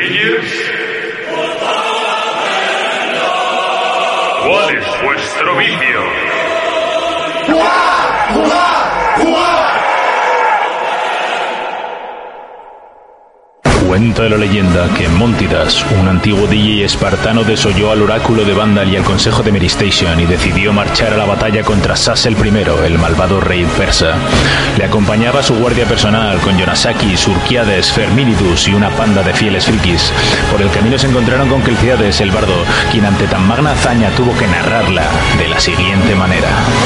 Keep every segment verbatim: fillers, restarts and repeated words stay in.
Players, ¿cuál es vuestro vicio? ¡Jugar! ¡Jugar! ¡Jugar! Cuenta la leyenda que Montidas, un antiguo D J espartano, desoyó al oráculo de Vandal y al consejo de Meristation y decidió marchar a la batalla contra Sassel primero, el malvado rey persa. Le acompañaba su guardia personal con Yonasaki, Surquiades, Ferminidus y una panda de fieles frikis. Por el camino se encontraron con Kelciades, el bardo, quien ante tan magna hazaña tuvo que narrarla de la siguiente manera.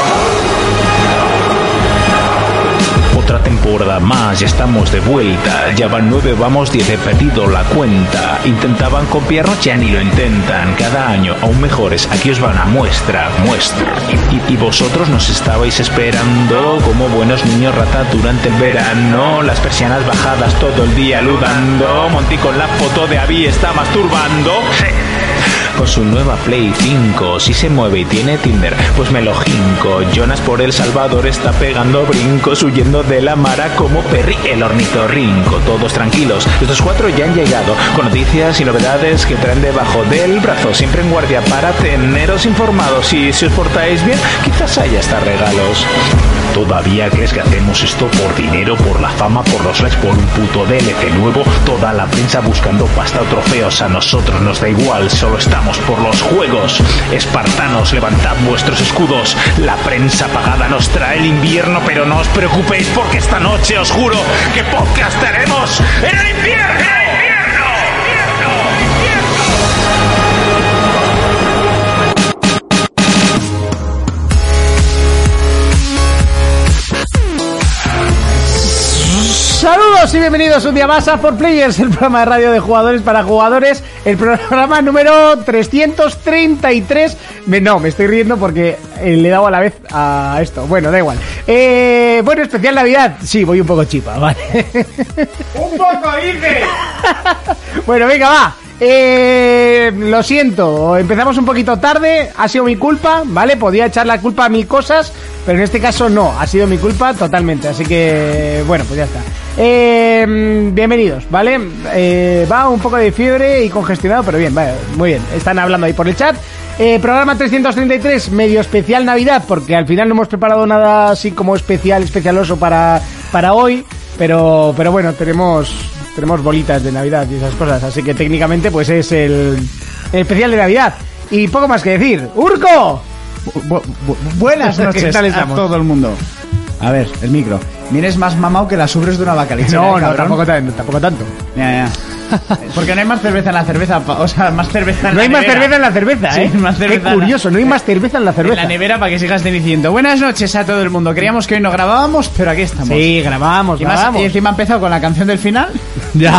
Otra temporada más, ya estamos de vuelta. Ya van nueve, vamos diez, he perdido la cuenta. Intentaban copiarnos, ya ni lo intentan. Cada año aún mejores, aquí os van a muestra, muestra. Y, y, y vosotros nos estabais esperando como buenos niños rata durante el verano. Las persianas bajadas todo el día ludando. Monty con la foto de Abby está masturbando. Sí. Con su nueva Play cinco, si se mueve y tiene Tinder, pues me lo jinco. Jonas por El Salvador está pegando brincos, huyendo de la mara como Perry el ornitorrinco. Todos tranquilos, estos cuatro ya han llegado, con noticias y novedades que traen debajo del brazo, siempre en guardia para teneros informados. Y si os portáis bien, quizás haya hasta regalos. ¿Todavía crees que hacemos esto por dinero, por la fama, por los likes, por un puto D L C nuevo? Toda la prensa buscando pasta o trofeos, a nosotros nos da igual, solo estamos por los juegos. Espartanos, levantad vuestros escudos. La prensa pagada nos trae el invierno, pero no os preocupéis porque esta noche os juro que podcast haremos en el infierno. Saludos y bienvenidos un día más a cuatro Players, el programa de radio de jugadores para jugadores, el programa número trescientos treinta y tres. Me, no, me estoy riendo porque eh, le he dado a la vez a esto. Bueno, da igual. Eh, bueno, especial Navidad. Sí, voy un poco chipa, vale. ¡Un poco, dice! Bueno, venga, va. Eh, lo siento, empezamos un poquito tarde, ha sido mi culpa, ¿vale? Podía echar la culpa a mis cosas, pero en este caso no, ha sido mi culpa totalmente, así que, bueno, pues ya está. Eh, bienvenidos, ¿vale? Eh, va un poco de fiebre y congestionado, pero bien, vale, muy bien, están hablando ahí por el chat. Eh, programa trescientos treinta y tres, medio especial Navidad, porque al final no hemos preparado nada así como especial, especialoso para, para hoy, pero, pero bueno, tenemos... Tenemos bolitas de Navidad y esas cosas, así que técnicamente pues es el, el especial de Navidad. Y poco más que decir. ¡Urco! Bu- bu- buenas noches ¿Qué tal a estamos? todo el mundo. A ver, el micro. Vienes más mamado que las ubres de una vaca lechera. No, ¿eh, no, cabrón? tampoco, tan- tampoco tanto. Ya, ya. Porque no hay más cerveza en la cerveza. pa- O sea, más cerveza en No la hay más nevera. cerveza en la cerveza, Sí, ¿eh? más cerveza Qué en la- curioso, no hay más cerveza en la cerveza. En la nevera para que sigas diciendo buenas noches a todo el mundo. Creíamos que hoy no grabábamos, pero aquí estamos. Sí, grabamos, Y, más, grabamos. y encima ha empezado con la canción del final. Ya.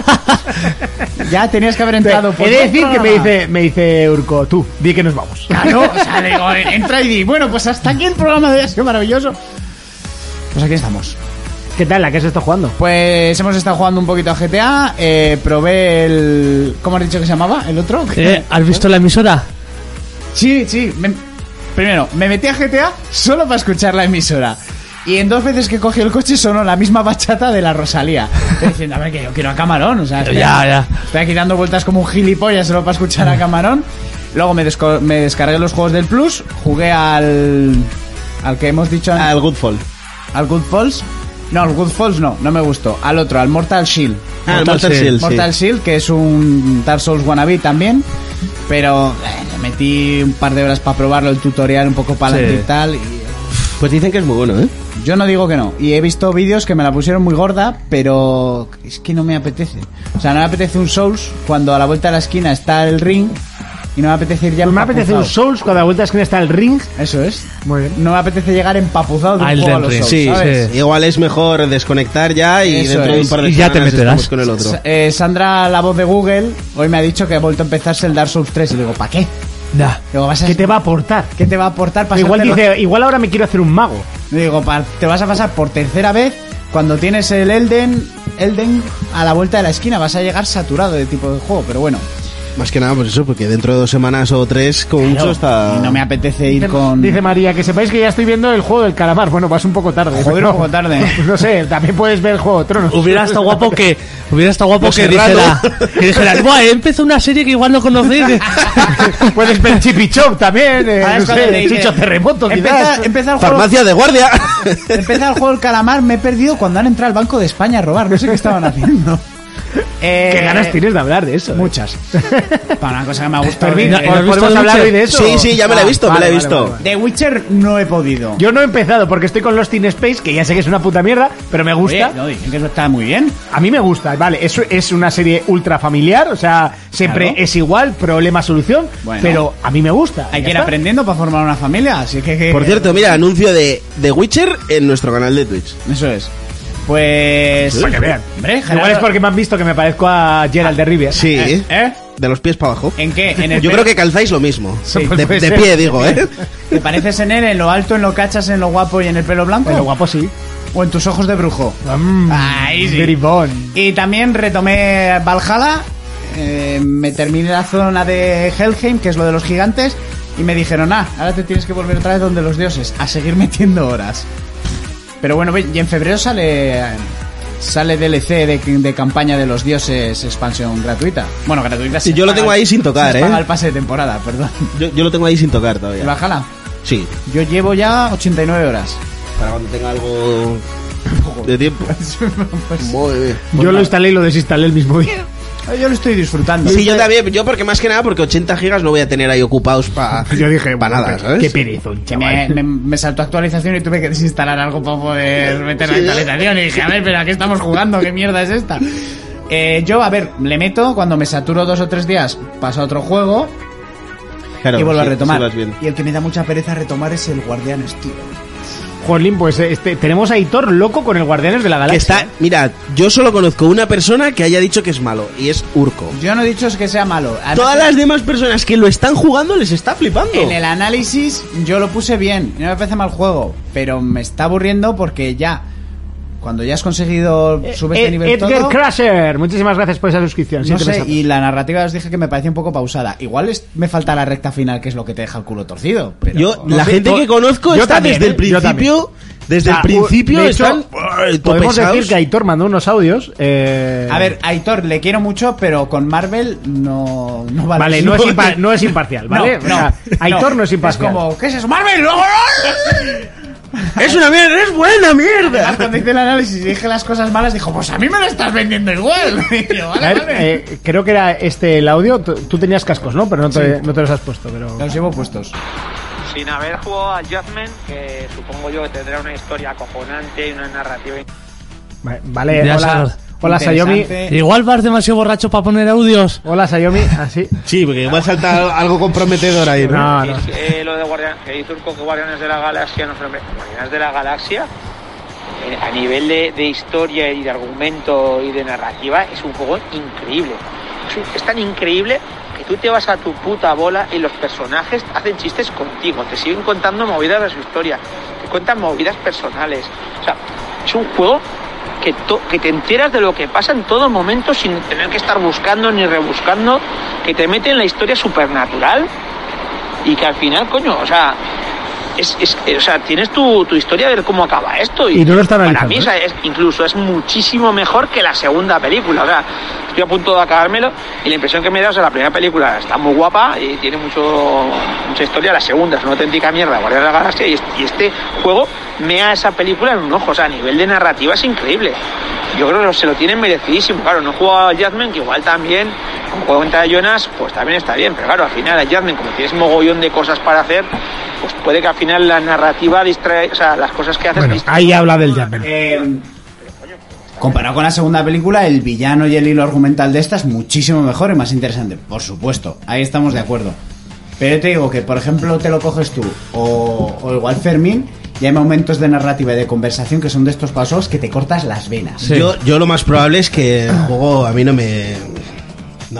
Ya tenías que haber entrado. He de decir que me dice, me dice Urco, tú, di que nos vamos. Claro, o sea, digo, entra y di, bueno, pues hasta aquí el programa de hoy ha sido maravilloso. Pues aquí estamos. ¿Qué tal? ¿La que has estado jugando? Pues hemos estado jugando un poquito a G T A, eh, probé el... ¿Cómo has dicho que se llamaba? ¿El otro? Eh, ¿Has visto la emisora? Sí, sí. me- Primero, me metí a G T A solo para escuchar la emisora. Y en dos veces que cogí el coche sonó la misma bachata de la Rosalía. Estoy diciendo, a ver, que yo quiero a Camarón. O sea, estoy, Ya, ya. estoy aquí dando vueltas como un gilipollas solo para escuchar a Camarón. Luego me, desco- me descargué los juegos del Plus, jugué al... Al que hemos dicho antes. Al Goodfall. ¿Al Good Falls? No, al Good Falls no, no me gustó. Al otro, al Mortal Shield. Ah, el Mortal Shield, sí. Mortal Shield, que es un Dark Souls wannabe también. Pero eh, le metí un par de horas para probarlo, el tutorial un poco para adelante Sí. y tal. Y Pues dicen que es muy bueno, ¿eh? yo no digo que no. Y he visto vídeos que me la pusieron muy gorda, pero es que no me apetece. O sea, no me apetece un Souls cuando a la vuelta de la esquina está el ring. Y no me apetece ir ya Pues me apetece un empapuzado. Souls cuando a la vuelta de esquina está el ring. Eso es. Muy bien. No me apetece llegar empapuzado de un Ah, el juego a del los ring. Souls, Sí, ¿sabes? sí. Igual es mejor desconectar ya y Eso dentro de es. un par de Y ya te semanas meterás. estamos con el otro. Eh, Sandra, la voz de Google, hoy me ha dicho que ha vuelto a empezarse el Dark Souls tres. Y digo, ¿para qué? Ya. Digo, ¿vas a... ¿Qué te va a aportar? ¿Qué te va a aportar? Igual pasártelo? dice, igual ahora me quiero hacer un mago. Digo, pa- te vas a pasar por tercera vez cuando tienes el Elden, Elden a la vuelta de la esquina. Vas a llegar saturado de tipo de juego, pero bueno. Más que nada, pues eso, porque dentro de dos semanas o tres, como Claro, mucho, está... y no me apetece ir Dice, con... dice María, que sepáis que ya estoy viendo el juego del calamar. Bueno, vas un poco tarde. Joder, pero- un poco tarde. No sé, también puedes ver el Juego de Tronos. Hubiera estado guapo que hubiera estado guapo Los que Serrano. dijera, que dijera, "Buah, he empezado una serie que igual no conocéis." Puedes ver Chip y Chop también. Eh, Ahora no es cuando sé, te dice, Chicho Terremoto, Empieza, quizás. empieza el juego, Farmacia de guardia. empieza el juego del calamar, me he perdido cuando han entrado al Banco de España a robar. No sé qué estaban haciendo. Eh, Qué ganas tienes de hablar de eso. eh. Muchas. Para una cosa que me ha gustado. Fermín, de- ¿no has ¿pod- visto ¿podemos The hablar Witcher? hoy de eso? Sí, sí, ya me la he Ah, visto, me vale, la he vale, visto. vale, vale. The Witcher no he podido. Yo no he empezado porque estoy con Lost in Space, que ya sé que es una puta mierda, pero me gusta. Oye, no, dicen que eso está muy bien. A mí me gusta, vale, eso es una serie ultra familiar, o sea, siempre Claro. es igual, problema-solución, Bueno. pero a mí me gusta. Hay ya que ir está. aprendiendo para formar una familia, así que... que- Por cierto, mira, anuncio de The Witcher en nuestro canal de Twitch. Eso es. Pues... Para que vean. Hombre, Igual Gerardo- es porque me han visto que me parezco a Gerald de Rivia. Sí, ¿Eh? ¿Eh? de los pies para abajo. ¿En qué? En el Yo pelo. creo que calzáis lo mismo. Sí. de, Puede de ser. pie, digo, ¿eh? ¿Te pareces en él, en lo alto, en lo cachas, en lo guapo y en el pelo blanco? Pero guapo sí. ¿O en tus ojos de brujo? Mm, Ahí sí. very bon. Y también retomé Valhalla, eh, me terminé la zona de Helheim, que es lo de los gigantes, y me dijeron, ah, ahora te tienes que volver otra vez donde los dioses, a seguir metiendo horas. Pero bueno, ve, y en febrero sale sale D L C de, de campaña de los dioses, expansión gratuita. Bueno, gratuita Sí, se yo lo paga- tengo ahí sin tocar, se ¿eh? paga el pase de temporada, perdón. Yo, yo lo tengo ahí sin tocar todavía. Valhalla, Sí. yo llevo ya ochenta y nueve horas. Para cuando tenga algo de tiempo. Pues, Muy bien. Yo lo instalé y lo desinstalé el mismo día. yo lo estoy disfrutando. Sí, yo también. Yo porque más que nada porque ochenta gigas no voy a tener ahí ocupados para Yo dije, para bueno, nada, qué- ¿sabes? Qué perezón, Que chaval. me, me, me saltó actualización y tuve que desinstalar algo para poder meter la actualización. Y dije, a ver, pero ¿a qué estamos jugando? ¿Qué mierda es esta? Eh, yo, a ver, le meto, cuando me saturo dos o tres días, paso a otro juego Claro, y vuelvo sí, a retomar. sí vas bien. Y el que me da mucha pereza retomar es el Guardianes, tío. Jolín, pues este, tenemos a Hitor loco con el Guardianes de la Que Galaxia. está, mira, yo solo conozco una persona que haya dicho que es malo y es Urco. Yo no he dicho que sea malo. Además, Todas las demás personas que lo están jugando les está flipando. en el análisis yo lo puse bien. No me parece mal juego, pero me está aburriendo porque ya, cuando ya has conseguido subir Eh, de nivel Edgar todo... Crusher, muchísimas gracias por esa suscripción. No siete sé, meses. y la narrativa os dije que me parecía un poco pausada. Igual es- me falta la recta final, que es lo que te deja el culo torcido. Pero Yo, No la sé, gente yo- que conozco yo está también, desde ¿eh? el Yo principio, desde O sea, el principio de hecho, están ay, todo podemos pesados. decir que Aitor mandó unos audios. eh, A ver, Aitor, le quiero mucho, pero con Marvel no, no vale. Vale, no es, impa- no es imparcial, ¿vale? No, O sea, no, Aitor no, es imparcial. Es como, ¿qué es eso? ¡Marvel! ¡No, no! Es una mierda, es buena Además, mierda. cuando hice el análisis y dije las cosas malas, dijo, pues a mí me lo estás vendiendo igual. Y yo, A vale, ver, vale. eh, creo que era este el audio. Tú, tú tenías cascos, ¿no? Pero no te, no te los has puesto. Pero... Los llevo puestos. Sin haber jugado al Judgment, que supongo yo que tendrá una historia acojonante y una narrativa. Vale, Vale, Ya hola, sabes. hola Sayomi. Interesante. Igual vas demasiado borracho para poner audios. Hola Sayomi, así. Sí, porque igual salta algo comprometedor ahí, ¿no? No, no. Eh, lo de Guardian, que dice Urco que Guardianes de la Galaxia no son Guardianes de la Galaxia. eh, a nivel de, de historia y de argumento y de narrativa es un juego increíble. Es, un- es tan increíble que tú te vas a tu puta bola y los personajes hacen chistes contigo, te siguen contando movidas de su historia, te cuentan movidas personales. O sea, es un juego que, to- que te enteras de lo que pasa en todo momento sin tener que estar buscando ni rebuscando, que te mete en la historia supernatural y que al final, coño, o sea, es, es- eh, o sea, tienes tu, tu historia de ver cómo acaba esto Y no lo está para analizando, mí o sea, es, incluso es muchísimo mejor que la segunda película. O sea, estoy a punto de acabármelo y la impresión que me da, o sea, la primera película está muy guapa y tiene mucho mucha historia, la segunda es una auténtica mierda, Guardianes de la Galaxia, y este, y este juego mea esa película en un ojo. O sea, a nivel de narrativa es increíble. Yo creo que se lo tienen merecidísimo. Claro, no he jugado al Judgment, que igual también, como juego contra Jonas, pues también está bien. Pero claro, al final al Judgment, como tienes mogollón de cosas para hacer, pues puede que al final la narrativa distrae, o sea, las cosas que haces Bueno, distraen. ahí habla del Judgment. Eh, comparado con la segunda película, el villano y el hilo argumental de esta es muchísimo mejor y más interesante. Por supuesto, ahí estamos de acuerdo. Pero yo te digo que, por ejemplo, te lo coges tú o, o igual Fermín, y hay momentos de narrativa y de conversación que son de estos pasos que te cortas las venas. Sí. Yo, yo lo más probable es que el juego a mí no me... No.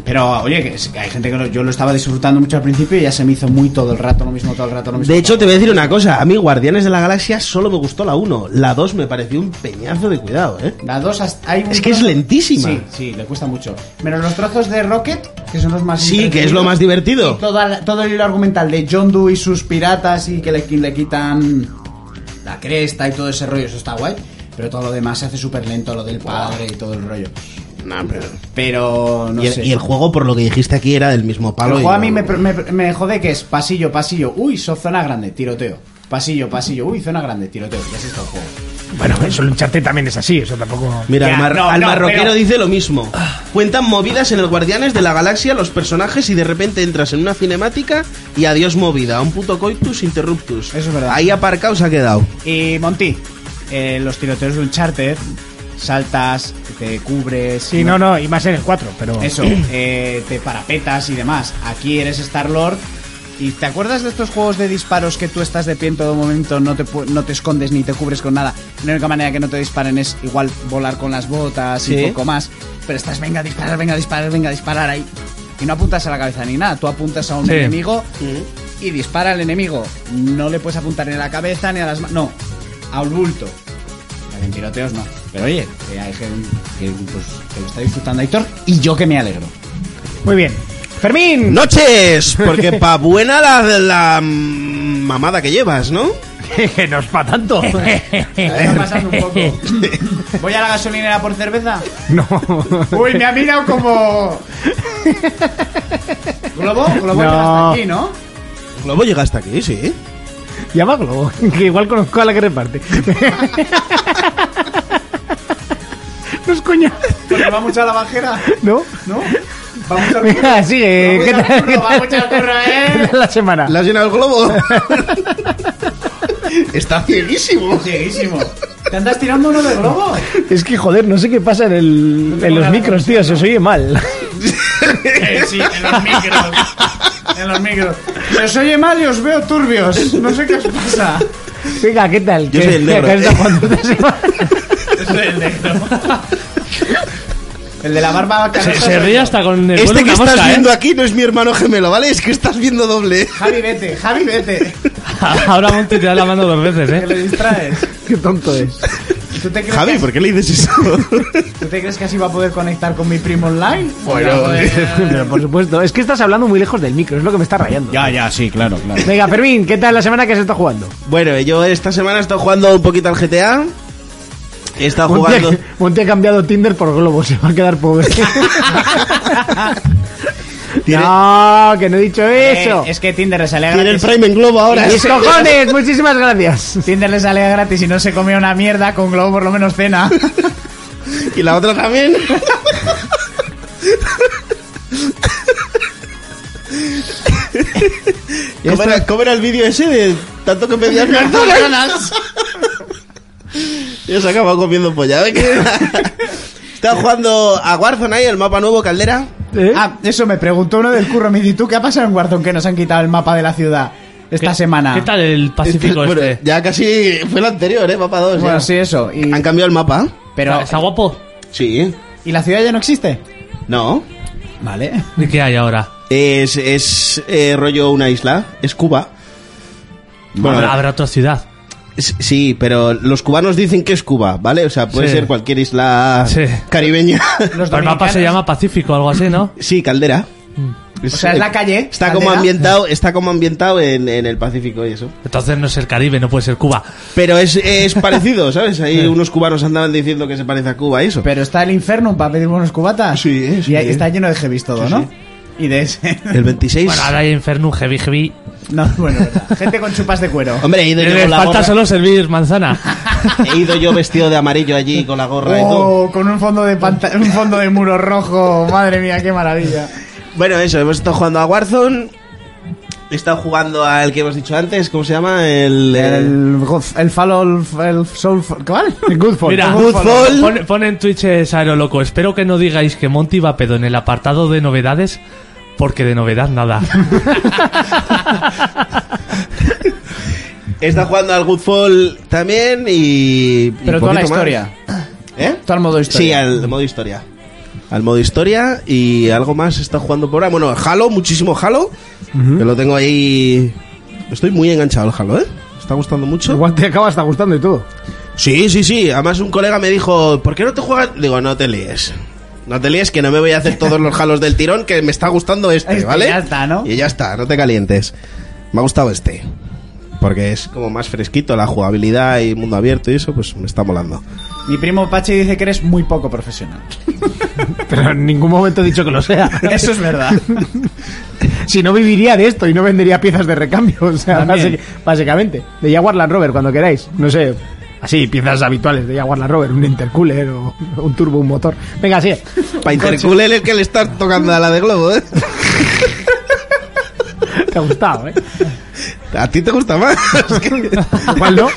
Pero, oye, que, es- que hay gente que lo- yo lo estaba disfrutando mucho al principio y ya se me hizo muy todo el rato, lo mismo, todo el rato, lo mismo. De hecho, todo te el voy a rato. decir una cosa. A mí, Guardianes de la Galaxia solo me gustó la uno. La dos me pareció un peñazo de cuidado, ¿eh? La dos hasta- hay un Es que es trozo- lentísima. Sí, sí, le cuesta mucho. Menos los trozos de Rocket, que son los más Sí, que es lo más divertido. Y toda la- todo el hilo argumental de John Doe y sus piratas y que le, le quitan la cresta y todo ese rollo, eso está guay. Pero todo lo demás se hace súper lento, lo del padre y todo el rollo. No, pero... Pero no y, el, sé. y el juego, por lo que dijiste aquí, era del mismo palo. El y juego a no- mí me, me, me jode que es pasillo, pasillo, uy, so, zona grande, tiroteo. Pasillo, pasillo, uy, zona grande, tiroteo. Y así está el juego. Bueno, eso el Uncharted también es así, eso tampoco... Mira, Ya, al, mar- no, al no, marroquero pero- dice lo mismo. Cuentan movidas en el Guardianes de la Galaxia, los personajes, y de repente entras en una cinemática y adiós movida. Un puto coitus interruptus. Eso es verdad. Ahí aparcado se ha quedado. Y Monty, eh, los tiroteos de Uncharted, saltas, te cubres. Sí, no, no, y más en el cuatro, pero... Eso, eh, te parapetas y demás. Aquí eres Star-Lord. ¿Y te acuerdas de estos juegos de disparos que tú estás de pie en todo momento, no te, pu- no te escondes ni te cubres con nada? La única manera que no te disparen es igual volar con las botas y Sí. poco más. Pero estás, venga a disparar, venga a disparar, venga a disparar ahí. Y no apuntas a la cabeza ni nada, tú apuntas a un Sí. enemigo y dispara al enemigo. No le puedes apuntar ni a la cabeza ni a las manos, no, al bulto. En tiroteos no. Pero oye, que hay gente que, pues, que lo está disfrutando Aitor y yo que me alegro. Muy bien. Fermín. ¡Noches! Porque pa' buena la, la mm, mamada que llevas, ¿no? Que no es para tanto. Está pasando un poco. ¿Voy a la gasolinera por cerveza? No. Uy, me ha mirado como... ¿Globo? Globo No. llega hasta aquí, ¿no? Globo llega hasta aquí, sí. Llama Globo, que igual conozco a la que reparte. No es coña. Porque va mucho a la bajera, ¿No? ¿no? Va mucho al Venga, curro. sigue. Va ¿Qué mucho al tal? curro, va mucho al curro, ¿Qué ¿eh? tal la semana? ¿Le has llenado el globo? Está cieguísimo. Cieguísimo. ¿Te andas tirando uno de globo? Es que, joder, no sé qué pasa en, el, en los micros, tío. Se os oye mal. Eh, sí, en los micros. En los micros. Se os oye mal y os veo turbios. No sé qué os pasa. Venga, ¿qué tal? Yo ¿Qué- soy el negro, qué has eh. estado jugando esta semana? Yo soy el negro. El de la barba Se, canosa se soy ríe yo. hasta con el vuelo Este de que una estás mosca, viendo ¿eh? aquí no es mi hermano gemelo, ¿vale? Es que estás viendo doble. Javi, vete, Javi, vete. Ahora Monty te da la mano dos veces, Que ¿eh? le distraes. Qué tonto es. ¿Tú te, crees Javi, que, ¿por qué le dices eso? ¿Tú te crees que así va a poder conectar con mi primo online? Bueno, Va a poder- Pero por supuesto, es que estás hablando muy lejos del micro, es lo que me está rayando. Ya, ya, sí, claro, claro. Venga, Fermín, ¿qué tal la semana que has estado jugando? Bueno, yo esta semana he estado jugando un poquito al G T A. He estado Monty, jugando... ha- Monty ha cambiado Tinder por Globo, se va a quedar pobre. Tiene- No, que no he dicho eso. Eh, es que Tinder le salía Tiene el gratis. Prime en globo ahora. ¡Mis cojones! Muchísimas gracias. Tinder le salía gratis y no se comía una mierda, con Globo por lo menos cena. Y la otra también. ¿Cómo era, cómo era el vídeo ese de tanto que pedías McDonald's? Ya se acaba comiendo polla. ¿eh? Estaba jugando a Warzone ahí, el mapa nuevo, Caldera. ¿Eh? Ah, eso me preguntó uno del curro. Me dice, ¿tú qué ha pasado en Warzone que nos han quitado el mapa de la ciudad esta ¿Qué- semana? ¿Qué tal el Pacífico Bueno, este? ya casi fue el anterior, ¿eh? Mapa dos. Bueno, ya. sí, eso. Y, Han cambiado el mapa. pero, ¿Está guapo? Sí. ¿Y la ciudad ya no existe? No. Vale. ¿Y qué hay ahora? Es, es eh, rollo una isla. Es Cuba. Bueno, habrá, habrá otra ciudad. S- Sí, pero los cubanos dicen que es Cuba, ¿vale? O sea, puede Sí. ser cualquier isla Sí. caribeña. Los Pero el mapa se dominicanos- llama Pacífico o algo así, ¿no? Sí, Caldera. O sea, es la calle. Está como Caldera. ambientado, está como ambientado en, en el Pacífico y eso. Entonces no es el Caribe, no puede ser Cuba. Pero es, es parecido, ¿sabes? Ahí unos cubanos andaban diciendo que se parece a Cuba y eso. Pero está el infierno para pedir unos cubatas. Sí, sí. Y ahí está lleno de heavies todo, Sí, ¿no? sí. Y de ese. El veintiséis. Bueno, ahora hay Inferno, Heavy Heavy. No, bueno, verdad. Gente con chupas de cuero. Hombre, he ido, yo Les con la falta gorra- solo servir manzana. he ido yo vestido de amarillo allí con la gorra y todo. Oh, con un fondo de panta- un fondo de muro rojo. Madre mía, qué maravilla. Bueno, eso, hemos estado jugando a Warzone. He estado jugando al que hemos dicho antes, ¿cómo se llama? El... eh, El, el Fall, el Soul, ¿cuál? El Goodfall. Mira, Goodfall. pon, pon en Twitch eh, Saero Loco. Espero que no digáis que Monty va pedo en el apartado de novedades, porque de novedad nada. He estado jugando al Goodfall también y... y Pero toda la poquito más. historia. ¿Eh? Todo el modo historia. Sí, al modo historia. al modo historia y algo más está jugando por ahora. Bueno, Halo, muchísimo Halo, uh-huh. que lo tengo ahí. Estoy muy enganchado al Halo, ¿eh? Me está gustando mucho. Igual te acaba hasta gustando y todo. Sí, sí, sí. Además un colega me dijo, ¿por qué no te juegas? Digo, no te líes. No te líes que no me voy a hacer todos los Halos del tirón, que me está gustando este, este ¿vale? Ya está, ¿no? Y ya está, no te calientes. Me ha gustado este. Porque es como más fresquito, la jugabilidad y mundo abierto y eso, pues me está molando. Mi primo Pachi dice que eres muy poco profesional. Pero en ningún momento he dicho que lo sea. Eso es verdad. Si no viviría de esto y no vendería piezas de recambio, o sea, básic- básicamente. De Jaguar Land Rover, cuando queráis. No sé, así, piezas habituales de Jaguar Land Rover, un intercooler o un turbo, un motor. Venga, sí. Para intercooler el que le estás tocando a la de Globo, ¿eh? Te ha gustado, ¿eh? A ti te gusta más. Es que... ¿Cuál no?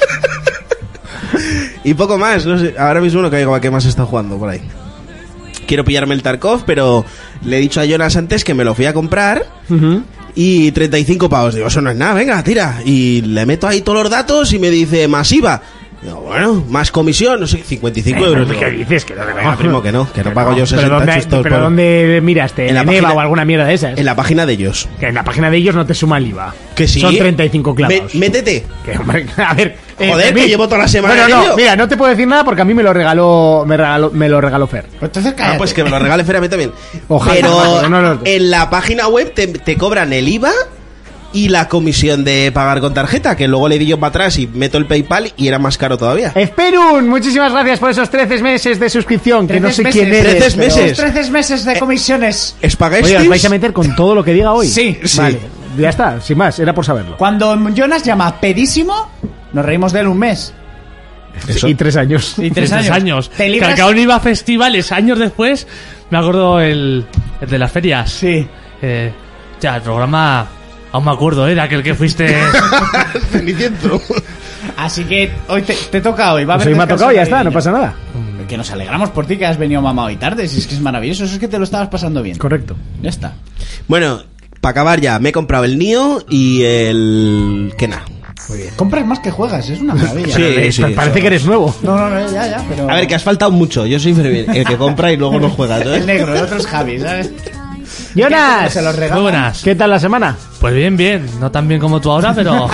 Y poco más, no sé. Ahora mismo no caigo a qué más está jugando por ahí. Quiero pillarme el Tarkov, pero le he dicho a Jonas antes que me lo fui a comprar. Uh-huh. Y treinta y cinco pavos. Digo, eso no es nada, venga, tira. Y le meto ahí todos los datos y me dice masiva. Digo, bueno, más comisión, no sé, cincuenta y cinco eh, euros. ¿Qué dices? Que no, venga, primo, que no, que no pago no, yo sesenta ¿Pero, dónde, chustos ¿pero por... dónde miraste? ¿En, la ¿En página, EVA o alguna mierda de esas? En la página de ellos. Que en la página de ellos no te suma el I V A. Que sí. Son treinta y cinco clavos. Me, métete. Que, hombre, a ver... Eh, Joder, mí, que llevo toda la semana bueno, en no, ello. mira, no te puedo decir nada porque a mí me lo regaló me, regaló, me lo regaló Fer. Pues entonces cállate. Ah, pues que me lo regale Fer a mí también. Ojalá, pero no, no, no. en la página web te, te cobran el I V A y la comisión de pagar con tarjeta, que luego le di yo para atrás y meto el PayPal y era más caro todavía. Esperun, muchísimas gracias por esos trece meses de suscripción, que no sé meses, quién eres. trece meses. trece meses de comisiones. ¿Es pagáis? Oye, ¿os vais a meter con todo lo que diga hoy? Sí, sí. Vale, ya está, sin más, era por saberlo. Cuando Jonas llama pedísimo, nos reímos de él un mes. Eso. Y tres años. Y tres Tres años. años. Te libras- Que aún iba a festivales años después. Me acuerdo el, el de las ferias. Sí. Eh, ya, el programa... Aún me acuerdo, ¿eh? De aquel que fuiste... Ceniciento. Así que hoy te, te toca hoy. Va a Pues haber hoy me ha descanso tocado, ya navideño. está, no pasa nada. Que nos alegramos por ti que has venido mamado y tarde. Si es que es maravilloso. Eso es que te lo estabas pasando bien. Correcto. Ya está. Bueno, para acabar ya, me he comprado el Nio y el Kena. Muy bien. Compras más que juegas. Es una maravilla. Sí, Eh, sí, parece eso. que eres nuevo. No, no, no. Ya, ya. Pero... A ver, que has faltado mucho. Yo soy el que compra y luego no juega, ¿no? El negro, el otro es Javi, ¿sabes? Jonas, Se los Muy regalan. buenas. ¿qué tal la semana? Pues bien, bien. No tan bien como tú ahora, pero...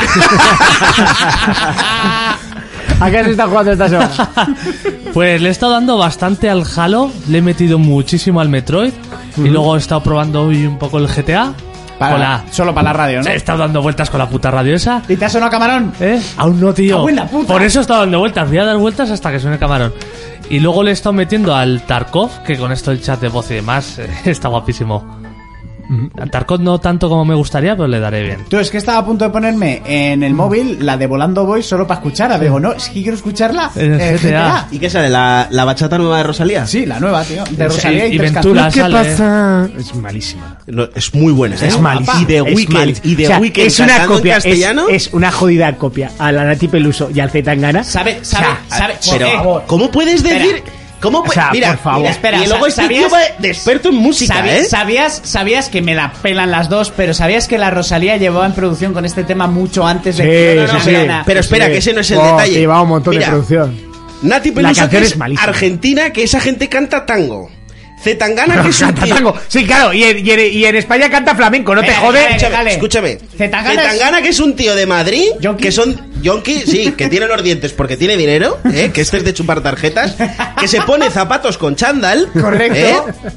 ¿A qué has estado jugando esta semana? Pues le he estado dando bastante al Halo. Le he metido muchísimo al Metroid. Y luego he estado probando hoy un poco el G T A. Para, Con la- Solo para la radio, ¿no? He estado dando vueltas con la puta radio esa. ¿Y te ha sonado camarón? ¿Eh? Aún no, tío. ¡Cago en la puta! Por eso he estado dando vueltas. Voy a dar vueltas hasta que suene el camarón. Y luego le he estado metiendo al Tarkov, que con esto el chat de voz y demás eh, está guapísimo. Al Tarkov no tanto como me gustaría, pero le daré bien. Tú, es que estaba a punto de ponerme en el móvil la de Volando Boy solo para escucharla. Digo, no, es que quiero escucharla En el en G T A. ¿Y qué sale? ¿La, la bachata nueva de Rosalía? Sí, la nueva, tío. De Rosalía y, y tres Ventura. canciones. ¿Qué sale? pasa? Es malísima. No, es muy buena. ¿eh? Es malísima. Y The Es Weeknd. malísima. Y The O sea, Weeknd es una cantando en copia, es, castellano. es una jodida copia a la Nati Peluso y al Zetangana. ¿Sabe, sabe, O sea, sabe? Pero, por favor. ¿cómo puedes Espera. decir? ¿Cómo pu- O sea, mira, por favor. mira, Espera, y luego este ¿sabías- tío va de experto en música, Sabi- ¿eh? ¿Sabías, sabías que me la pelan las dos, pero sabías que la Rosalía llevaba en producción con este tema mucho antes de Sí, que sí, no, sí. Rihanna? Pero espera, Sí. que ese no es el Oh, detalle. que llevaba un montón Mira, de producción. Nati La Peluso, que canción es es malísima. Argentina, que esa gente canta tango. Zetangana, que es un Canta tío... tango. Sí, claro, y en, y, en, y en España canta flamenco, no te Venga, jode. venga, Escúchame, dale. escúchame. Zetangana es- Zetangana, que es un tío de Madrid, Yonki. que son yonki, sí, que tiene los dientes porque tiene dinero, ¿eh? Que este es de chupar tarjetas, que se pone zapatos con chándal, Correcto. ¿eh?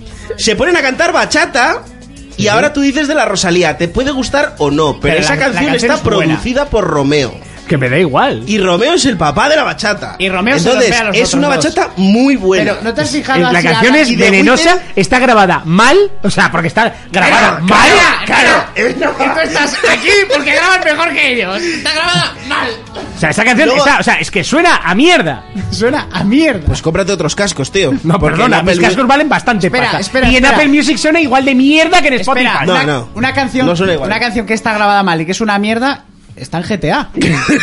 Se ponen a cantar bachata. Y ahora tú dices de la Rosalía, te puede gustar o no, pero, Pero esa la- la canción, canción está es buena. producida por Romeo. Que me da igual. Y Romeo es el papá de la bachata. Y Romeo se Entonces, los ve a los es una otros dos. bachata muy buena. Pero no te has fijado Eh, La así canción a es y The venenosa, Weeknd- está grabada mal, o sea, porque está grabada Claro, mal. claro, Y tú estás aquí porque grabas mejor que ellos. Está grabada mal. O sea, esa canción Luego- está, o sea, es que suena a mierda. Suena a mierda. Pues cómprate otros cascos, tío. No, Porque perdona, en Apple mis cascos Mu- valen bastante Espera, pasta. espera, y en espera. Apple Music suena igual de mierda que en Spotify. Espera, No, una, no. una canción, No suena igual. una canción que está grabada mal y que es una mierda, está en G T A.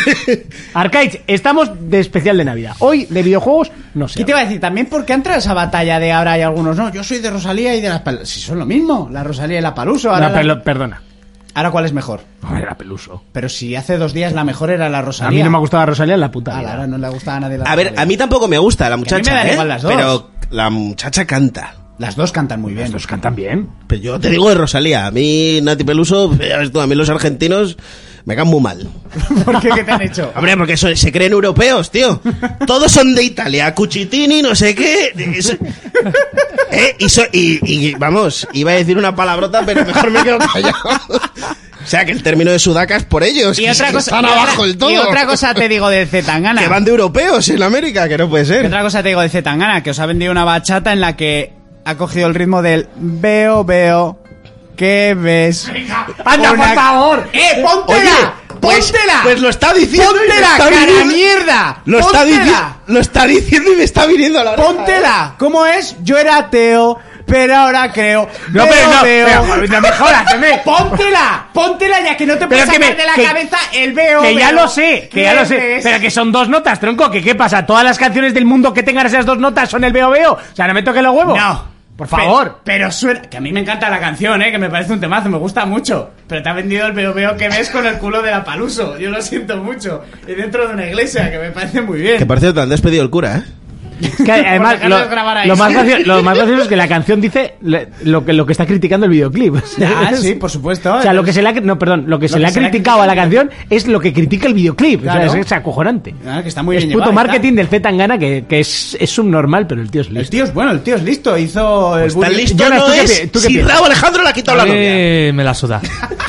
Arcade, estamos de especial de Navidad. Hoy, de videojuegos, no sé. ¿Qué te iba a decir? También porque ha entrado esa batalla de ahora hay algunos, no, yo soy de Rosalía y de las Paluso. Si son lo mismo, la Rosalía y la Paluso. Ahora, No, la- pero- perdona. ahora ¿cuál es mejor? Era peluso. Pero si hace dos días la mejor era la Rosalía. A mí no me ha gustado Rosalía en la puta Ah, vida. ahora no le gustaba a nadie la A ver, Rosalía. a mí tampoco me gusta la a mí muchacha, me dan ¿eh? igual las dos. Pero la muchacha canta. Las dos cantan muy bien. Las dos cantan bien. Pero yo te digo de Rosalía. A mí, Nati Peluso, ya ves tú, a mí los argentinos me caen muy mal. ¿Por qué? ¿Qué te han hecho? Hombre, porque eso, se creen europeos, tío. Todos son de Italia. Cucitini, no sé qué. Eso, ¿eh? y, so, y, y, vamos, iba a decir una palabrota, pero mejor me quedo callado. O sea, que el término de sudaca es por ellos. Y que otra, que cosa, están y, abajo otra, del todo. y otra cosa te digo de Zetangana. Que van de europeos en América, que no puede Y ser. otra cosa te digo de Zetangana, que os ha vendido una bachata en la que ha cogido el ritmo del veo, veo, ¿qué ves? ¡Anda, Una- por favor! ¡Eh, póntela! Oye, pues, ¡Póntela! pues lo está diciendo y me ¡Póntela, está cara viniendo- mierda! Lo está, ¡Póntela! dici- lo está diciendo y me está viniendo a la oreja. ¡Póntela! ¿Cómo es? Yo era ateo, pero ahora creo. No, veo, pero no, veo. pero, no me jodas, que me- ¡Póntela! ¡Póntela ya que no te Pero puedes que me- sacar de la que- cabeza el veo, Que ya veo. lo sé, que ya lo sé. ¿Qué Pero que son dos notas, tronco. ¿Que qué pasa? ¿Todas las canciones del mundo que tengan esas dos notas son el veo veo? O sea, no me toque los huevos. No. Por favor. Pero, pero suena. Que a mí me encanta la canción, ¿eh? Que me parece un temazo, me gusta mucho. Pero te ha vendido el veo veo que ves con el culo de la Paluso. Yo lo siento mucho. Y dentro de una iglesia, que me parece muy bien. Que por cierto, te han despedido el cura, ¿eh? Que además, Por lo, dejarlos grabar ahí. lo más gracioso, lo más gracioso es que la canción dice le- lo que, lo que está criticando el videoclip. O sea, Ah, es- sí, por supuesto. O sea, lo que se le ha, no, perdón, lo que se Lo le que ha se le ha criticado a la criticado. canción es lo que critica el videoclip. Claro. O sea, es, es acojonante. Ah, que está muy es bien puto llevado, marketing está. del Zetangana que, que es, es subnormal, pero el tío es El listo. tío es bueno, el tío es listo. Hizo el Pues tan bullying- listo Jonas, no ¿tú qué es pi- tú qué si piensas? Raúl Alejandro le ha quitado A la mí novia. me la suda.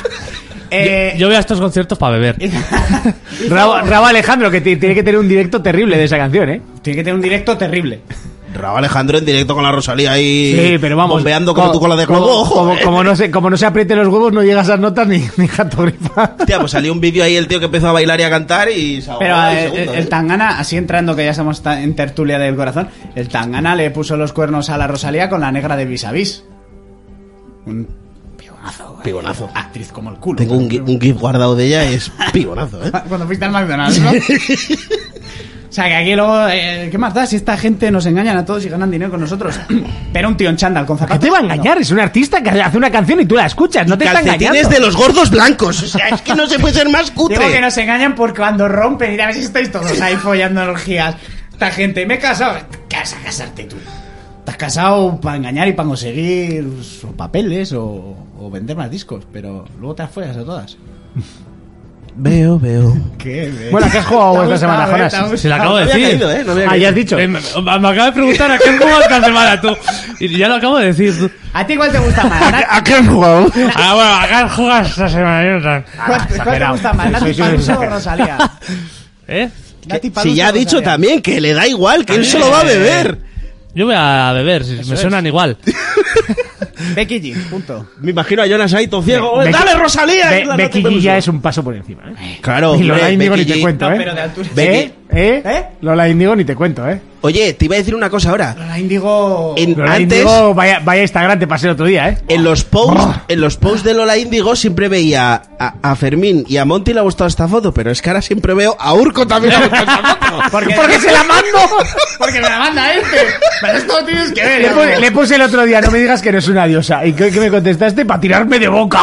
Eh, Yo voy a estos conciertos para beber. Rabo, Rabo Alejandro, que ti- tiene que tener un directo terrible de esa canción, ¿eh? Tiene que tener un directo terrible. Raúl Alejandro en directo con la Rosalía ahí. Sí, pero vamos. Bombeando como, tú con la de como, globo. ojo, como, eh. como no se, como no se aprieten los huevos, no llega a esas notas ni, ni gato gripa. Hostia, pues salió un vídeo ahí el tío que empezó a bailar y a cantar y se ahogó Pero al eh, segundo, el, eh. el Tangana, así entrando que ya estamos ta- en tertulia del corazón, el Tangana le puso los cuernos a la Rosalía con la negra de Vis a Vis. Un pigonazo. eh. Pigonazo. Actriz como el culo. Tengo un, gi- un gif guardado de ella y es pigonazo, ¿eh? Cuando fuiste al McDonald's, ¿no? O sea, que aquí luego, eh, ¿qué más da? Si esta gente nos engañan a todos y ganan dinero con nosotros. Pero un tío en chándal con ¿Qué zapatos. te va a engañar? Es un artista que hace una canción y tú la escuchas, no te está Calcetines engañando. de los gordos blancos. O sea, es que no se puede ser más Digo que cutre. nos engañan porque cuando rompen y a ver si estáis todos ahí follando orgías. Esta gente, me he casado. ¿Qué vas a casarte tú? Te has casado para engañar y para conseguir o papeles o, o vender más discos, pero luego te las follas a todas. Veo, veo. ¿Qué? Bueno, ¿a qué has jugado esta semana, Jonas? Se lo acabo de No había decir. caído, ¿eh? No había Ah, caído. ya has dicho. Eh, me, me acabas de preguntar a qué has jugado esta semana tú. Y ya lo acabo de decir tú. ¿A ti cuál te gusta más? ¿Nat- ¿A qué has jugado? Ah, bueno, acá juegas esta semana. Jonathan. ¿Cuál, cuál te gusta más? ¿Nati Soy- soy Peluso o exagerado. Rosalía? ¿Eh? Nati Peluso Si ya o ha dicho Rosalía. también que le da igual, que él solo va a beber. Yo voy a beber, si me suenan igual. Becky G, punto. Me imagino a Jonas ahí todo ciego. Be- ¡Dale, Rosalía! Be- Y la Becky Nati G Peluso. ya es un paso por encima, ¿eh? Claro, Y Lola hombre, Índigo ni Becky te G. cuento, No, ¿eh? pero de altura. Becky- ¿Eh? ¿Eh? ¿Eh? Lola Índigo ni te cuento, ¿eh? Oye, te iba a decir una cosa ahora. La Índigo... En- Lola antes, Índigo, vaya, vaya Instagram, te pasé el otro día, ¿eh? en los posts, en los posts de Lola Índigo siempre veía a, a Fermín y a Monty le ha gustado esta foto, pero es que ahora siempre veo a Urco también le ha gustado esta foto. Porque, Porque se la mando. Porque me la manda este. Pero esto lo tienes que ver. Le, ¿no? pu- le puse el otro día, no me digas que no es una diosa. ¿Y qué, qué me contestaste? Para tirarme de boca.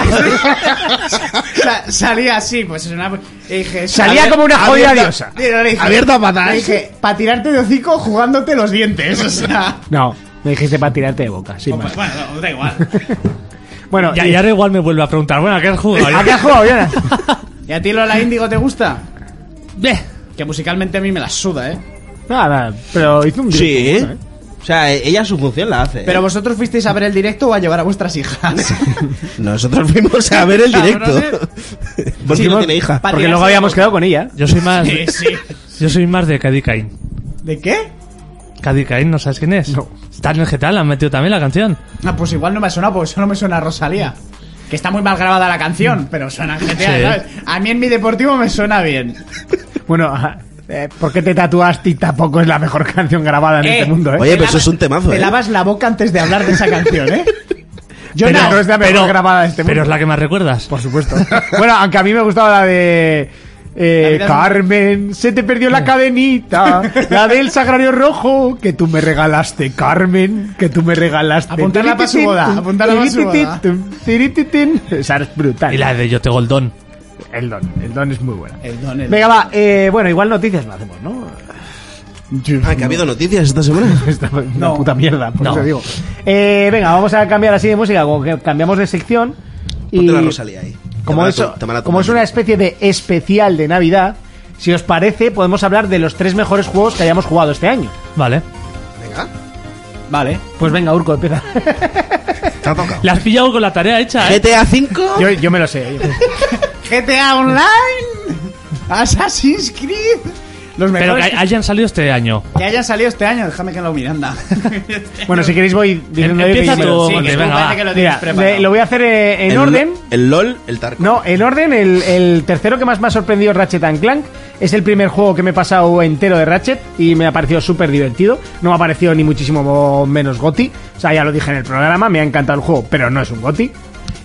Sa- salía así, pues es una... y dije, Salía a ver, como una jodida abierta. diosa. Sí, no, le dije- Abierto a patas. le dije, para tirarte de hocico jugándote los dientes, o sea... No, me dijiste para tirarte de boca, sin Pues, más. bueno, no, da igual. Bueno, Ya, y- y ahora igual me vuelve a preguntar, bueno, ¿a qué has jugado? ¿a qué has jugado, Jonas? ¿Y a ti Lola Índigo te gusta? Ve. Que musicalmente a mí me la suda, ¿eh? Nada, pero hizo un directo Sí, bueno, ¿eh? o sea, ella su función la hace. Pero vosotros fuisteis a ver el directo o a llevar a vuestras hijas. Nosotros fuimos a ver el directo. Cabrones. Porque Sí, no no- tiene hija. pa- Porque luego habíamos quedado con ella. Yo soy más. Sí, sí. Yo soy más de Cadi Caín. ¿De qué? Cadi Caín, ¿no sabes quién es? No. Está en el G T A, le han metido también la canción. Ah, pues igual no me ha sonado porque solo me suena a Rosalía. Que está muy mal grabada la canción, pero suena a G T A, Sí. ¿sabes? A mí en mi deportivo me suena bien. Bueno, ajá, eh, ¿por qué te tatuaste y tampoco es la mejor canción grabada en Eh, este mundo, eh? Oye, Te pero eso lavas- es un temazo, Te ¿eh? lavas la boca antes de hablar de esa canción, ¿eh? Yo Pero no. no es la mejor grabada de este mundo. Pero es la que más recuerdas. Por supuesto. Bueno, aunque a mí me gustaba la de... eh, La vida es- Carmen, se te perdió la cadenita, la del sagrario rojo, que tú me regalaste, Carmen, que tú me regalaste. Apuntarla pa' su boda, apuntarla pa' su boda. Tirititín. Esa es brutal. Y la de Yo te Goldón. El don, el don es muy buena. El don, el- Venga, va, eh, bueno, igual noticias no hacemos, ¿no? Ah, que ha habido noticias esta semana. Esta es una No. puta mierda, por No. eso digo. Eh, venga, vamos a cambiar así de música, como que cambiamos de sección. Y Ponte la Rosalía ahí. como, Te van a eso, to- te van a como es tomar. una especie de especial de Navidad, si os parece, podemos hablar de los tres mejores juegos que hayamos jugado este año. Vale. Venga, Vale. Pues venga, Urco, empieza. te ha tocado. Le has pillado con la tarea hecha, ¿eh? G T A cinco. yo, yo me lo sé. G T A Online. Assassin's Creed. Los Pero mejores que hayan salido este año. que hayan salido este año. Déjame que lo miranda. Bueno, si queréis voy diciendo... Empieza yo- tú, Sí, Monty, que venga, parece va. que lo Mira, tienes preparado. le- lo voy a hacer eh, en El- orden. El LOL, el Tarkov. No, en orden, el, el tercero que más me ha sorprendido es Ratchet and Clank. Es el primer juego que me he pasado entero de Ratchet y me ha parecido súper divertido. No me ha parecido ni muchísimo menos GOTY. O sea, ya lo dije en el programa, me ha encantado el juego, pero no es un GOTY.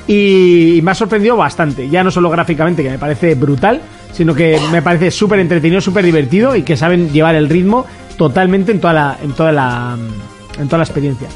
Y me ha sorprendido bastante, ya no solo gráficamente, que me parece brutal, sino que me parece súper entretenido, súper divertido y que saben llevar el ritmo totalmente en toda la, en toda la, en toda la experiencia.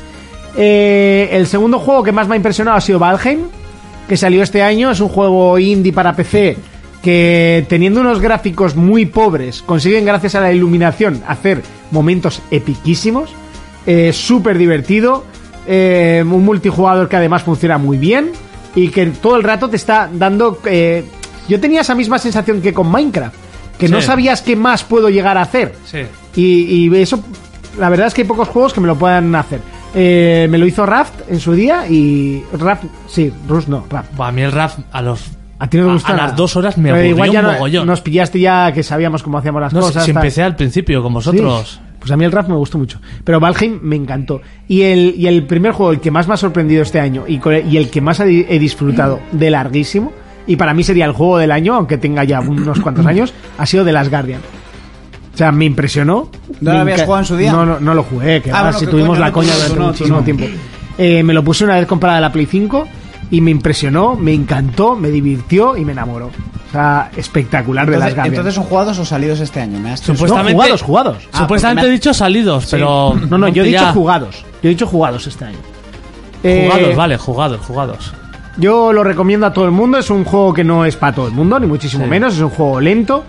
Eh, el segundo juego que más me ha impresionado ha sido Valheim, que salió este año. Es un juego indie para P C que, teniendo unos gráficos muy pobres, consiguen gracias a la iluminación hacer momentos epiquísimos. Eh, súper divertido, eh, un multijugador que además funciona muy bien y que todo el rato te está dando... eh, yo tenía esa misma sensación que con Minecraft, que no Sí. sabías qué más puedo llegar a hacer. Sí. Y, y eso, la verdad es que hay pocos juegos que me lo puedan hacer. Eh, me lo hizo Raft en su día y... Raft, sí, Rust no, Raft. Buah, a mí el rap a los... A ti no te a- gusta a nada. las dos horas me Pero aburrió igual ya un no- mogollón. nos pillaste ya que sabíamos cómo hacíamos las No sé, cosas. si tal. empecé al principio con vosotros. Sí, pues a mí el rap me gustó mucho. Pero Valheim me encantó. Y el, y el primer juego, el que más me ha sorprendido este año y, co- y el que más he di- he disfrutado de larguísimo, y para mí sería el juego del año, aunque tenga ya unos cuantos años, ha sido The Last Guardian. O sea, me impresionó. ¿No Me lo habías enca- jugado en su día? No, no, no lo jugué, que Ah, va, bueno, si que tuvimos coño, la no, coña tú durante no, tú muchísimo no. tiempo. Eh, me lo puse una vez comprada la Play cinco y me impresionó, me encantó, me divirtió y me enamoró. O sea, espectacular de Last Entonces, Guardian. entonces son jugados o salidos este año. Me has Supuestamente- No, jugados, jugados. Ah, Supuestamente porque he me- dicho salidos, pero... No, no, yo he ya- dicho jugados. Yo he dicho jugados este año. Eh, Jugados, vale, jugados, jugados. Yo lo recomiendo a todo el mundo. Es un juego que no es para todo el mundo, ni muchísimo Sí. menos. Es un juego lento,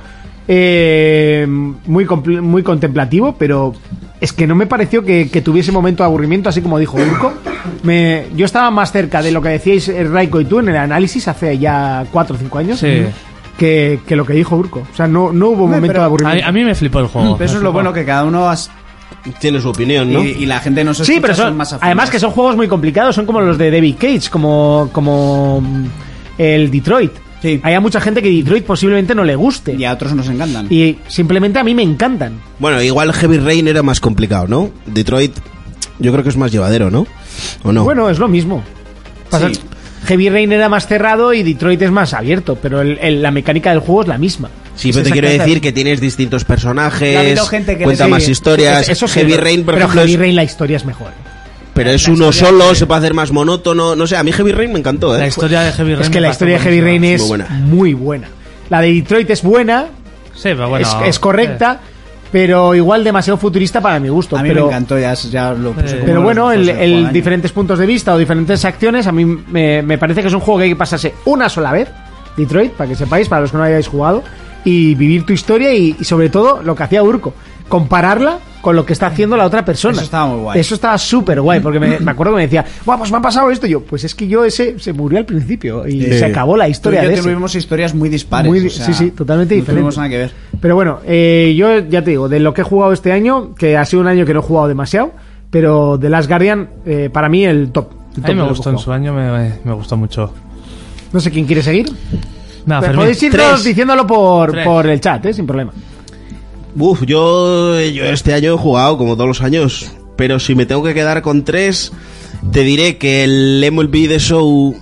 eh, muy, compl- muy contemplativo, pero es que no me pareció que, que tuviese momento de aburrimiento, así como dijo Urco. Me, yo estaba más cerca de lo que decíais eh, Raiko y tú en el análisis hace ya cuatro o cinco años Sí. que, que lo que dijo Urco. O sea, no, no hubo Hombre, momento pero de A, aburrimiento. a mí me flipó el juego. Pero eso me es lo flipó. bueno, que cada uno has- Tiene su opinión, ¿no? y, y la gente no se Sí, escucha, pero son, más afines. además que son juegos muy complicados, son como los de David Cage, como, como mm, el Detroit. Sí. Hay a mucha gente que Detroit posiblemente no le guste. Y a otros nos encantan. Y simplemente a mí me encantan. Bueno, igual Heavy Rain era más complicado, ¿no? Detroit, yo creo que es más llevadero, ¿no? ¿O no? Bueno, es lo mismo. Pasa- Sí. Heavy Rain era más cerrado y Detroit es más abierto, pero el- el- la mecánica del juego es la misma. Sí, Es pero te quiero exactamente- decir que tienes distintos Ha personajes, habido gente que cuenta les- más sí, historias. Eso sí, Heavy pero- Rain, por pero ejemplo, Heavy es- Rain la historia es mejor. pero es la uno historia solo, de- se puede hacer más monótono. No sé, a mí Heavy Rain me encantó, ¿eh? La historia de Heavy Rain Es que me la parece historia de Heavy Rain buenísima. es Muy buena. muy buena. La de Detroit es buena, Sí, pero bueno... es, es correcta, pero igual demasiado futurista para mi gusto. A mí pero, me encantó, ya, ya lo puse Eh, como Pero uno de bueno, los el, mejores del el juego del diferentes puntos de vista o diferentes acciones, a mí me, me parece que es un juego que hay que pasarse una sola vez, Detroit, para que sepáis, para los que no hayáis jugado, y vivir tu historia y, y sobre todo lo que hacía Urco, compararla con lo que está haciendo la otra persona. Eso estaba muy guay. Eso estaba súper guay, porque me, me acuerdo que me decía, guau, pues me ha pasado esto. Y yo, pues es que yo ese se murió al principio y Sí. se acabó la Tú y historia yo de ese. tuvimos historias muy dispares. Muy di- o sea, sí, sí, totalmente no diferente. tuvimos nada que ver. Pero bueno, eh, yo ya te digo, de lo que he jugado este año, que ha sido un año que no he jugado demasiado, pero The Last Guardian, eh, para mí el top. el A top mí me de lo que gustó he en jugado. su año, me, me gustó mucho. No sé quién quiere seguir. Nada, Pero Fermín. podéis ir Tres. todos diciéndolo por, Tres. por el chat, ¿eh? Sin problema. Uf, yo, yo este año he jugado como todos los años, pero si me tengo que quedar con tres, te diré que el M L B The Show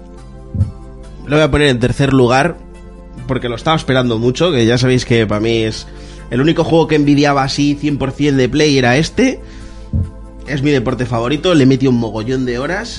lo voy a poner en tercer lugar, porque lo estaba esperando mucho, que ya sabéis que para mí es el único juego que envidiaba así cien por ciento de Play era este. Es mi deporte favorito, le he metido un mogollón de horas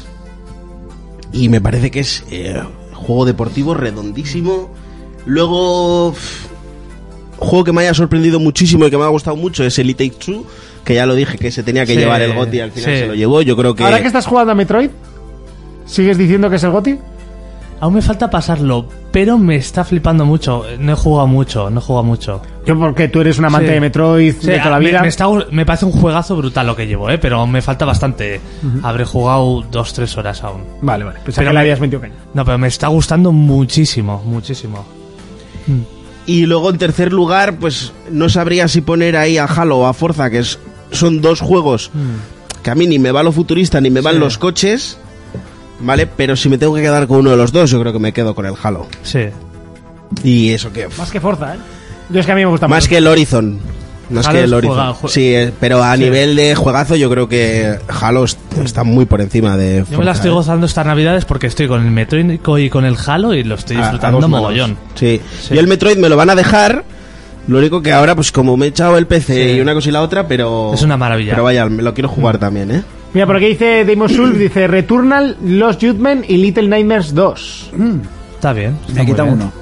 y me parece que es eh, juego deportivo redondísimo. Luego... pff, juego que me haya sorprendido muchísimo y que me ha gustado mucho es el It Takes Two, que ya lo dije que se tenía que Sí, llevar el G O T y al final sí. se lo llevó. Yo creo que Ahora que estás jugando a Metroid, ¿sigues diciendo que es el GOTY? Aún me falta pasarlo, pero me está flipando mucho. No he jugado mucho, no he jugado mucho. Yo porque tú eres un amante Sí. de Metroid Sí, de toda la me, vida. me, está- me parece un juegazo brutal lo que llevo, ¿eh? Pero me falta bastante. Habré jugado dos, tres horas aún. Vale, vale. Pensaba Pero que le me- habías metido caña. No, pero me está gustando muchísimo, muchísimo. Y luego en tercer lugar, pues no sabría si poner ahí a Halo o a Forza, que es, son dos juegos que a mí ni me va lo futurista ni me van Sí. los coches, ¿vale? Pero si me tengo que quedar con uno de los dos, yo creo que me quedo con el Halo. Sí. Y eso que... Más que Forza, ¿eh? Yo es que a mí me gusta Más mucho. que el Horizon. Más Halo que el es Horizon. juega- jue- Sí, eh, pero a Sí. nivel de juegazo yo creo que Halo est- está muy por encima de Yo me la Forza, estoy ¿eh? gozando estas navidades porque estoy con el Metroid y con el Halo y lo estoy A- a disfrutando dos manos. mogollón. Sí. Sí. Yo el Metroid me lo van a dejar. Lo único que ahora, pues como me he echado el P C Sí. y una cosa y la otra, pero... Es una maravilla. Pero vaya, me lo quiero jugar también, ¿eh? Mira, por aquí dice Damon Soul, dice Returnal, Lost Judgment y Little Nightmares dos. Está bien. está Me muy quita bien. uno.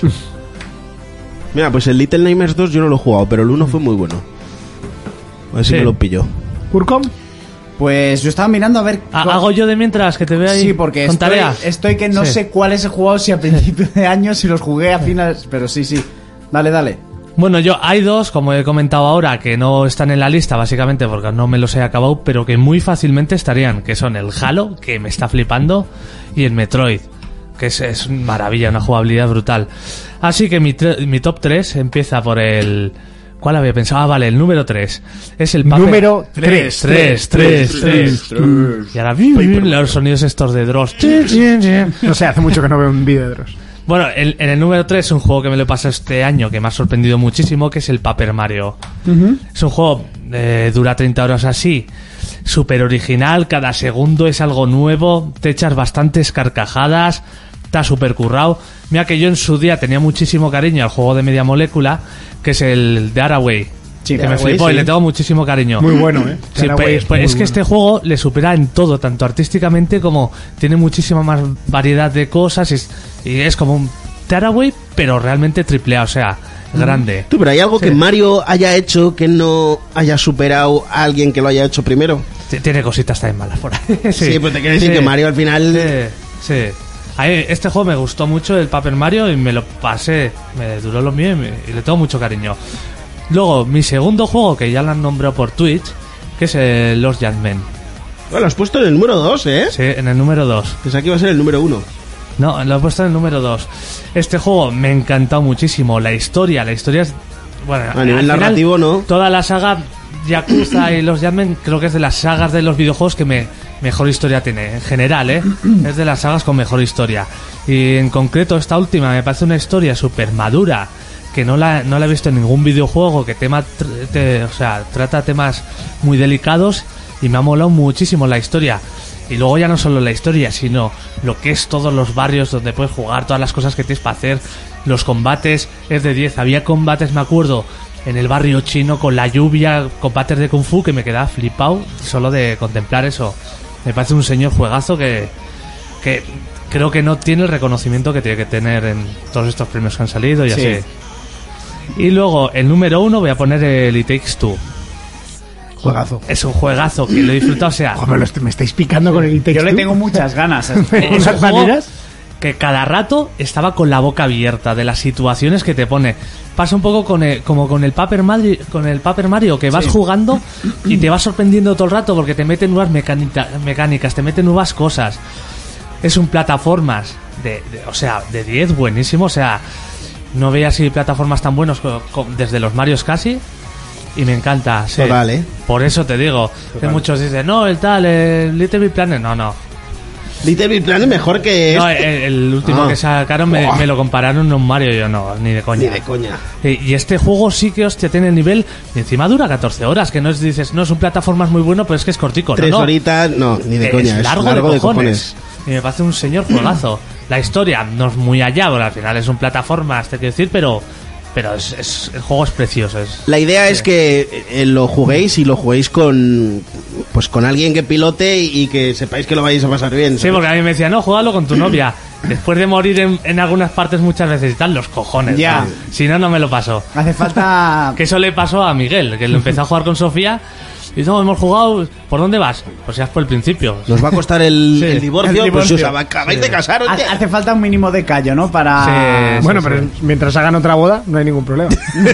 Mira, pues el Little Nightmares dos yo no lo he jugado, pero el uno fue muy bueno. A ver si Sí. me lo pillo. Urcom. Pues yo estaba mirando a ver... Ah, cuál- ¿Hago yo de mientras que te veo ahí Sí, porque con estoy, tareas? estoy que no Sí. sé cuáles he jugado, si a principio de año, si los jugué a finales... Pero sí, sí. Dale, dale. Bueno, yo hay dos, como he comentado ahora, que no están en la lista, básicamente porque no me los he acabado, pero que muy fácilmente estarían, que son el Halo, que me está flipando, y el Metroid, que es, es una maravilla, una jugabilidad brutal. Así que mi, tre- mi top tres empieza por el... ¿Cuál había pensado? Ah, vale, el número tres. Es el Paper... Número tres. tres, tres, tres. Y ahora los sonidos estos de Dross. No sé, hace mucho que no veo un vídeo de Dross. Bueno, el- en el número tres, un juego que me lo he pasado este año que me ha sorprendido muchísimo, que es el Paper Mario. Es un juego, eh, dura treinta horas así, súper original, cada segundo es algo nuevo, te echas bastantes carcajadas, está súper currado. Mira que yo en su día tenía muchísimo cariño al juego de Media Molécula, que es el de Araway. Sí, que me Araway, flipó y sí. le tengo muchísimo cariño. Muy bueno, ¿eh? Sí, Caraway pues, es pues muy es que bueno. este juego le supera en todo, tanto artísticamente como tiene muchísima más variedad de cosas y es, y es como un Tearaway, pero realmente triple A, o sea, grande. Tú, pero ¿hay algo Sí. que Mario haya hecho que no haya superado a alguien que lo haya hecho primero? T- Tiene cositas también malas por ahí. Sí, pues te quiero decir Sí. que Mario al final... Sí, sí. A mí este juego me gustó mucho, el Paper Mario, y me lo pasé, me duró lo mío y, me- y le tengo mucho cariño. Luego, mi segundo juego, que ya lo han nombrado por Twitch, que es el Lost Judgment. Bueno, lo has puesto en el número dos, ¿eh? Sí, en el número dos. Pensaba que iba a ser el número uno. No, lo he puesto en el número dos. Este juego me ha encantado muchísimo. La historia, la historia es... Bueno, A nivel al final, narrativo, ¿no? Toda la saga Yakuza y los Judgment creo que es de las sagas de los videojuegos que me, mejor historia tiene. En general, ¿eh? Es de las sagas con mejor historia. Y en concreto esta última me parece una historia súper madura, que no la, no la he visto en ningún videojuego, que tema tr- te- o sea, trata temas muy delicados y me ha molado muchísimo la historia. Y luego ya no solo la historia, sino lo que es todos los barrios donde puedes jugar, todas las cosas que tienes para hacer, los combates, es de diez. Había combates, me acuerdo, en el barrio chino con la lluvia, combates de Kung Fu, que me quedaba flipado solo de contemplar eso. Me parece un señor juegazo que, que creo que no tiene el reconocimiento que tiene que tener en todos estos premios que han salido y Sí. así. Y luego, el número uno voy a poner el It Takes Two. Juegazo. Es un juegazo que lo he disfrutado, o sea... Joder, me, lo est- me estáis picando con el It Takes Yo le Two. tengo muchas ganas. a este ¿De juego. Es un esas juego maneras? que cada rato estaba con la boca abierta de las situaciones que te pone. Pasa un poco con el- como con el Paper Mario, con el Paper Mario, que vas jugando y te vas sorprendiendo todo el rato porque te meten nuevas mecánica- mecánicas, te meten nuevas cosas. Es un plataformas de, de- o sea, de diez, buenísimo, o sea, no veía así plataformas tan buenos co- co- desde los Marios casi. Y me encanta, sí. Total, ¿eh? Por eso te digo, que muchos dicen, no, el tal, el Little Big Planet, no, no. Little Big Planet mejor que No, este. el, el último Ah. que sacaron me, Buah. me lo compararon a un Mario y yo no, ni de coña. Ni de coña. Y, y este juego sí que, hostia, tiene el nivel y encima dura catorce horas, que no es, dices, no, es un plataformas muy bueno, pero es que es cortico, Tres ¿no? no. horitas, no, ni de Es coña. Es largo, largo, de, cojones. Y me parece un señor juegazo. La historia no es muy allá, bueno, al final es un plataformas, te quiero decir, pero pero es, es- el juego es precioso. Es, La idea es que eh, lo juguéis y lo juguéis con pues con alguien que pilote y que sepáis que lo vais a pasar bien. Sí, ¿sabes? porque a mí me decían, no, juégalo con tu novia. Después de morir en, en algunas partes muchas veces y tal, los cojones. Ya. ¿sabes? Si no, no me lo paso. Hace falta... Que eso le pasó a Miguel, que lo empezó a jugar con Sofía. Y no, hemos jugado. ¿Por dónde vas? Pues ya es por el principio. Nos va a costar el, Sí, el divorcio, el divorcio. pues os acabáis Sí. de casar, oye. Hace, hace falta un mínimo de callo, ¿no? Para... Sí. Bueno, pero mientras hagan otra boda, no hay ningún problema.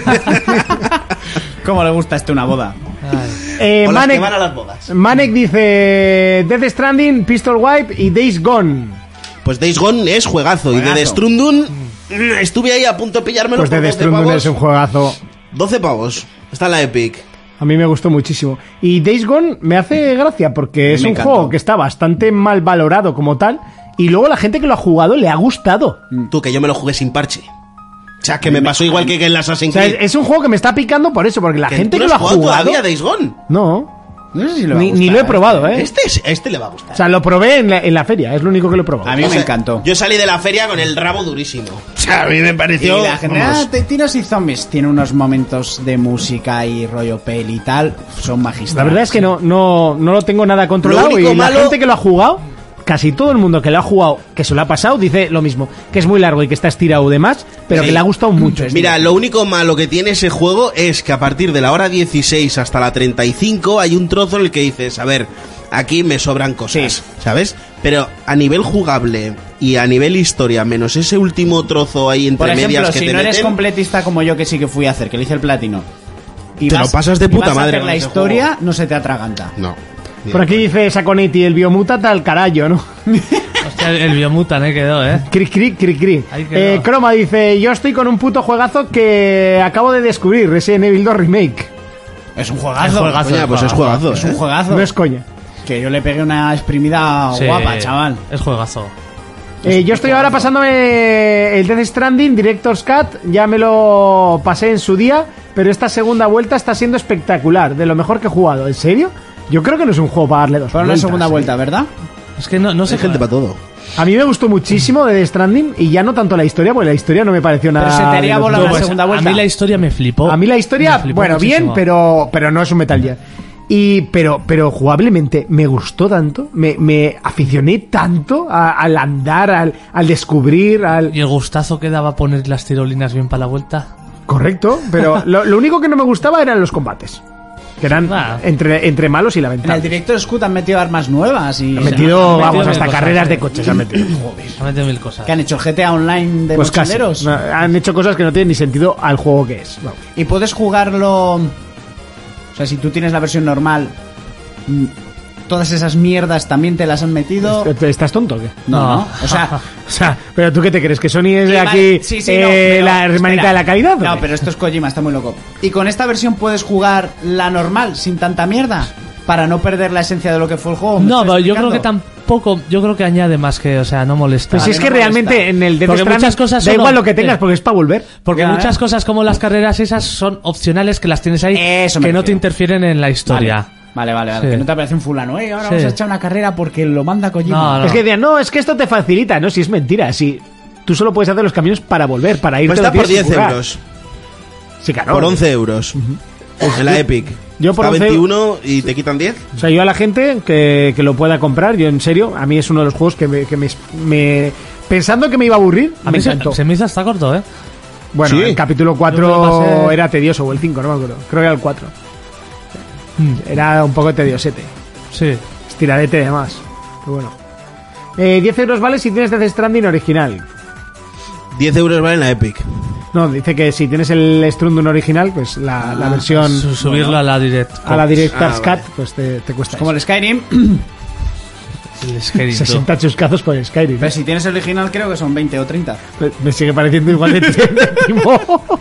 ¿Cómo le gusta a este una boda? Ay. Eh, O las que Manek, van a las bodas. Manek dice Death Stranding, Pistol Wipe y Days Gone. Pues Days Gone es juegazo. Y de Juegazo. The Stranding mm, estuve ahí a punto de pillármelo Pues por Death doce Stranding pavos. es un juegazo. doce pavos. Está en la Epic. A mí me gustó muchísimo. Y Days Gone me hace gracia porque es me un encantó. juego que está bastante mal valorado como tal. Y luego la gente que lo ha jugado le ha gustado. Tú, que yo me lo jugué sin parche. O sea, que me pasó igual que en el O Assassin's sea, es, Creed. es un juego que me está picando por eso, porque la Que gente tú que no lo ha has jugado jugado... todavía Days Gone. No, No sé si le va a ni, gustar, ni lo he ¿eh? probado, ¿eh? Este, es- este le va a gustar. O sea, lo probé en la, en la feria, es lo único que lo he probado. A mí O me sea, encantó. Yo salí de la feria con el rabo durísimo. O sea, a mí me Y pareció... la gente, vamos. ah, te- Tiros y Zombies tiene unos momentos de música y rollo peli y tal, son magistrales. La verdad es que no, no, no lo tengo nada controlado. Lo único Y la malo- gente que lo ha jugado, casi todo el mundo que lo ha jugado, que se lo ha pasado, dice lo mismo, que es muy largo y que está estirado de más, pero Sí. que le ha gustado mucho. Mira, lo único malo que tiene ese juego es que a partir de la hora dieciséis hasta la treinta y cinco hay un trozo en el que dices, a ver, aquí me sobran cosas, Sí. ¿sabes? Pero a nivel jugable y a nivel historia, menos ese último trozo ahí entre Por ejemplo, medias que si te no eres meten, completista como yo que sí que fui a hacer, que le hice el platino. Y Te lo pasas de y puta vas a madre hacer con la ese historia, juego. no se te atraganta. No. Por aquí dice Saconetti, el biomuta tal carajo, ¿no? Hostia, el, el biomutan, eh, quedó, eh. Cric, cric, cric, cric. Ahí quedó. Eh, Croma dice, yo estoy con un puto juegazo que acabo de descubrir, Resident Evil dos Remake. Es un Es juegazo. juegazo. Coña, pues es juegazo. Es ¿eh? un juegazo. No es coña. Que yo le pegué una exprimida Sí, guapa, chaval. Es juegazo. Eh, yo estoy ahora pasándome el Death Stranding Director's Cut, ya me lo pasé en su día, pero esta segunda vuelta está siendo espectacular, de lo mejor que he jugado. ¿En serio? Yo creo que no es un juego para darle dos Fue una vueltas, segunda ¿eh? vuelta, ¿verdad? Es que no, no sé. Hay gente para todo. A mí me gustó muchísimo de Death Stranding y ya no tanto la historia, porque la historia no me pareció nada... Pero se te haría del otro bola mundo. la Pues, segunda a vuelta. mí la historia me flipó. A mí la historia, Me flipó bueno, bien, muchísimo. pero, pero no es un Metal Gear. Y, pero, pero jugablemente me gustó tanto, me, me aficioné tanto a- al andar, al, al descubrir, al... Y el gustazo que daba poner las tirolinas bien para la vuelta. Correcto, pero lo, lo único que no me gustaba eran los combates. Que eran Ah. entre, entre malos y En el lamentables. Director Scoot han metido armas nuevas y... Han metido, han vamos, metido hasta mil carreras cosas, de eh. coches han metido. Ha metido mil cosas. Que han hecho el G T A Online de Pues casi. mochileros. No, han hecho cosas que no tienen ni sentido al juego que es. Vamos. Y puedes jugarlo... O sea, si tú tienes la versión normal, mm, todas esas mierdas también te las han metido... ¿Estás tonto o qué? No, No. no. O sea... O sea, ¿pero tú qué te crees? ¿Que Sony es de Y aquí vale, sí, sí, no, eh, pero- la hermanita espera. de la calidad? ¿o No, qué? pero esto es Kojima, está muy loco. Y con esta versión puedes jugar la normal, sin tanta mierda, para no perder la esencia de lo que fue el juego. ¿Me No, estoy pero yo creo que explicando? tampoco. Yo creo que añade más que, o sea, no molesta. Pues si es no que molesta. realmente en el Death Porque Stranding muchas cosas da son- igual lo que tengas eh. porque es para volver. Porque Ya, muchas ¿eh? cosas como las carreras esas son opcionales que las tienes ahí Eso me que no te refiero. interfieren en la historia. Vale, vale, vale. Sí. Que no te aparece un fulano, eh, ahora Sí. vamos a echar una carrera porque lo manda Kojima. No, no. Es que decían, no, es que esto te facilita, ¿no? Si es mentira, si tú solo puedes hacer los caminos para volver, para irte. Pues está lo por tienes que diez currar. euros. Sí, claro. Por once euros. En la Epic. Yo por está once veintiuno y te quitan diez. O sea, yo a la gente que, que lo pueda comprar, yo en serio, a mí es uno de los juegos que me... que me, me- pensando que me iba a aburrir, A me mí se, encantó. se me hizo hasta corto, ¿eh? Bueno, Sí. el capítulo Yo cuatro me lo pasé- era tedioso, o el cinco, no me acuerdo. Creo que era el cuatro. Mm, Era un poco tediosete. Sí. Estiradete y demás. Pero bueno. Eh, diez euros vale si tienes Death Stranding original. diez euros vale en la Epic. No, dice que si tienes el Stranding original, pues la, la versión Su- subirlo a la direct. a la Director's Ah, Cut, vale. pues te, te cuesta Como eso. el Skyrim, El Skyrim, tú. sesenta chuscazos por Skyrim. pero si tienes el original creo que son veinte o treinta. Me- Me sigue pareciendo igual de céntimo.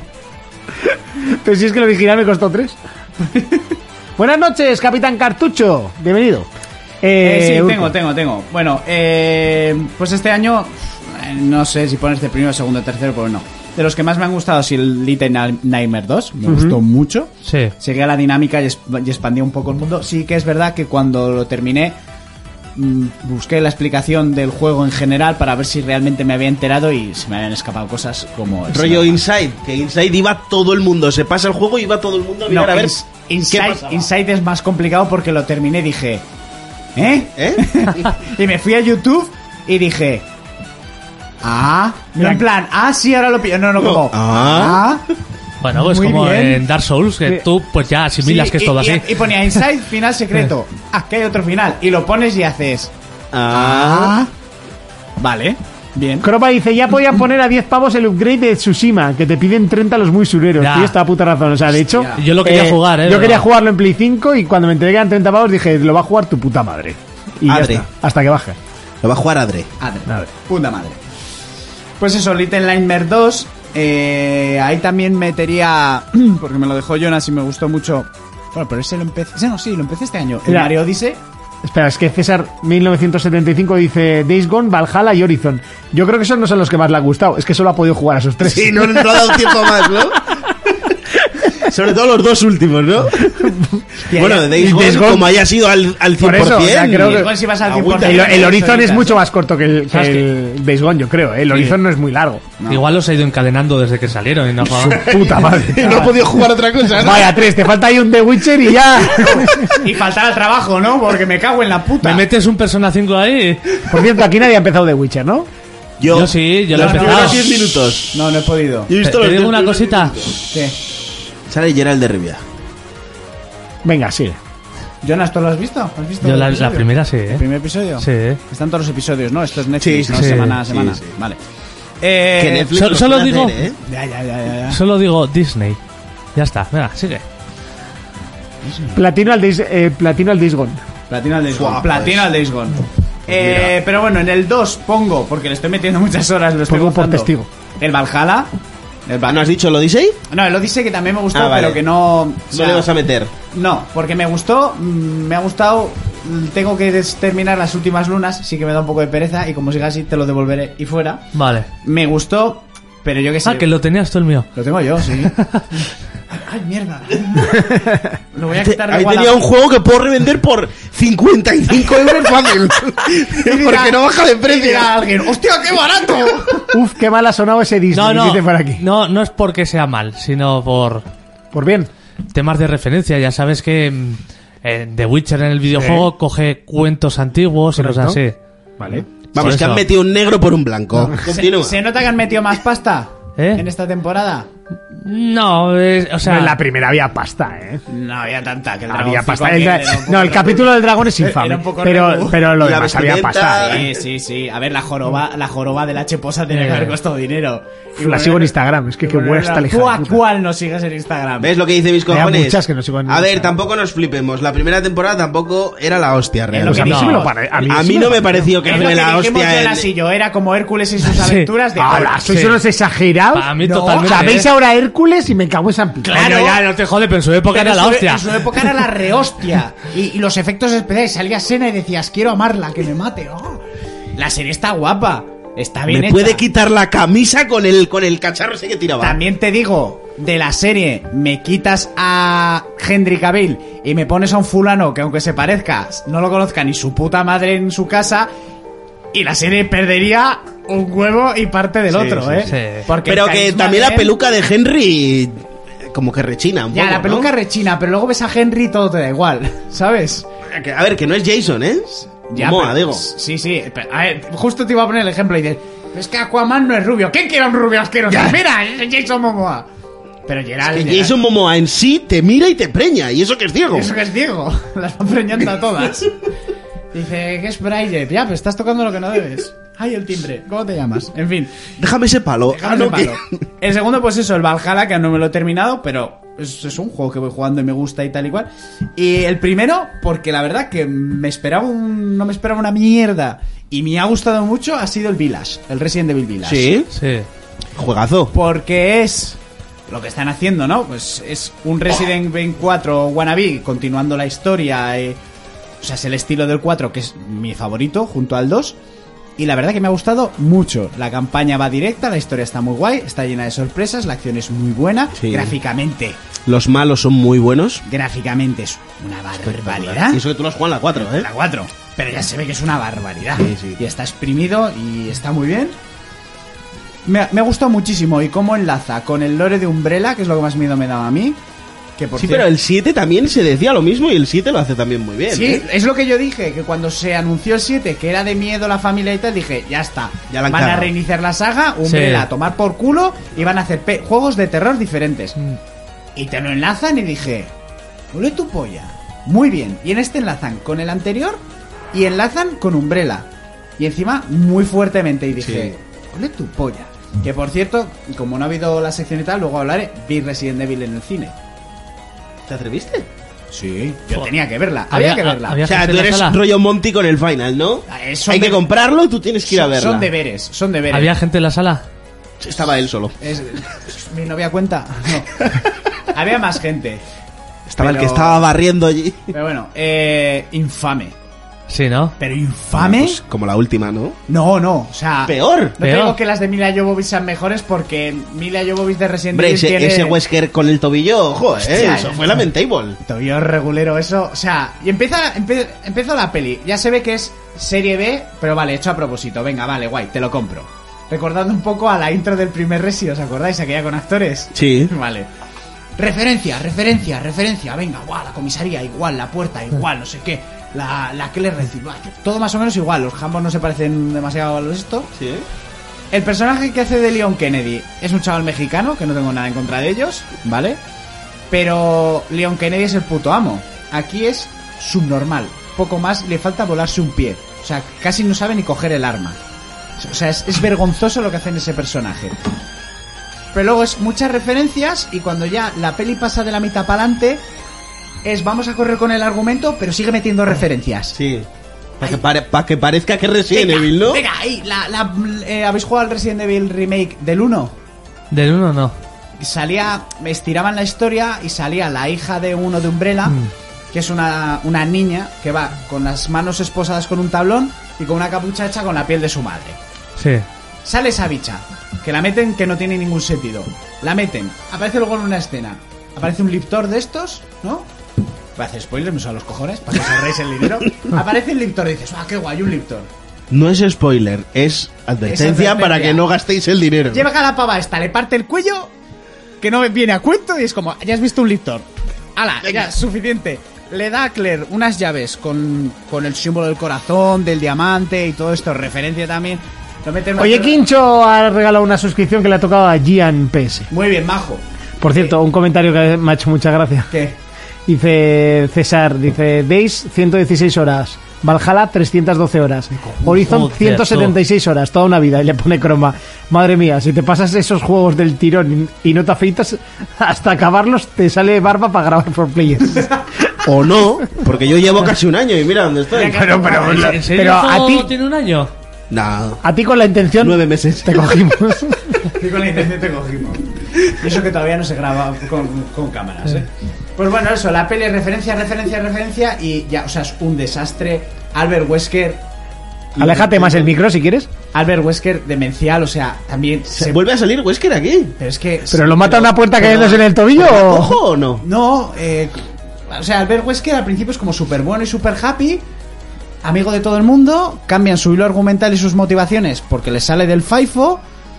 Pero si es que el original me costó tres. Buenas noches, Capitán Cartucho. Bienvenido. Eh, Eh, sí, Urco. tengo, tengo, tengo. Bueno, eh, pues este año, eh, no sé si pones de primero, segundo, tercero, pero no. De los que más me han gustado, sí, el Little Nightmare dos, me gustó mucho. Sí. Seguía la dinámica y, es- y expandía un poco el mundo. Sí que es verdad que cuando lo terminé, mm, busqué la explicación del juego en general para ver si realmente me había enterado y se me habían escapado cosas como... el Rollo Snowman. Inside. Que Inside iba todo el mundo. Se pasa el juego y va todo el mundo a mirar No, a ver. Ins- qué Inside, pasaba. Inside es más complicado porque lo terminé y dije... ¿Eh? ¿Eh? Y me fui a YouTube y dije... Ah, no en plan, ah, sí, ahora lo pillo. No, no, como. Ah. Ah. Bueno, pues Muy como bien. en Dark Souls, que Sí. tú pues ya asimilas Sí, que es y- todo y, así. Y ponía inside, final secreto. Ah, que hay otro final. Y lo pones y haces. Ah. Ah. Vale, bien. Cropa dice, ya podían poner a diez pavos el upgrade de Tsushima, que te piden treinta los muy sureros. Ya. Y esta puta razón. O sea, de hecho... Yo lo quería jugar, ¿eh? Yo Pero- quería jugarlo en Play cinco y cuando me enteré que eran treinta pavos dije, lo va a jugar tu puta madre. Y ya Adre. está, hasta que baje. Lo va a jugar Adre. Madre. Madre. Puta madre. Pues eso, Little Nightmares dos. Eh, ahí también metería. Porque me lo dejó Jonas y me gustó mucho. Bueno, pero ese lo empecé. Ese no, sí, lo empecé este año. El Mira. Mario Odyssey. Espera, es que César mil novecientos setenta y cinco dice Days Gone, Valhalla y Horizon. Yo creo que esos no son los que más le han gustado. Es que solo ha podido jugar a esos tres. Sí, no, no ha dado tiempo más, ¿no? Sobre todo los dos últimos, ¿no? Bueno, de Days y Gone, Days Gone- como haya sido al, al cien Por por eso, ciento. ya creo que- Igual si vas al cien por Agüita. ciento. El, el Horizon es horitas. mucho más corto que el, que ¿Sabes el Days Gone, yo creo. ¿eh? El Horizon no es muy largo. Igual los he ido encadenando desde que salieron y no Puta madre. No he podido jugar otra cosa, ¿no? Vaya, tres, te falta ahí un The Witcher y ya. Y faltará el trabajo, ¿no? Porque me cago en la puta. ¿Me metes un Persona cinco ahí? Por cierto, aquí nadie ha empezado The Witcher, ¿no? Yo sí, yo lo he los empezado. primeros diez minutos. No, no he podido. Yo he Te, visto te los digo diez una primeros cosita. minutos. ¿Qué? Sale Gerald de Rivia. Venga, sigue. Jonas, ¿tú lo has visto? ¿Has visto Yo el la, la episodio? primera sí, ¿El ¿eh? primer episodio? Sí. Están todos los episodios, ¿no? Esto es Netflix, Sí, ¿no? sí, Semana a sí, semana. sí. Vale. Eh, Que Netflix so- lo solo puede digo- hacer, ¿eh? Ya, ya, ya, ya, ya. Solo digo Disney. Ya está, venga, sigue. Platino al Days, eh, Platino al Days Gone. Platino al Days Gone. Guau, Platino pues. al Days Gone. Eh, pero bueno, en el dos pongo, porque le estoy metiendo muchas horas, lo estoy Pongo por gozando, testigo. El Valhalla. El Val- ¿No has dicho lo Odyssey? No, el Odyssey que también me gustó, Ah, vale. pero que no... o No sea, le vas a meter. No, porque me gustó, mm, me ha gustado, mm, tengo que des- terminar las últimas lunas, sí que me da un poco de pereza y como siga así te lo devolveré y fuera. Vale. Me gustó, pero yo que sé... Ah, que lo tenías tú el mío. Lo tengo yo, sí. Ay, mierda. Lo voy a quitar de Ahí igual a- tenía un juego que puedo revender por cincuenta y cinco euros fácil. Porque no baja de Y precio. dirá alguien, ¡hostia, qué barato! Uf, qué mal ha sonado ese Disney. No, no, dice por aquí. no, no es porque sea mal, sino por Por bien. temas de referencia. Ya sabes que mm, eh, The Witcher en el videojuego coge cuentos antiguos y cosas así. Vale. Vamos, Por que han eso. metido un negro por un blanco. ¿Se, Continúa. se nota que han metido más pasta ¿Eh? en esta temporada? No, es- o sea, en la primera había pasta, ¿eh? No había tanta. Que el Había dragoncito pasta. aquel El- era un poco no, el rebu- capítulo del dragón es Era infame. un poco Pero, rebu. pero lo Y la demás había vestimenta, pasta. ¿eh? Sí, sí, sí. A ver, la joroba, la joroba del H posa tenía que haber costado dinero. La sigo en Instagram. Es que qué buena está la hija ¿Tú de a puta. cuál nos sigues en Instagram? ¿Ves lo que dice mis Hay cojones? muchas que no sigo en A ver, Instagram. tampoco nos flipemos. La primera temporada tampoco era la hostia, Es lo realmente. que A mí No. sí me lo pare- A mí, A sí mí me no lo me pareció. pareció que Es lo fue que la dijimos hostia. Jonas en- y yo, era como Hércules y sus aventuras de Hola, cola. sois Sí. unos exagerados. Para mí No, totalmente, o sea, veis ¿eh? ahora a Hércules y me cago en San Pico. Claro. Coño, ya no te jode, pero en su época Pero era la en su- hostia. En su época era la rehostia. Y, y los efectos especiales. Salía Sena y decías, quiero amarla, que me mate. Oh. La serie está guapa. Está bien Me hecha. puede quitar la camisa con el, con el cacharro ese que tiraba. También te digo, de la serie, me quitas a Henry Cavill y me pones a un fulano que aunque se parezca, no lo conozca ni su puta madre en su casa, y la serie perdería un huevo y parte del Sí, otro, sí, ¿eh? sí. Porque Pero el que carisma también de la él- peluca de Henry eh, como que rechina un Ya, poco, la peluca ¿no? rechina, pero luego ves a Henry y todo te da igual, ¿sabes? Que- A ver, que no es Jason, ¿eh? Ya, Momoa, pero- digo. Sí, sí. pero, a ver, justo te iba a poner el ejemplo y dices, es que Aquaman no es rubio. ¿Quién quiere un rubio asqueroso? Mira, es Jason Momoa. Pero Gerald... Que Gerald- Jason Momoa en sí te mira y te preña. Y eso que es ciego. Eso que es ciego. Las van preñando a todas. Dice, ¿qué es Braille? Ya, pero estás tocando lo que no debes. Ay, el timbre. ¿Cómo te llamas? En fin. Déjame ese palo. Déjame Ah, no, ese palo. que- El segundo, pues eso, el Valhalla, que aún no me lo he terminado, pero es, es un juego que voy jugando y me gusta y tal y cual. Y el primero, porque la verdad que me esperaba un, no me esperaba una mierda y me ha gustado mucho, ha sido el Village, el Resident Evil Village. Sí, Sí. juegazo. Porque es lo que están haciendo, ¿no? Pues es un Resident Evil cuatro wannabe, continuando la historia. eh, o sea, es el estilo del cuatro, que es mi favorito, junto al dos. Y la verdad que me ha gustado mucho. La campaña va directa, la historia está muy guay, está llena de sorpresas, la acción es muy buena. Sí. Gráficamente, Los malos son muy buenos. gráficamente es una barbaridad. Y eso que tú los juegas en la cuatro, ¿eh? La cuatro. Pero ya se ve que es una barbaridad. Sí, sí. Y está exprimido y está muy bien. Me, me ha gustado muchísimo y cómo enlaza con el lore de Umbrella, que es lo que más miedo me daba a mí. Que por Sí, cierto- pero el siete también se decía lo mismo y el siete lo hace también muy bien. Sí, ¿eh? es lo que yo dije, que cuando se anunció el siete, que era de miedo la familia y tal, dije, ya está. Ya la han van a cagado. reiniciar la saga, Umbrella Sí. a tomar por culo y van a hacer pe- juegos de terror diferentes. Mm. Y te lo enlazan y dije, ole tu polla. Muy bien. Y en este enlazan con el anterior y enlazan con Umbrella. Y encima muy fuertemente. Y dije, ole tu polla. Que por cierto, como no ha habido la sección y tal, luego hablaré, vi Resident Evil en el cine. ¿Te atreviste? Sí, yo tenía que verla, había, Había- que verla. había- O sea, gente tú en la eres sala? rollo Monty con el final, ¿no? Eh, son Hay que de- comprarlo, tú tienes que ir a son, verla. son deberes, son deberes. ¿Había gente en la sala? Estaba él solo. Es- ¿Mi novia cuenta? No. Había más gente. Estaba el Pero- que estaba barriendo allí. Pero bueno, eh, infame. Sí, ¿no? Pero infame. Pues como la última, ¿no? No, no, o sea. Peor. No te Peor. digo que las de Mila Jovovich sean mejores porque Mila Jovovich de Resident Hombre, Evil ese, tiene... ese Wesker con el tobillo, joder, Hostia, eso eh. fue lamentable. Tobillo regulero, eso. O sea, y empieza, empe- empieza la peli. Ya se ve que es serie B, pero vale, hecho a propósito. Venga, vale, guay, te lo compro. Recordando un poco a la intro del primer Resi, ¿os acordáis? Aquella con actores. Sí. Vale. Referencia, referencia, referencia. Venga, guau, la comisaría igual, la puerta igual, no sé qué. La, la que le reciba. Todo más o menos igual. Los jambos no se parecen demasiado a los esto. Sí. El personaje que hace de Leon Kennedy es un chaval mexicano, que no tengo nada en contra de ellos, ¿vale? Pero Leon Kennedy es el puto amo. Aquí es subnormal. Poco más, le falta volarse un pie. O sea, casi no sabe ni coger el arma. O sea, es, es vergonzoso lo que hace en ese personaje. Pero luego es muchas referencias y cuando ya la peli pasa de la mitad para adelante, es vamos a correr con el argumento, pero sigue metiendo referencias. Sí. Para que, pare- pa' que parezca que es Resident Venga, Evil, ¿no? venga, ahí, la, la, eh, ¿habéis jugado al Resident Evil Remake del uno? Del uno no. Salía, me estiraban la historia y salía la hija de uno de Umbrella, que es una, una niña que va con las manos esposadas con un tablón y con una capucha hecha con la piel de su madre. Sí. Sale esa bicha, que la meten que no tiene ningún sentido. La meten, aparece luego en una escena. Aparece un Liptor de estos, ¿no? Voy a hacer spoilers, me son los cojones, para que os ahorréis el dinero. Aparece el Liptor y dices, ¡ah, qué guay, un Liptor! No es spoiler, es advertencia, Es advertencia. para que no gastéis el dinero. Llega a la pava esta, le parte el cuello, que no viene a cuento, y es como, ya has visto un Liptor. ¡Hala! Ya, suficiente. Le da a Claire unas llaves con, con el símbolo del corazón, del diamante y todo esto, referencia también. Lo mete en una Oye, cerra- Quincho ha regalado una suscripción que le ha tocado a Gian P S. Muy bien, majo. Por cierto, un comentario que me ha hecho mucha gracia. ¿Qué? Dice César, dice Days ciento dieciséis horas, Valhalla trescientas doce horas, Horizon Joder, ciento setenta y seis horas, toda una vida. Y le pone croma. Madre mía, si te pasas esos juegos del tirón y no te afeitas hasta acabarlos, te sale barba para grabar for players. O no, porque yo llevo casi un año y mira dónde estoy. Pero, pero, ¿En en serio pero el a juego ti, tiene un año? No, a ti con la intención nueve meses. te cogimos. Y con la intención te cogimos. Y eso que todavía no se graba con, con cámaras, ¿eh? Pues bueno, eso, la peli es referencia, referencia, referencia y ya, o sea, es un desastre. Albert Wesker... Aléjate más el micro si quieres. Albert Wesker demencial, o sea, también ¿Se se... vuelve a salir Wesker aquí? Pero es que... ¿Pero lo mata una puerta pero- cayéndose en el tobillo o...? ¿Ojo o no? No, eh, o sea, Albert Wesker al principio es como súper bueno y súper happy, amigo de todo el mundo, cambian su hilo argumental y sus motivaciones porque le sale del FIFO,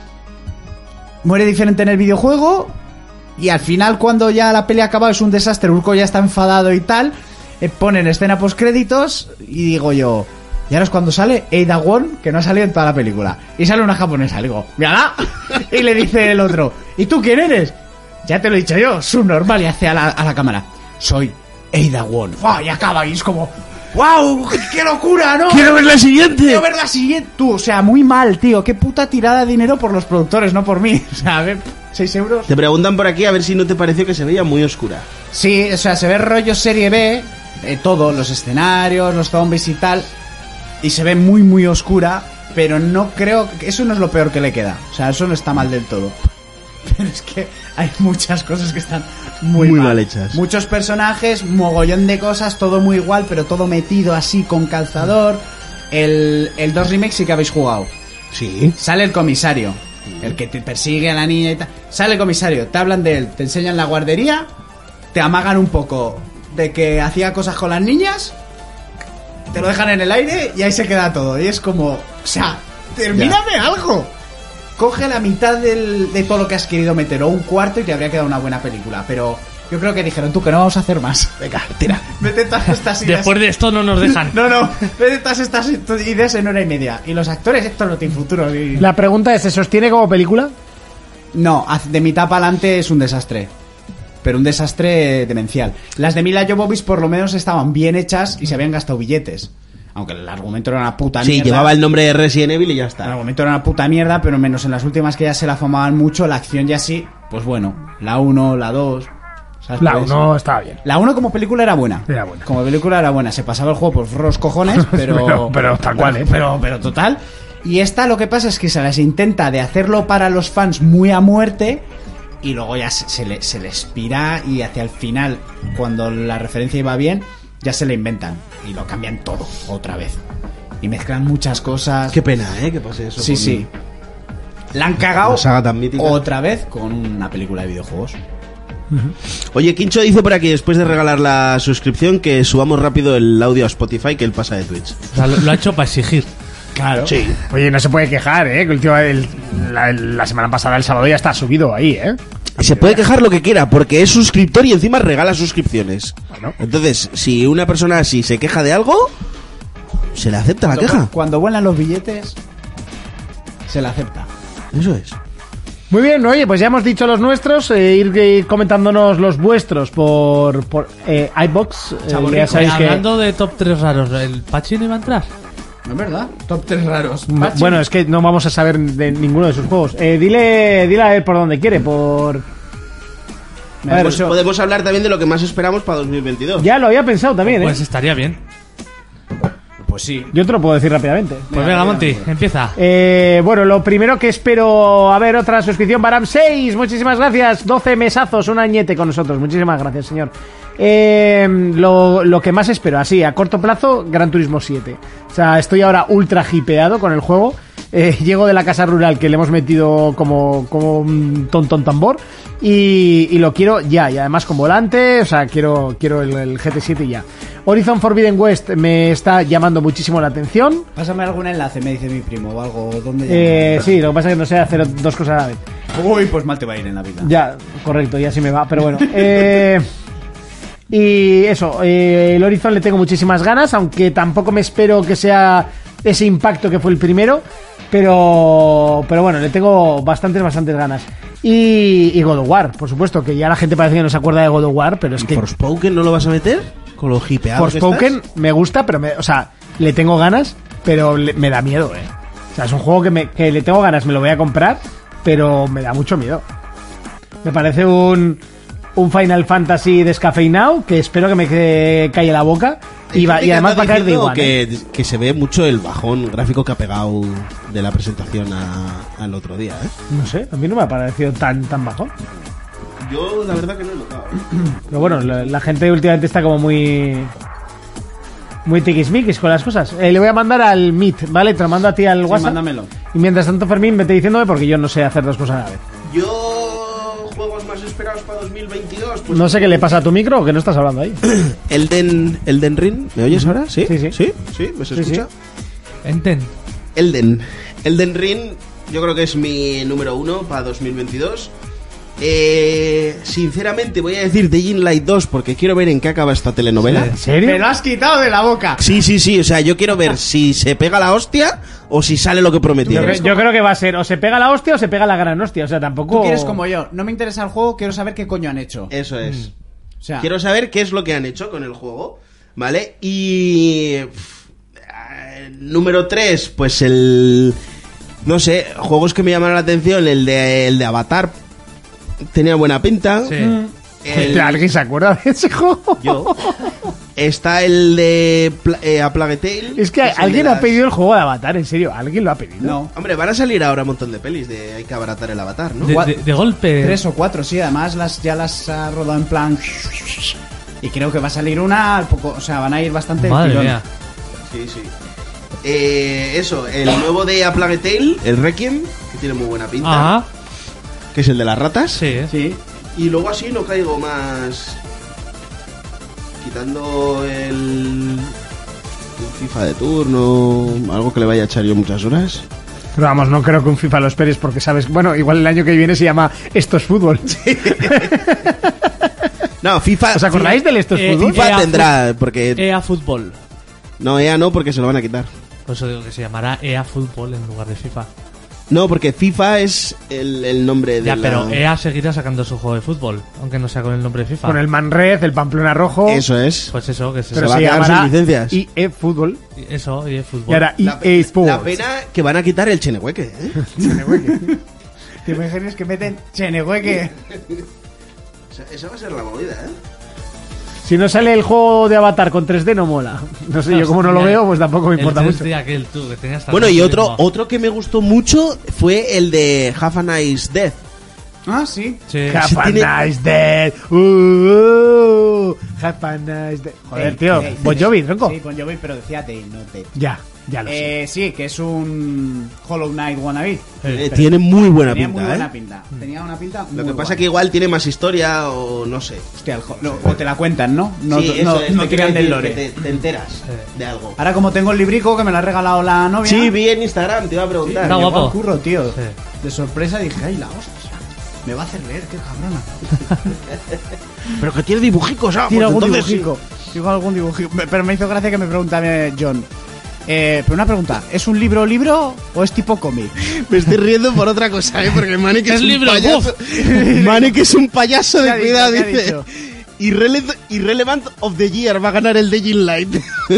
muere diferente en el videojuego y al final cuando ya la pelea ha acabado es un desastre, Urko ya está enfadado y tal, eh, ponen escena post créditos y digo yo... Y ahora es cuando sale Ada Wong, que no ha salido en toda la película. Y sale una japonesa, le digo, ¡mírala! Y le dice el otro, ¿y tú quién eres? Ya te lo he dicho yo, subnormal. Y hace a la, a la cámara, soy Ada Wong. ¡Wow! Y acaba y es como, ¡wow! ¡Qué locura, ¿no! ¡Quiero ver la siguiente! Quiero ver la siguiente. Tú, o sea, muy mal, tío. Qué puta tirada de dinero por los productores, no por mí. O sea, a ver, seis euros. Te preguntan por aquí a ver si no te pareció que se veía muy oscura. Sí, o sea, se ve rollo serie B, eh, todo, los escenarios, los zombies y tal, y se ve muy, muy oscura, pero no creo, que eso no es lo peor que le queda, o sea, eso no está mal del todo. Pero es que hay muchas cosas que están muy, Muy mal. mal hechas. Muchos personajes, mogollón de cosas, todo muy igual, pero todo metido así con calzador. El, el dos remake sí que habéis jugado. Sí. Sale el comisario, el que te persigue a la niña y tal. Sale el comisario, te hablan de él, te enseñan la guardería, te amagan un poco de que hacía cosas con las niñas, te lo dejan en el aire y ahí se queda todo. Y es como, o sea, termíname algo. Coge la mitad del, de todo lo que has querido meter, o un cuarto, y te habría quedado una buena película. Pero Yo creo que dijeron, tú, que no vamos a hacer más. Venga, tira. Vete todas estas ideas. Después de esto no nos dejan. No, no, vete todas estas ideas en hora y media. Y los actores, esto no tiene futuro. Y... La pregunta es, ¿se sostiene como película? No, de mitad para adelante es un desastre. Pero un desastre demencial. Las de Mila Jovovich por lo menos estaban bien hechas y se habían gastado billetes. Aunque el argumento era una puta Sí, mierda. llevaba el nombre de Resident Evil y ya El está. argumento era una puta mierda, pero menos en las últimas que ya se la fumaban mucho, la acción ya sí. Pues bueno, la uno, la dos... ¿sabes? La Pues, uno estaba bien. La uno como película era buena. Era buena. Como película era buena. Se pasaba el juego por los cojones, pero... Pero- pero tal cual, ¿eh? Pero, pero total. Y esta lo que pasa es que se las intenta de hacerlo para los fans muy a muerte y luego ya se, se le, se les pira y hacia el final, cuando la referencia iba bien, ya se le inventan y lo cambian todo otra vez. Y mezclan muchas cosas. Qué pena, ¿eh? Que pase eso. Sí, con- sí. La han cagado Una saga tan mítica. otra vez con una película de videojuegos. Oye, Quincho dice por aquí, después de regalar la suscripción, que subamos rápido el audio a Spotify, que él pasa de Twitch. O sea, lo, lo ha hecho para exigir. Claro. Sí. Oye, no se puede quejar, ¿eh? Que el tío, el- la, la semana pasada, el sábado, ya está subido ahí, ¿eh? Se puede quejar lo que quiera, porque es suscriptor y encima regala suscripciones. Bueno. Entonces, si una persona así se queja de algo, se le acepta la queja. Cuando vuelan los billetes, se la acepta. Eso es. Muy bien, oye, pues ya hemos dicho los nuestros, eh, ir, ir comentándonos los vuestros por, por eh, iBox. Eh, Chaborrico, ya sabéis que... Hablando de top tres raros, ¿el Pachi no iba a entrar? ¿No es verdad? Top tres raros. M- Bueno, es que no vamos a saber de ninguno de sus juegos. Eh, dile, dile a él por donde quiere, por... Me a ver, Pues podemos hablar también de lo que más esperamos para dos mil veintidós. Ya lo había pensado también, ¿eh? Pues estaría bien. Pues sí. Yo te lo puedo decir rápidamente. Pues venga, Monty, empieza. Eh, bueno, lo primero que espero... A ver, otra suscripción, Baram seis, muchísimas gracias. doce mesazos, un añete con nosotros. Muchísimas gracias, señor. Eh, lo, lo que más espero, así, a corto plazo, Gran Turismo siete. O sea, estoy ahora ultra hipeado con el juego. Eh, llego de la casa rural que le hemos metido como, como un tontón tambor. Y, y lo quiero ya, y además con volante. O sea, quiero, quiero el, el G T siete ya. Horizon Forbidden West me está llamando muchísimo la atención. Pásame algún enlace, me dice mi primo, o algo. ¿Dónde Eh, sí, lo que pasa es que no sé hacer dos cosas a la vez. Uy, pues mal te va a ir en la vida. Ya, correcto, ya sí me va, pero bueno. Eh, y eso, eh, el Horizon le tengo muchísimas ganas, aunque tampoco me espero que sea ese impacto que fue el primero. Pero, pero bueno, le tengo bastantes, bastantes ganas. Y, y God of War, por supuesto, que ya la gente parece que no se acuerda de God of War, pero es que ¿Forspoken no lo vas a meter? Con lo hipeado que Forspoken estás. me gusta, pero me, o sea, le tengo ganas, pero le- me da miedo, eh. O sea, es un juego que, me, que le tengo ganas, me lo voy a comprar, pero me da mucho miedo. Me parece un, un Final Fantasy descafeinado que espero que me quede- calle la boca y, Hay va, gente y que además anda va a caer de diciendo igual. ¿eh? que, que se ve mucho el bajón gráfico que ha pegado de la presentación a- al otro día, ¿eh? No sé, a mí no me ha parecido tan, tan bajo. Yo la verdad que no he notado. Pero bueno, la, la gente últimamente está como muy... Muy tiquismiquis con las cosas. Eh, le voy a mandar al Meet, ¿vale? Te lo mando a ti al Sí, WhatsApp. mándamelo. Y mientras tanto, Fermín, vete diciéndome porque yo no sé hacer dos cosas a la vez. Yo... Juegos más esperados para dos mil veintidós, pues... No sé qué le pasa a tu micro o que no estás hablando ahí. Elden, Elden Ring, ¿me oyes ahora? ¿Sí? Sí, sí. ¿Sí? ¿Sí? ¿Me se Sí, escucha? Enten. Elden. Elden Ring, yo creo que es mi número uno para dos mil veintidós. Eh, sinceramente voy a decir Dying Light dos porque quiero ver en qué acaba esta telenovela. ¿En serio? Me lo has quitado de la boca. Sí, sí, sí, o sea, yo quiero ver si se pega la hostia o si sale lo que Yo, prometió. cre- yo creo que va a ser o se pega la hostia o se pega la gran hostia. O sea, tampoco. Tú quieres como yo. No me interesa el juego, quiero saber qué coño han hecho. Eso es. O sea, Quiero saber qué es lo que han hecho con el juego, ¿vale? Y... pff, eh, número tres, pues el... No sé, juegos que me llamaron la atención, el de, el de Avatar tenía buena pinta. Sí. El- ¿Alguien se acuerda de ese juego? Yo. Está el de Pla- eh, A Plague Tale. Es que el de alguien ha las- pedido el juego de Avatar, en serio. ¿Alguien lo ha pedido? no. Hombre, van a salir ahora un montón de pelis de hay que abaratar el Avatar, ¿no? De, de- de golpe. Tres o cuatro, sí. Además, las ya las ha rodado en plan. Y creo que va a salir una al poco. O sea, van a ir bastante. Madre tirón. mía. Sí, sí. Eh, eso, el nuevo de A Plague Tale, el Requiem, que tiene muy buena pinta. Ajá. Que es el de las ratas. Sí. Sí. Y luego así no caigo más. Quitando el. el FIFA de turno, algo que le vaya a echar yo muchas horas. Pero vamos, no creo que un FIFA lo esperes porque sabes. Bueno, igual el año que viene se llama Esto es fútbol. No, FIFA... ¿Os acordáis del Esto es Eh, Fútbol? FIFA EA tendrá, porque... E A Fútbol. No, E A no, porque se lo van a quitar. Por eso digo que se llamará E A Fútbol en lugar de FIFA. No, porque FIFA es el, el nombre de Ya, la... pero E A seguirá sacando su juego de fútbol, aunque no sea con el nombre de FIFA. Con el Manred, el Pamplona Rojo. Eso es. Pues eso, que se, Pero se va se a quedar llamará sin licencias. E A Fútbol. Eso, y el fútbol. Y ahora La, E A Sports. la pena que van a quitar el Chenehueque, ¿eh? ¿Te imaginas que meten Chenehueque? O sea, esa va a ser la movida, ¿eh? Si no sale el juego de Avatar con tres D no mola. No sé, yo como no lo veo, pues tampoco me importa el mucho. tres D aquel, tú, que tenías tan Bueno, y tanto otro, ritmo. otro que me gustó mucho fue el de Have a Nice Death. Ah, sí. Sí. Have a tiene- nice day. Uh, uh, have a nice day. Joder, Ey, tío. ey, Bon Jovi, tronco. Sí, Bon Jovi, pero decía Day, no Dead. Ya, ya lo sé. Eh, sí, que es un Hollow Knight wannabe. Eh, tiene muy buena Tenía pinta, muy buena ¿eh? pinta. Tenía una pinta muy Lo que pasa guay. que igual tiene más historia o no sé. Hostia, el jo- no, o te la cuentan, ¿no? No, Sí, no, eso es, no te tiran quiero del decir lore. que Te, te enteras de algo. Ahora como tengo el librico que me lo ha regalado la novia. Sí, vi en Instagram, te iba a preguntar. Está me llegó guapo. al curro, tío. Sí. De sorpresa dije, ay, la hostia. Me va a hacer leer, qué cabrona. Pero que tiene dibujicos, ah, Tiene pues algún entonces sí. dibujico. Digo algún dibujico. Me- Pero me hizo gracia que me preguntaba John. Eh, pero una pregunta, ¿es un libro libro o es tipo cómic? Me estoy riendo por otra cosa, ¿eh? Porque Manek es, Es un libro, payaso. Manek es un payaso ¿Qué de ha dicho? cuidado, ¿Qué ha dice. dicho? Irrele- Irrelevant of the Year va a ganar el Dying Light.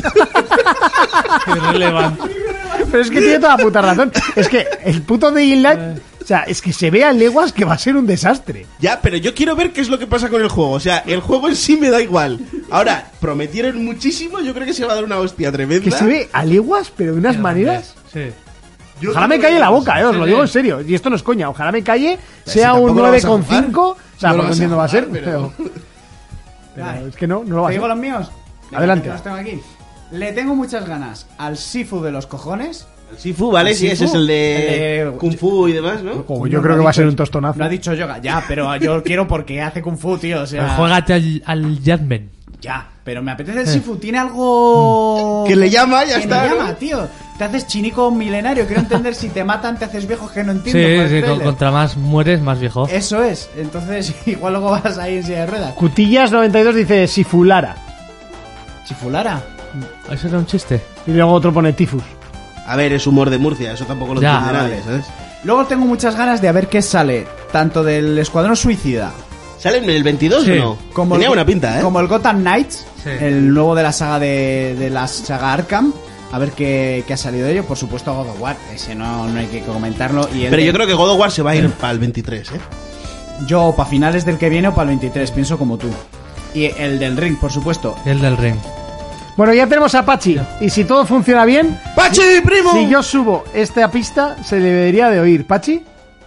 Irrelevante. Pero es que tiene toda la puta razón. Es que el puto de Inlight, o sea, es que se ve a leguas que va a ser un desastre. Ya, pero yo quiero ver qué es lo que pasa con el juego. O sea, el juego en sí me da igual. Ahora, prometieron muchísimo, yo creo que se va a dar una hostia tremenda. Que se ve a leguas, pero de unas maneras. Sí. Yo Ojalá creo me calle que- la boca, eh, os lo Sí, digo sí. en serio. Y esto no es coña, ojalá me calle, si sea un tampoco lo nueve vas a coma jugar, cinco. O sea, no lo porque vas a entiendo va a ser. jugar, Pero, pero- pero Vale. es que no, no lo va a ¿Te digo ser. los míos? Venga, Adelante. que los tengo aquí. Le tengo muchas ganas al Sifu de los cojones. El Sifu, ¿vale? ¿El Sí, ese Sifu? es el de, El de- Kung Fu y demás, ¿no? Joder, No, yo no creo ha que va a dicho- ser un tostonazo. No ha dicho yoga, ya, pero yo quiero porque hace Kung Fu, tío. O sea, Pero juégate al, al Jadman. Ya, pero me apetece el Sifu. Tiene algo. Que le llama, ya que está, le ¿no? llama, tío. Te haces chinico milenario. Quiero entender si te matan, te haces viejo, que no Sí, entiendo. por el sí, con- trailer. contra más mueres, más viejo. Eso es. Entonces, igual luego vas ahí en silla de ruedas. Cutillas noventa y dos dice Sifulara. Chifulara. Eso era un chiste. Y luego otro pone Tifus. A ver, es humor de Murcia, eso tampoco lo Ya, entiende vale. nadie, ¿sabes? Luego tengo muchas ganas de a ver qué sale. Tanto del Escuadrón Suicida. ¿Salen en el veintidós Sí. o no? Como Tenía el, buena pinta, ¿eh? Como el Gotham Knights. Sí. El nuevo de la saga de, de la saga Arkham. A ver qué, qué ha salido de ello. Por supuesto, God of War. Ese no, no hay que comentarlo. Y el Pero de- yo creo que God of War se va a ir para el veintitrés, ¿eh? Yo, para finales del que viene o para el veintitrés, pienso como tú. Y el del Ring, por supuesto. Y el del ring. Bueno, ya tenemos a Pachi. Y si todo funciona bien, ¡Pachi, primo! si yo subo esta pista, se le debería de oír. ¿Pachi?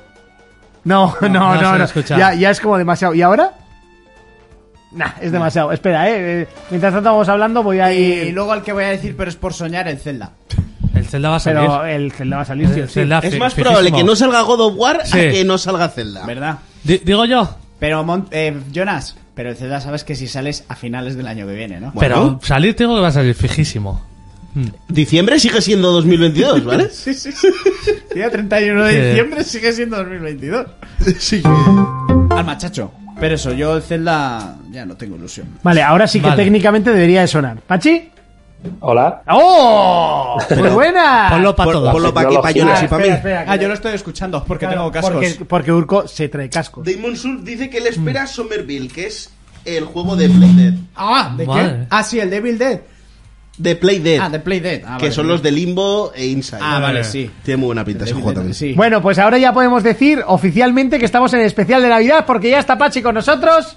No, no, no, no no. se le escucha. Ya, ya es como demasiado. ¿Y ahora? Nah, es demasiado. Espera, eh. eh, Mientras tanto vamos hablando, voy a Y ir. luego el que voy a decir, pero es por soñar, el Zelda. El Zelda va a salir. Pero el Zelda va a salir, sí o El sí. Zelda Es fi- más fijísimo. probable que no salga God of War Sí. a que no salga Zelda. ¿Verdad? Di- Digo yo. Pero, Mon- eh, Jonas, pero el Zelda sabes que si sales a finales del año que viene, ¿no? Bueno. Pero salir tengo que va a salir fijísimo. Diciembre sigue siendo dos mil veintidós, ¿vale? Sí, sí, sí. Día treinta y uno de Sí. diciembre sigue siendo dos mil veintidós. Sí. Al machacho. Pero eso, yo el Zelda ya no tengo ilusión. Vale, ahora sí que Vale. técnicamente debería de sonar. ¿Pachi? Hola. ¡Oh! ¡Muy buena! Ponlo para Pon- todos. Ponlo para aquí, para Tecnología. Jonas y para mí. espera, espera, Ah, que- yo lo estoy escuchando porque Claro, tengo cascos. Porque, porque Urco se trae cascos. Damon Soul dice que él espera Somerville, que es el juego de Play Dead. Ah, ¿de Madre. qué? Ah, sí, el Devil Dead. De Play Dead. Ah, de Play Dead. Ah, que vale. son los de Limbo e Inside. Ah, vale, sí. Tiene muy buena pinta ese Devil juego Dead, también. sí. Bueno, pues ahora ya podemos decir oficialmente que estamos en el especial de Navidad porque ya está Pachi con nosotros.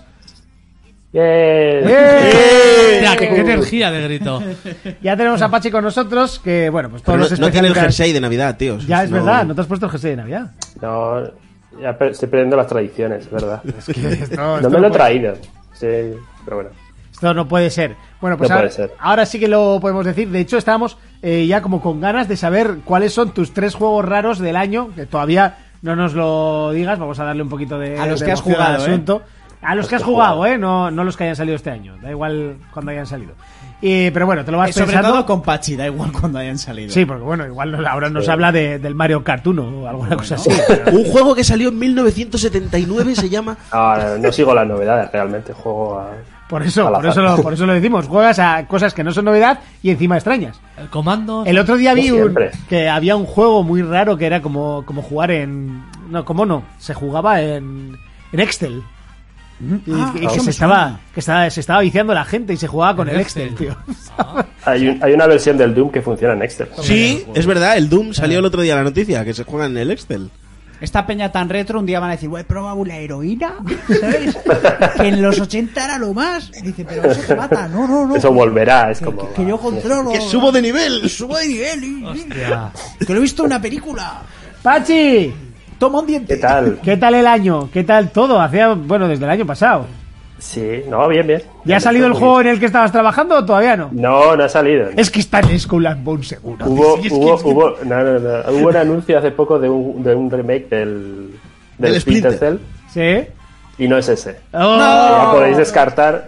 Bien. Hostia, qué, qué energía de grito. Ya tenemos a Pachi con nosotros, que bueno, pues todos Pero no, los no tiene el especiales- jersey de Navidad, tío. Ya es No- verdad, no te has puesto el jersey de Navidad. No, ya per- estoy perdiendo las tradiciones, es verdad. Esto, No esto me lo he puede- traído. Sí, pero bueno. esto no puede ser. Bueno, pues No ahora, puede ser. ahora sí que lo podemos decir. De hecho, estábamos eh, ya como con ganas de saber cuáles son tus tres juegos raros del año, que todavía no nos lo digas. Vamos a darle un poquito de A los de que has emoción al jugado, ¿eh? asunto. A los que has que he jugado, jugado. ¿eh? No, no los que hayan salido este año. Da igual cuando hayan salido. Y, pero bueno, te lo vas Eh, sobre pensando. todo con Pachi, da igual cuando hayan salido. Sí, porque bueno, igual nos- ahora nos habla de, del Mario Kart uno o alguna cosa así. Un juego que salió en mil novecientos setenta y nueve se llama... Ah, no sigo las novedades realmente, juego a... Por eso, Al por azar. eso, lo, por eso lo decimos. Juegas a cosas que no son novedad y encima extrañas. El comando. El otro día vi un, Siempre. que había un juego muy raro que era como, como jugar en... No, ¿cómo no? Se jugaba en, en Excel. Y, Ah, y eso que, se me estaba, suena. que estaba, se estaba viciando la gente y se jugaba con En el Excel, Excel. tío. Hay, un- hay una versión del Doom que funciona en Excel. Sí, es verdad, el Doom salió el otro día la noticia, que se juega en el Excel. Esta peña tan retro, un día van a decir, voy a probar una heroína, ¿sabes? Que en los ochenta era lo más. Y dice, pero eso te mata. No, no, no. Eso volverá, es Que, como... que yo controlo. ¡Que subo de nivel! Subo de nivel. y- Hostia. Que lo he visto en una película. ¡Pachi! Toma un diente. ¿Qué tal? ¿Qué tal el año? ¿Qué tal todo? Hacía, bueno, desde el año pasado. Sí, no, bien, bien. ¿Ya ha salido el Muy juego bien. en el que estabas trabajando o todavía no? No, no ha salido. Es que está en Skull and Bones seguro. Hubo, Sí, es que- hubo, es que- hubo, no, no, no. Hubo un anuncio hace poco de un, de un remake del, del Del Splinter Splinter. Cell ¿Sí? y no es ese. Oh. Ya podéis descartar.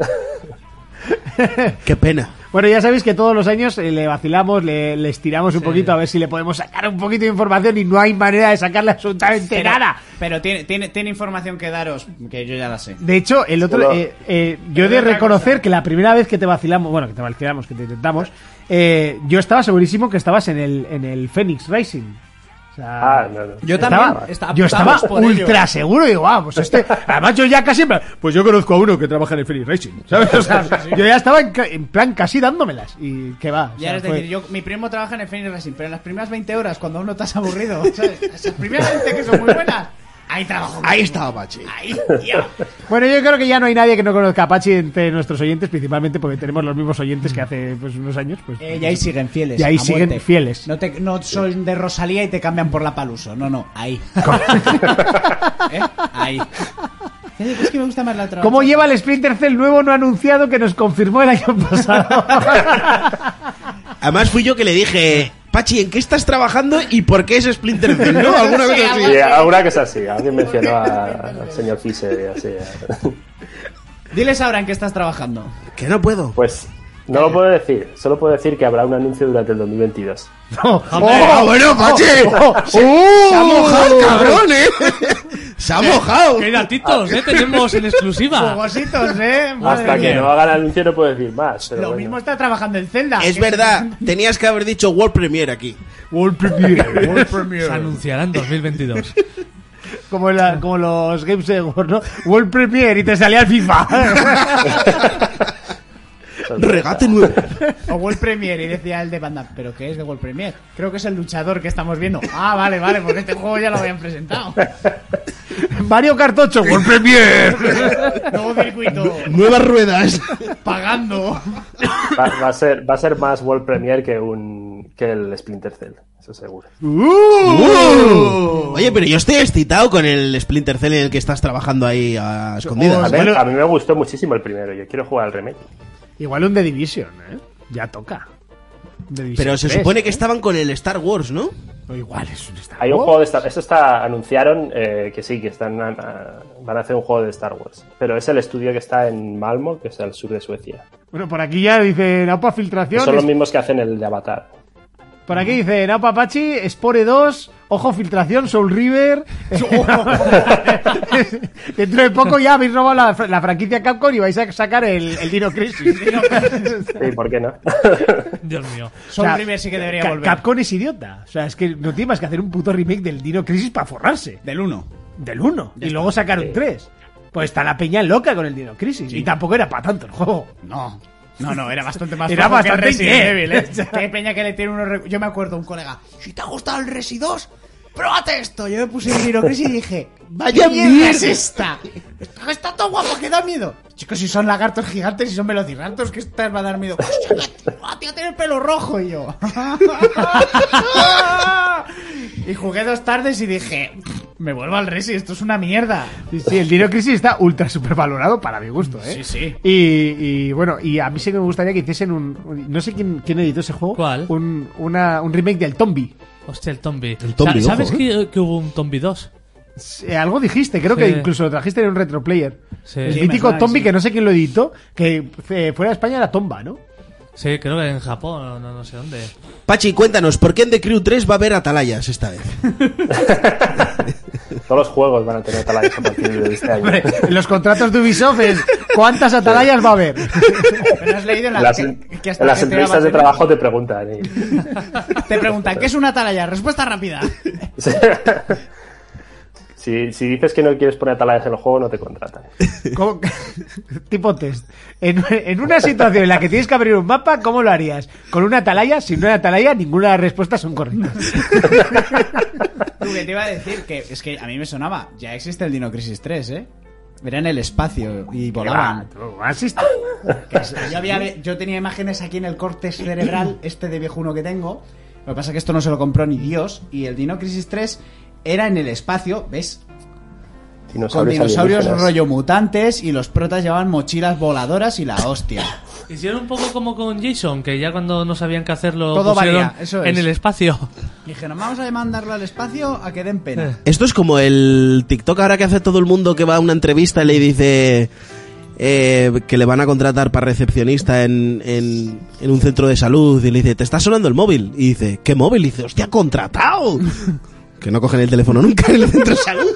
¡Qué pena! Bueno, ya sabéis que todos los años eh, le vacilamos, le, le estiramos un poquito a ver si le podemos sacar un poquito de información y no hay manera de sacarle absolutamente Pero, nada. pero tiene, tiene, tiene información que daros, que yo ya la sé. De hecho, el otro, Solo- eh, eh, yo he de otra reconocer cosa. que la primera vez que te vacilamos, bueno, que te vacilamos, que te intentamos, eh, yo estaba segurísimo que estabas en el, en el Phoenix Racing. O sea, Ah, no, no. Yo estaba, también. está- yo estaba apostamos por ello. ultra seguro, digo, vamos, este, además yo ya casi, en plan, pues yo conozco a uno que trabaja en el Phoenix Racing, ¿sabes? O sea, yo ya estaba en, ca- en plan casi dándomelas y que va. o Ya sea, es fue- decir, yo, mi primo trabaja en el Phoenix Racing, pero en las primeras veinte horas, cuando aún no estás aburrido, ¿sabes? Esas primeras veinte que son muy buenas, ahí trabajo. Ahí estaba Pachi. Ahí, ya. Bueno, yo creo que ya no hay nadie que no conozca a Apache entre nuestros oyentes, principalmente porque tenemos los mismos oyentes que hace pues, unos años. Pues, Eh, y ahí siguen fieles. Y ahí a siguen muerte. fieles. No, te, no son de Rosalía y te cambian por la Paluso. No, no, ahí. ¿Eh? Ahí. Es que me gusta más la otra. ¿Cómo lleva el Splinter Cell nuevo no anunciado que nos confirmó el año pasado? Además fui yo que le dije, Pachi, ¿en qué estás trabajando y por qué es Splinter Cell? ¿No? Alguna cosa así. Y alguna que es así. Alguien mencionó a- al señor Fisher y así. Diles ahora en qué estás trabajando. Que no puedo. Pues no lo puedo decir. Solo puedo decir que habrá un anuncio durante el dos mil veintidós. No. ¡Oh, bueno, Pachi! ¡Se ha mojado, cabrón, eh! ¡Se ha mojado! ¡Qué datitos, eh! Tenemos en exclusiva. Jugositos, ¿eh? Madre Hasta que mía. no haga el anuncio no puedo decir más. Pero Lo bueno. mismo está trabajando en Zelda. Es que- verdad, tenías que haber dicho World Premiere aquí. World Premiere, World Premiere. Se anunciará en dos mil veintidós. Como, la- como los Games Awards, ¿no? World Premiere y te salía el FIFA. Regate nuevo. O World Premiere y decía el de Van Damme, ¿pero qué es de World Premiere? Creo que es el luchador que estamos viendo. Ah, vale, vale, porque este juego ya lo habían presentado. Mario Kart ocho, World Premiere. Nuevo circuito, Nuevas ruedas. pagando. Va, va a ser, va a ser más World Premiere que un que el Splinter Cell, eso seguro. Uh. Oye, pero yo estoy excitado con el Splinter Cell en el que estás trabajando ahí a A escondidas. mí, bueno. a mí me gustó muchísimo el primero. Yo quiero jugar al remake. Igual un The Division, ¿eh? Ya toca. The Division Pero se tres, supone ¿eh? que estaban con el Star Wars, ¿no? O igual es un Star Hay un Wars. juego de Star Eso está anunciaron eh, que sí, que están ah, van a hacer un juego de Star Wars. Pero es el estudio que está en Malmo, que es al sur de Suecia. Bueno, por aquí ya dice Naupa Que Filtración. son los es- mismos que hacen el de Avatar. Por aquí dice Naupa Apache, Spore dos, Ojo Filtración, Soul River. Dentro de poco ya habéis robado la, la franquicia Capcom y vais a sacar el, el Dino Crisis. Sí, ¿por qué no? Dios mío. Soul O sea, River sí que debería Ca- volver. Capcom es idiota. O sea, es que no tiene más que hacer un puto remake del Dino Crisis para forrarse. Del uno. Del uno. Y luego sacar un tres. Pues está la peña loca con el Dino Crisis. Y tampoco era para tanto el juego. No. No, no, era bastante más Era flojo que el bastante Resident bien. Evil, ¿eh? Qué peña que le tiene uno. re- Yo me acuerdo un colega. Si te ha gustado el Resi dos, pruébate esto. Yo me puse el Dino Crisis y dije, Vaya ¿qué mierda mierda. es esta? Está, está todo guapo, que da miedo. Chicos, si son lagartos gigantes, si son velociraptors, que esta va a dar miedo. ¡Ah, tío, tiene el pelo rojo! Y yo. Y jugué dos tardes y dije, me vuelvo al Resi, esto es una mierda. Sí, sí, el Dino Crisis está ultra super valorado para mi gusto, ¿eh? Sí, sí. Y, y, bueno, y a mí sí que me gustaría que hiciesen un... un- no sé quién, quién editó ese juego. ¿Cuál? Un, una, un remake del Tombi. Hostia, el Tombi. El Tombi, Sa- ¿Sabes ojo, que, que hubo un Tombi dos? Eh, algo dijiste, creo Sí. que incluso lo trajiste en un retroplayer. Sí. El Sí, me mítico suena, Tombi sí. que no sé quién lo editó, que eh, fuera de España era Tomba, ¿no? Sí, creo que en Japón, no, no, no sé dónde. Pachi, cuéntanos, ¿por qué en The Crew tres va a haber atalayas esta vez? Todos los juegos van a tener atalayas a partir de este año. Hombre, en los contratos de Ubisoft es ¿cuántas atalayas va a haber? Pero has leído en, la, las, que, que hasta en las G T A entrevistas va a de tener- trabajo te preguntan. ¿eh? Te preguntan, ¿qué es una atalaya? Respuesta rápida. Si, si dices que no quieres poner atalayas en el juego, no te contratan. ¿Cómo? Tipo test. En, en una situación en la que tienes que abrir un mapa, ¿cómo lo harías? ¿Con una atalaya? Sin una atalaya, ninguna de las respuestas son correctas. Tú, que te iba a decir que es que a mí me sonaba, ya existe el Dino Crisis tres, ¿eh? Era en el espacio y volaban. Que es- yo, había, yo tenía imágenes aquí en el córtex cerebral, este de viejuno que tengo. Lo que pasa es que esto no se lo compró ni Dios. Y el Dino Crisis tres era en el espacio, ¿ves? Con Dinosaurios dinosaurios alienígenas. rollo mutantes y los protas llevaban mochilas voladoras y la hostia. Hicieron un poco como con Jason, que ya cuando no sabían qué hacerlo Todo pusieron varía, eso es. en el espacio. Dijeron, vamos a mandarlo al espacio a que den pena. Esto es como el TikTok ahora que hace todo el mundo que va a una entrevista y le dice eh, que le van a contratar para recepcionista en, en, en un centro de salud y le dice, te está sonando el móvil. Y dice, ¿qué móvil? Y dice, hostia, contratado. Que no cogen el teléfono nunca en el centro de salud.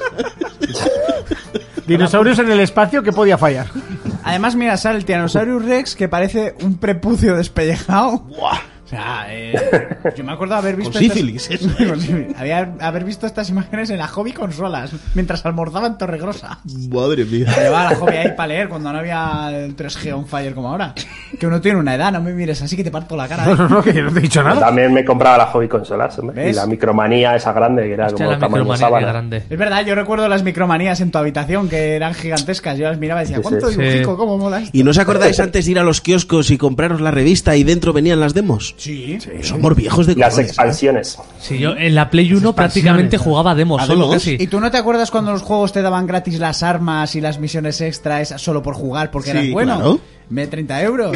Dinosaurios en el espacio, ¿qué podía fallar? Además, mira, sale el Tyrannosaurus Rex que parece un prepucio despellejado. O sea, eh, yo me acuerdo de haber visto Con sífilis, estas, Con sífilis. Había, haber visto estas imágenes en la Hobby Consolas mientras almorzaba en Torregrosa. Madre mía. Llevaba la Hobby ahí para leer cuando no había el tres G on fire como ahora. Que uno tiene una edad, no me mires así que te parto la cara. No, ¿eh? no, no, que yo no te he dicho nada. También me compraba la Hobby Consolas, hombre. ¿Ves? Y la micromanía esa grande, que era Hostia, como la tamaño micromanía, qué sábana. grande. Es verdad, yo recuerdo las micromanías en tu habitación que eran gigantescas. Yo las miraba y decía, Sí, ¿cuánto sí. dibujico? Sí. ¿Cómo mola esto? ¿Y no os acordáis antes de ir a los kioscos y compraros la revista y dentro venían las demos? Sí. Somos viejos de Y las cojones, ¿eh? expansiones. Sí, yo en la Play uno prácticamente jugaba demos ¿A solo, demos? casi. ¿Y tú no te acuerdas cuando los juegos te daban gratis las armas y las misiones extra esas solo por jugar porque Sí, eras bueno? claro. En vez de treinta euros.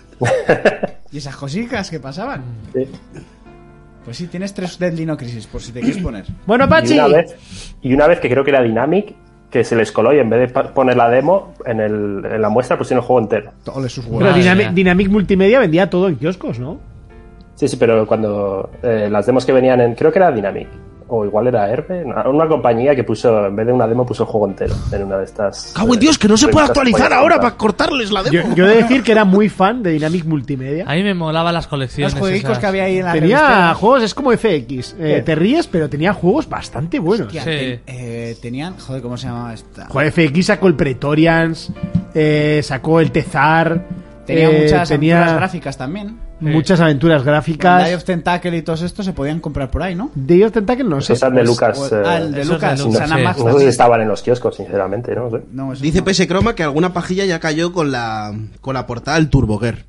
¿Y esas cositas que pasaban? Sí. Pues sí, tienes tres Dead Dino Crisis, por si te quieres poner. Bueno, Y Pachi. una vez, y una vez que creo que era Dynamic, que se les coló y en vez de pa- poner la demo en, el, en la muestra pusieron el juego entero. Ole sus Pero huevos. Madre Dynamic, mía. Dynamic Multimedia vendía todo en kioscos, ¿no? Sí, sí, pero cuando eh, las demos que venían en... Creo que era Dynamic. O igual era Herbe. Una, una compañía que puso, en vez de una demo, puso el juego entero en una de estas... ¡Cago en eh, Dios, que no se puede revistas actualizar podías ahora comprar. para cortarles la Yo, demo! yo he de decir que era muy fan de Dynamic Multimedia. A mí me molaban las colecciones. Los jueguicos esas. que había ahí en la Tenía revistera. juegos, es como F X. Eh, Sí. te ríes, pero tenía juegos bastante buenos. Hostia, Sí. ten- eh, tenían... Joder, ¿cómo se llamaba esta? Joder, F X sacó el Pretorians, eh, sacó el Tezar. Tenía eh, muchas tenía aventuras gráficas también. muchas aventuras Day gráficas. of Tentacle y todos estos se podían comprar por ahí, ¿no? Day of Tentacle no sé. Esos eran de Lucas. O- eh, ah, el de esos Lucas, de no, Lucas, Sana sí. Max no sé si también. estaban en los kioscos, sinceramente, ¿no? No sé. No, eso Dice no. P S Croma que alguna pajilla ya cayó con la con la portada del Turbo Girl.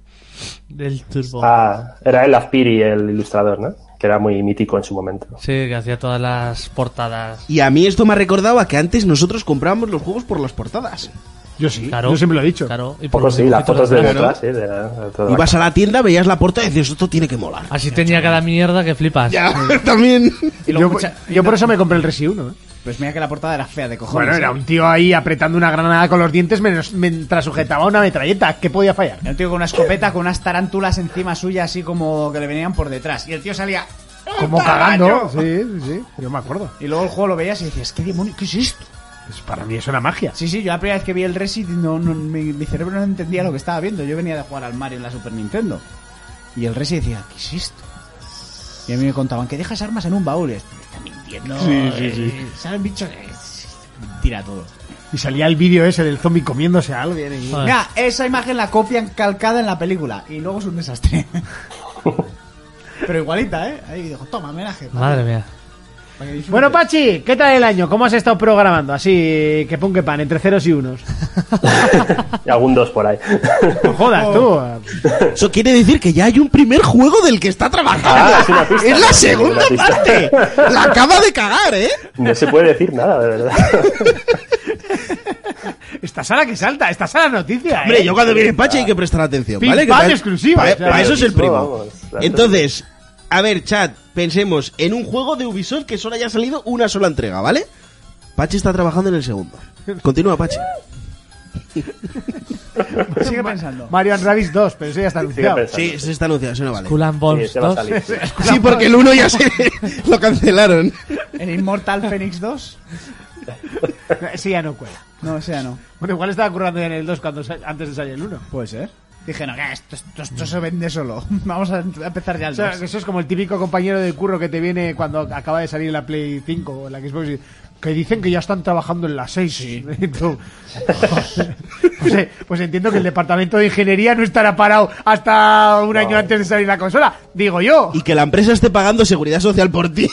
Del Turbo. Ah, era el Azpiri, el ilustrador, ¿no? Que era muy mítico en su momento. Sí, que hacía todas las portadas. Y a mí esto me ha recordado a que antes nosotros comprábamos los juegos por las portadas. Yo sí, Claro. yo siempre lo he dicho. Claro. Y Un por poco los sí, las dibujitos fotos de detrás. detrás, sí. De, de toda la- Ibas a la tienda, veías la portada y decías, esto tiene que molar. Así tenía cada mierda que flipas. Ya, también. Y luego Yo, mucha- yo por eso me compré el Resi uno. ¿eh? Pues mira que la portada era fea de cojones. Bueno, era ¿eh? un tío ahí apretando una granada con los dientes menos- mientras sujetaba una metralleta. ¿Qué podía fallar? Era un tío con una escopeta, con unas tarántulas encima suya, así como que le venían por detrás. Y el tío salía... Como cagando. Sí, sí, sí. Yo me acuerdo. Y luego el juego lo veías y decías, ¿qué demonio? ¿Qué es esto? Pues para mí eso era magia. Sí, sí, yo la primera vez que vi el Resi, no, no, mi, mi cerebro no entendía lo que estaba viendo. Yo venía de jugar al Mario en la Super Nintendo. Y el Resi decía, ¿qué es esto? Y a mí me contaban que dejas armas en un baúl. Y me están mintiendo. Sí, sí, sí. Salen bichos. eh, Tira todo. Y salía el vídeo ese del zombie comiéndose a alguien. y- Joder. Mira, esa imagen la copian calcada en la película. Y luego es un desastre. Pero igualita, ¿eh? Ahí dijo, toma, homenaje. Madre mía. Para que disfrutes. Bueno, Pachi, ¿qué tal el año? ¿Cómo has estado programando? Así que pon que pan, entre ceros y unos. Y algún dos por ahí. No jodas, tú. Eso quiere decir que ya hay un primer juego del que está trabajando. Ah, es una pista. Es la Es segunda una pista. parte. La acaba de cagar, ¿eh? No se puede decir nada, de verdad. Esta sala que salta, esta sala noticia, ¿eh? Hombre, yo cuando viene Pachi hay que prestar atención, Pim, ¿vale? Que pam, para- exclusiva, para- o sea, para eso es el primo. vamos, claro. Entonces, a ver, chat, pensemos en un juego de Ubisoft que solo haya salido una sola entrega, ¿vale? Pachi está trabajando en el segundo. Continúa, Pachi. Sigue pensando. Mario and Rabbids dos, pero eso ya está Sigue anunciado. pensando. Sí, eso está anunciado, eso no vale. Skull and Sí, Bones ese va a dos. salir. sí. Sí, porque el uno ya se lo cancelaron. ¿El Immortal Phoenix dos? Sí, ya no cuela. No, o sea, no. Bueno, igual estaba currando ya en el dos cuando sa- antes de salir el uno. Puede ser. Dije, no, que esto, esto, esto se vende solo. Vamos a empezar ya el O sea, dos. que eso es como el típico compañero de curro que te viene cuando acaba de salir la Play cinco o la Xbox y que dicen que ya están trabajando en la seis. Sí. pues, eh, pues entiendo que el departamento de ingeniería no estará parado hasta un año antes de salir la consola. Digo yo. Y que la empresa esté pagando seguridad social por ti.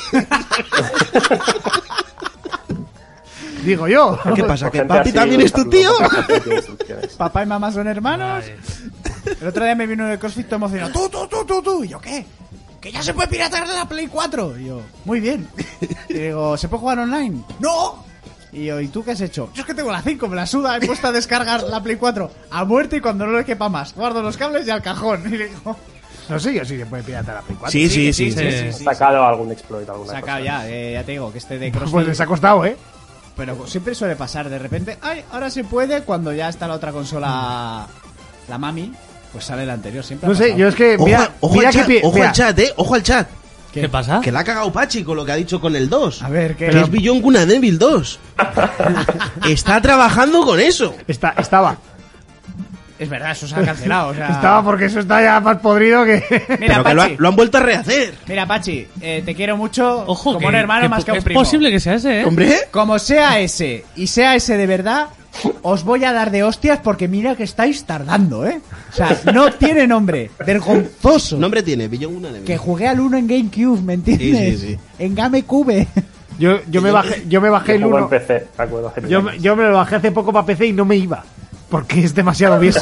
Digo yo. ¿Qué pasa? ¿Que Gente papi así, también es tu los- tío? los- los- los- los- instrucciones. Papá y mamá son hermanos. El otro día me vino el CrossFit todo emocionado. Tú, tú, tú, tú, tú. Y yo, ¿qué? Que ya se puede piratear de la Play cuatro. Y yo, muy bien. Y digo, ¿se puede jugar online? ¡No! Y yo, ¿y tú qué has hecho? Yo es que tengo la cinco, me la suda, he puesto a descargar la Play cuatro a muerte y cuando no le quepa más. Guardo los cables y al cajón. Y digo, No sé yo si se puede piratar la Play cuatro. Sí, sí, sí. sí, sí. sí. He sacado algún exploit, alguna sacado cosa. ya, eh, ya te digo, que este de CrossFit. Pues les ha costado, ¿eh? Pero siempre suele pasar, de repente, ay, ahora se puede, cuando ya está la otra consola, la mami, pues sale la anterior, siempre ha No sé, pasado. yo es que. Ojo, Mira, ojo mira al que chat, pi- ojo mira, al chat, eh. Ojo al chat. ¿Qué pasa? Que la ha cagado Pachi con lo que ha dicho con el dos. A ver, ¿qué? Que es Beyond Good and Evil dos. Está trabajando con eso. está, estaba. Es verdad, eso se ha cancelado, o sea... Estaba porque eso está ya más podrido que. Mira, Pero que lo, Pachi, ha- lo han vuelto a rehacer. mira, Pachi, eh, te quiero mucho, Ojo, como que, un hermano que más que un es primo. posible que sea ese, ¿eh? Hombre. Como sea ese, y sea ese de verdad, os voy a dar de hostias porque mira que estáis tardando, ¿eh? O sea, no tiene nombre, vergonzoso. Nombre tiene, Beyond Good and Evil. Que jugué al uno en GameCube, ¿me entiendes? Sí, sí, sí. En GameCube. Yo, yo me bajé, yo me bajé Yo el juego uno. en P C, me acuerdo, hace mil Yo, años. yo me lo bajé hace poco para P C y no me iba. Porque es demasiado viejo.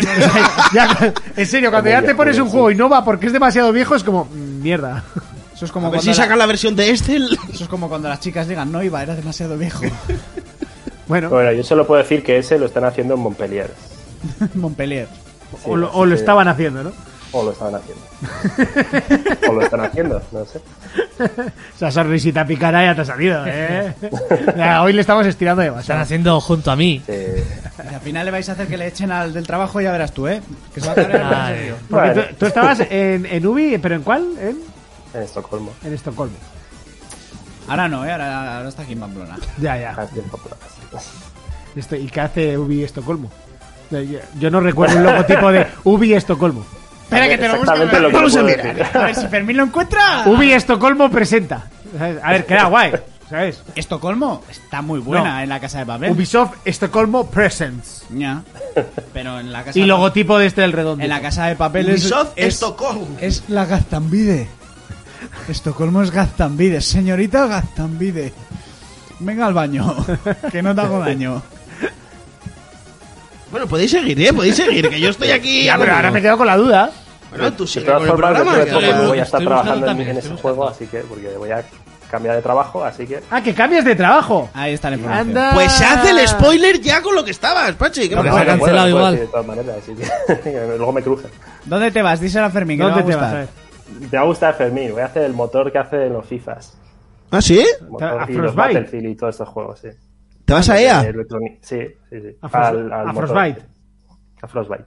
Ya, en serio, cuando Muy ya te viejo, pones muy un juego y no va porque es demasiado viejo, es como, mm, mierda. Eso es como A ver cuando si la- sacan la versión de Excel. Eso es como cuando las chicas digan, no iba, era demasiado viejo. Bueno, Bueno, yo solo puedo decir que ese lo están haciendo en Montpellier. Montpellier. o, lo, así o lo que- estaban haciendo, ¿no? O lo estaban haciendo. O lo están haciendo, no sé. Esa sonrisita picada ya te ha salido, ¿eh? Ya, hoy le estamos estirando Están demasiado. haciendo junto a mí. Eh, Y al final le vais a hacer que le echen al del trabajo y ya verás tú, ¿eh? Que se va a cargar Ay. en serio. Porque Bueno. tú, tú estabas en, en Ubi, ¿pero en cuál? En, en Estocolmo. en Estocolmo. Ahora no, ¿eh? Ahora, ahora está aquí en Pamplona. Ya, ya. Ah, tiempo por acá. Esto- ¿Y qué hace Ubi Estocolmo? Yo, yo no recuerdo el logotipo de Ubi Estocolmo. Espera que te lo busco. Exactamente lo que Vamos a puedo mirar. decir. A ver si Fermín lo encuentra. Ubi Estocolmo presenta. ¿Sabes? A ver, queda guay, ¿sabes? Estocolmo está muy buena No. en la casa de papel. Ubisoft Estocolmo Presents. Ya. Pero en la casa Y de logotipo de este del redondo. En la casa de papel es, Ubisoft es, Estocolmo. es la Gaztambide. Estocolmo es Gaztambide. Señorita Gaztambide. Venga al baño. Que no te hago daño. Bueno, podéis seguir, ¿eh? Podéis seguir, que yo estoy aquí. Ya, pero ahora me quedo con la duda. Bueno, tú De sigue todas con el formas, programa. dentro de que- poco estoy- voy a estar estoy trabajando buscando en, también, en estoy ese buscando juego, también. así que, porque voy a cambiar de trabajo, así que... Ah, que cambias de trabajo. Ahí está la información. Anda. Pues se hace el spoiler ya con lo que estabas, Pachi. ¿Qué No, me que pasa? se ha no puedo, cancelado no puedo igual. decir de todas maneras, así que luego me crujen. ¿Dónde te vas? Díselo a Fermín, que ¿Dónde le te va vas a a gustar. ver? Te va a gustar Fermín, voy a hacer el motor que hace en los FIFAs. ¿Ah, sí? El motor ¿A y los Frostbite? Battlefield y todos estos juegos, sí. ¿Te vas a E Eh, A? Electronic- Sí, sí, sí. A, Frost- Al- al a motor. Frostbite. A Frostbite.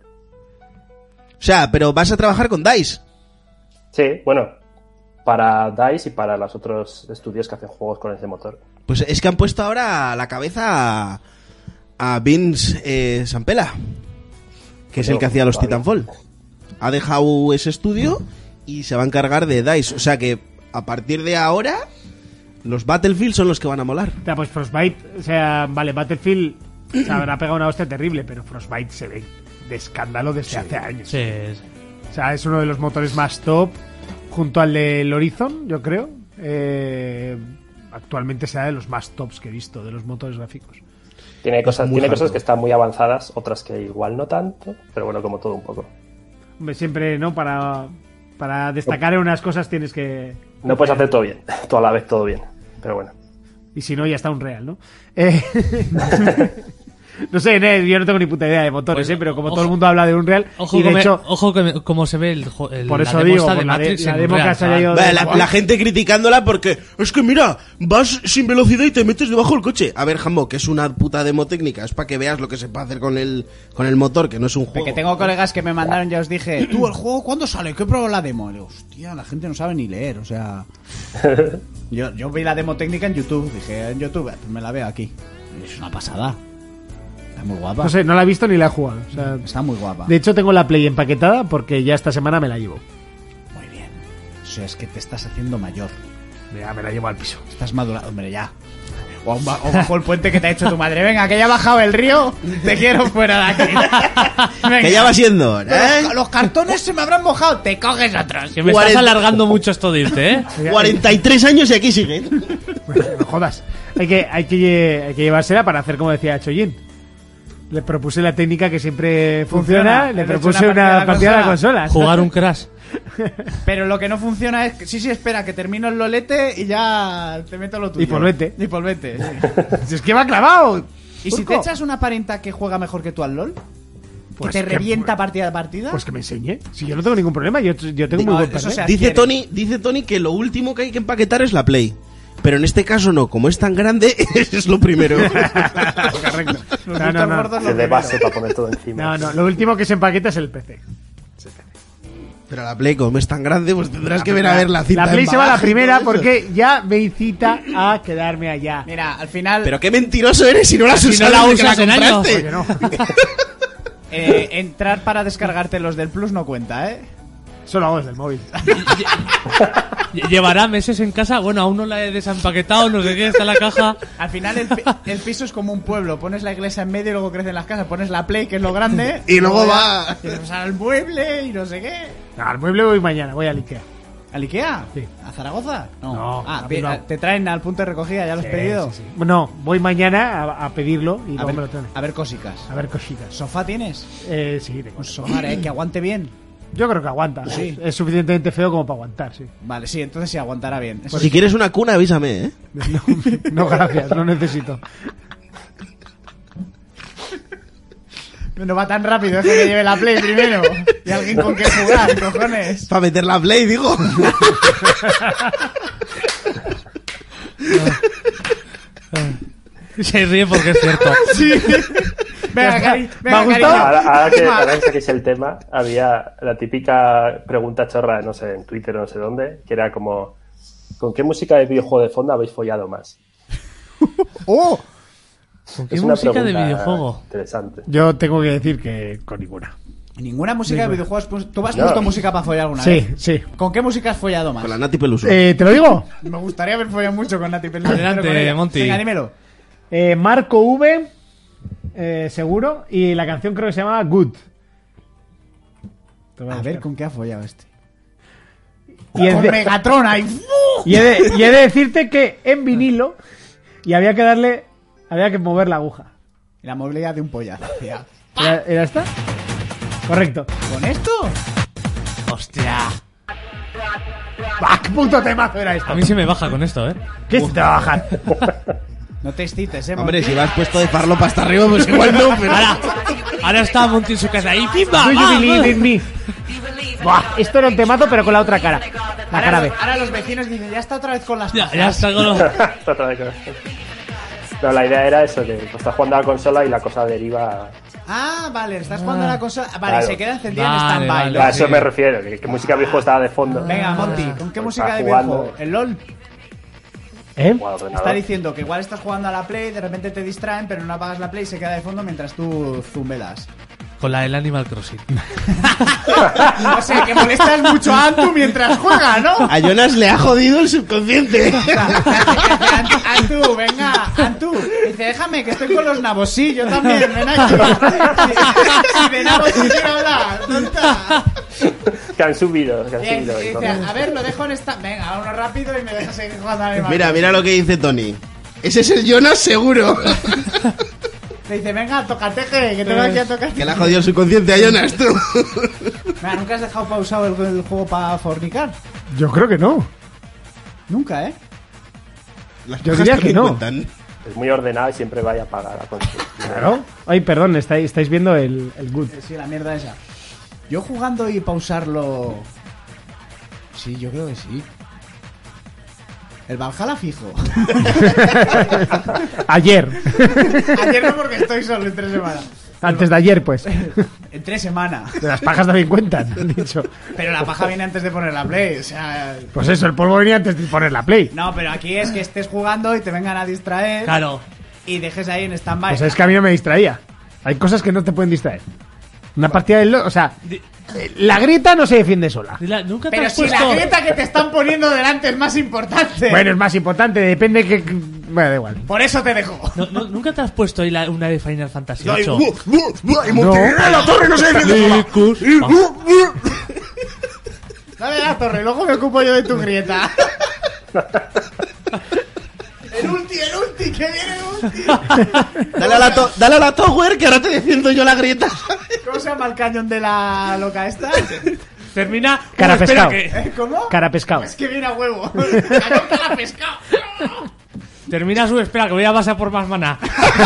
O sea, pero vas a trabajar con DICE. Sí, bueno, para DICE y para los otros estudios que hacen juegos con ese motor. Pues es que han puesto ahora a la cabeza a, a Vince eh, Sampela, que es el que hacía los Todavía. Titanfall. Ha dejado ese estudio y se va a encargar de DICE. O sea que a partir de ahora los Battlefield son los que van a molar. O sea, pues Frostbite, o sea, vale, Battlefield se habrá pegado una hostia terrible, pero Frostbite se ve de escándalo desde hace años. Sí, sí. O sea, es uno de los motores más top, junto al del Horizon, yo creo. Eh, actualmente será de los más tops que he visto, de los motores gráficos. Tiene cosas, muy tiene cosas hardcore. que están muy avanzadas, otras que igual no tanto, pero bueno, como todo un poco. Hombre, siempre, ¿no? Para, para destacar en unas cosas tienes que... No puedes hacer todo bien, todo a la vez todo bien, pero bueno. Y si no, ya está un real, ¿no? Eh, No sé, Ned, yo no tengo ni puta idea de motores, Pues, ¿eh? Pero como ojo- todo el mundo habla de Unreal, Ojo, y de come- hecho, ojo que me- cómo se ve el, jo- el por la eso demo digo, esta por de la, de- Matrix la en demo que Unreal, ha salido chaval. de... Vale, la, la gente criticándola porque es que mira, vas sin velocidad y te metes debajo del coche. A ver, Jambo, que es una puta demo técnica, es para que veas lo que se puede hacer con el con el motor, que no es un juego. Que tengo colegas que me mandaron, ya os dije, tú, ¿el juego cuándo sale? ¿Qué pruebo la demo? Y digo, hostia, la gente no sabe ni leer, o sea... yo, yo vi la demo técnica en YouTube, dije, en YouTube, pues me la veo aquí. Y es una pasada. Está muy guapa. No sé, no la he visto ni la he jugado. O sea, Está muy guapa. de hecho, tengo la Play empaquetada porque ya esta semana me la llevo. Muy bien. O sea, es que te estás haciendo mayor. Ya me la llevo al piso. Estás madurado, hombre, ya. O, un ba- o bajo el puente que te ha hecho tu madre. Venga, que ya ha bajado el río, te quiero fuera de aquí. Venga. Que ya va siendo, ¿eh? Los, los cartones se me habrán mojado, te coges otros. Que me cuarenta estás alargando mucho esto de irte, ¿eh? cuarenta y tres años y aquí siguen. Bueno, no jodas. Hay que, hay, que, lle- hay que llevársela para hacer como decía Choyin. Le propuse la técnica que siempre funciona, Funciona. le Le he hecho propuse una partida una a la partida a la consola. consola. Jugar un Crash. Pero lo que no funciona es que sí, sí, espera, que termino el lolete y ya te meto lo tuyo. Y polvete. Y polvete, sí. Si es que va clavado. ¿Y si Urco. te echas una parienta que juega mejor que tú al LOL? Pues ¿Que te que- revienta partida de partida? Pues que me enseñe. Si yo no tengo ningún problema, yo, yo tengo No, muy buen eso internet. se Dice adquiere. Tony, dice Tony que lo último que hay que empaquetar es la Play. Pero en este caso no, como es tan grande, es lo primero. Correcto. Los No, no, discos no. gordos lo Es de primero. base para poner todo encima. No, no, lo último que se empaqueta es el P C. Pero la Play, como es tan grande, pues tendrás que ver a ver la cita. La Play de se va a la embalaje y primera todo eso. porque ya me incita a quedarme allá. Mira, al final, Pero qué mentiroso eres si no la has Si no usado la desde que usas en años. compraste. Oye, no. eh, entrar para descargarte los del Plus no cuenta, ¿eh? Eso lo hago desde el móvil. Lle- Llevará meses en casa. Bueno, aún no la he desempaquetado, no sé qué, está en la caja. Al final el, pi- el piso es como un pueblo. Pones la iglesia en medio y luego crecen las casas. Pones la Play, que es lo grande. Y luego ya- va. Y después al mueble y no sé qué. No, al mueble voy mañana, voy al Ikea. ¿Al Ikea? Sí. ¿A Zaragoza? No, Ah, a bien, Bilbao. te traen al punto de recogida, ya lo has pedido. Sí, sí. No, voy mañana a, a pedirlo y A luego ver, me lo traen. a ver cosicas. A ver cositas. ¿Sofá tienes? Eh, sí, tengo. Un sofá, ¿eh? Que aguante bien. Yo creo que aguanta. Sí. Es suficientemente feo como para aguantar, sí. Vale, sí, entonces sí aguantará bien. Eso Pues si quieres una cuna, avísame, ¿eh? No, no, gracias, no necesito. no va tan rápido, es que me lleve la Play primero. Y alguien con que jugar, cojones. Para meter la Play, digo. Se ríe porque es cierto. Venga, cari ¿Me ha venga, gustado? cariño. Ahora, ahora que, ahora que saquéis el tema, había la típica pregunta chorra, no sé, en Twitter o no sé dónde, que era como, ¿con qué música de videojuego de fondo habéis follado más? ¡Oh! ¿Con qué Es una música de pregunta videojuego? Interesante. Yo tengo que decir que con ninguna. Ninguna música de videojuegos. Pues, ¿tú has No. puesto música para follar alguna Sí, vez? sí. ¿Con qué música has follado más? Con la Nati Peluso. Eh, ¿Te lo digo? Me gustaría haber follado mucho con Nati Peluso. Adelante, pero con ella. Monty. Venga, dímelo. Eh, Marco V, eh, seguro, y la canción creo que se llama Good. Te voy A buscar. ver, ¿con qué ha follado este? Y es Con de- Megatron ahí. Y he, de, y he de decirte que en vinilo y había que darle, había que mover la aguja. La movilidad de un pollazo. Ya. ¿Era, era esta? Correcto. ¿Con esto? Hostia. ¡Bah, qué puto temazo era esto! A mí se me baja con esto, ¿eh? ¿Qué se te va a bajar? No te excites, eh, Hombre, Monty. si vas puesto de farlo para hasta arriba, pues igual no, pero... Ahora, ahora está Monty en su casa ahí. ¡Pimba! Do you ¡Ah! believe in me? Buah, esto era un temazo, pero con la otra cara. La Ahora, cara B. los, ahora los vecinos dicen, ya está otra vez con las Ya, tazas. ya está con los... Otra vez. No, la idea era eso, que pues, estás jugando a la consola y la cosa deriva... Ah, vale, estás jugando a la consola. Vale, Claro. se queda encendida Vale, en stand-by. vale. A eso me refiero, que, que música de videojuego estaba de fondo. Venga, Monty, ¿con qué Pues música está de jugando. videojuego? El LOL ¿Eh? Jugando al ordenador. está diciendo que igual estás jugando a la Play, de repente te distraen, pero no apagas la Play y se queda de fondo mientras tú zumbelas. Con la del Animal Crossing. O sea, que molestas mucho a Antu mientras juega, ¿no? A Jonas le ha jodido el subconsciente. Antu, Antu, venga, Antu. Dice, déjame que estoy con los nabos. Sí, yo también, ven aquí. Si de nabos no quiero hablar, tonta. Que han subido, que han Bien, subido. dice, entonces. a ver, lo dejo en esta... Venga, uno rápido y me dejas seguir jugando a Animal Mira, Crossing. mira lo que dice Tony. Ese es el Jonas seguro. Le dice, venga, tocateje, que tengo aquí a tocar. Que le ha jodido el subconsciente a Jonas, tú. Venga, ¿nunca has dejado pausado el, el juego para fornicar? Yo creo que no. Nunca, ¿eh? Las Yo cosas diría que también no. cuentan. es muy ordenado y siempre vaya a pagar a consumir. Claro. Ay, perdón, estáis, estáis viendo el, el good. Sí, la mierda esa. Yo jugando y pausarlo... Sí, yo creo que sí. El Valhalla fijo. Ayer. Ayer no, porque estoy solo en tres semanas. Antes de ayer, pues. En tres semanas. Las pajas también cuentan, han dicho. Pero la paja viene antes de poner la play, o sea... Pues eso, el polvo venía antes de poner la play. No, pero aquí es que estés jugando y te vengan a distraer. Claro. Y dejes ahí en stand-by. Pues es que a mí no me distraía. Hay cosas que no te pueden distraer. Una partida del... O sea, la grieta no se defiende sola. Dila, ¿nunca te Pero has si puesto... la grieta que te están poniendo delante es más importante. Bueno, es más importante, depende que... Bueno, da igual. Por eso te dejo. No, no, ¿Nunca te has puesto ahí la- una de Final Fantasy ocho? No. La torre no se defiende sola. Dale la torre, luego me ocupo yo de tu grieta. El ulti, el ulti, que viene el ulti. Dale a la, to- dale a la tower que ahora te defiendo yo la grieta. ¿Cómo se llama el cañón de la loca esta? Termina... Cara Uh, espera pescado. que- ¿Eh? ¿Cómo? Cara pescado. Es que viene a huevo. Cañón que la ha pescado. Termina su... Espera, que voy a pasar por más maná.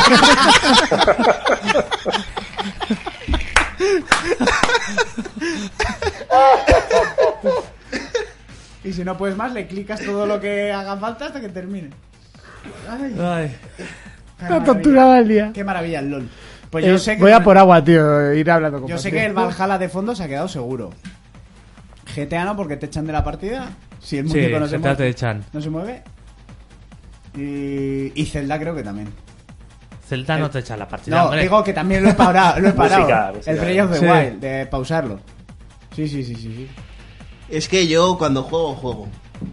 Y si no puedes más, le clicas todo lo que haga falta hasta que termine. Ay, Ay. qué Una maravilla. torturada el día. Qué maravilla el LOL. Pues Eh, yo sé que voy a por agua, tío. Ir hablando con Yo sé Patrick. que el Valhalla de fondo se ha quedado seguro. G T A no, porque te echan de la partida. Si el Sí, muñeco no se G T A te mueve. echan. No se mueve. Y, y Zelda creo que también. Zelda no te echa la partida, No, hombre. digo que también lo he parado. Lo he parado. Música, música. El Breath of the Sí. Wild, de pausarlo. Sí, sí, sí, sí. sí. Es que yo cuando juego, juego.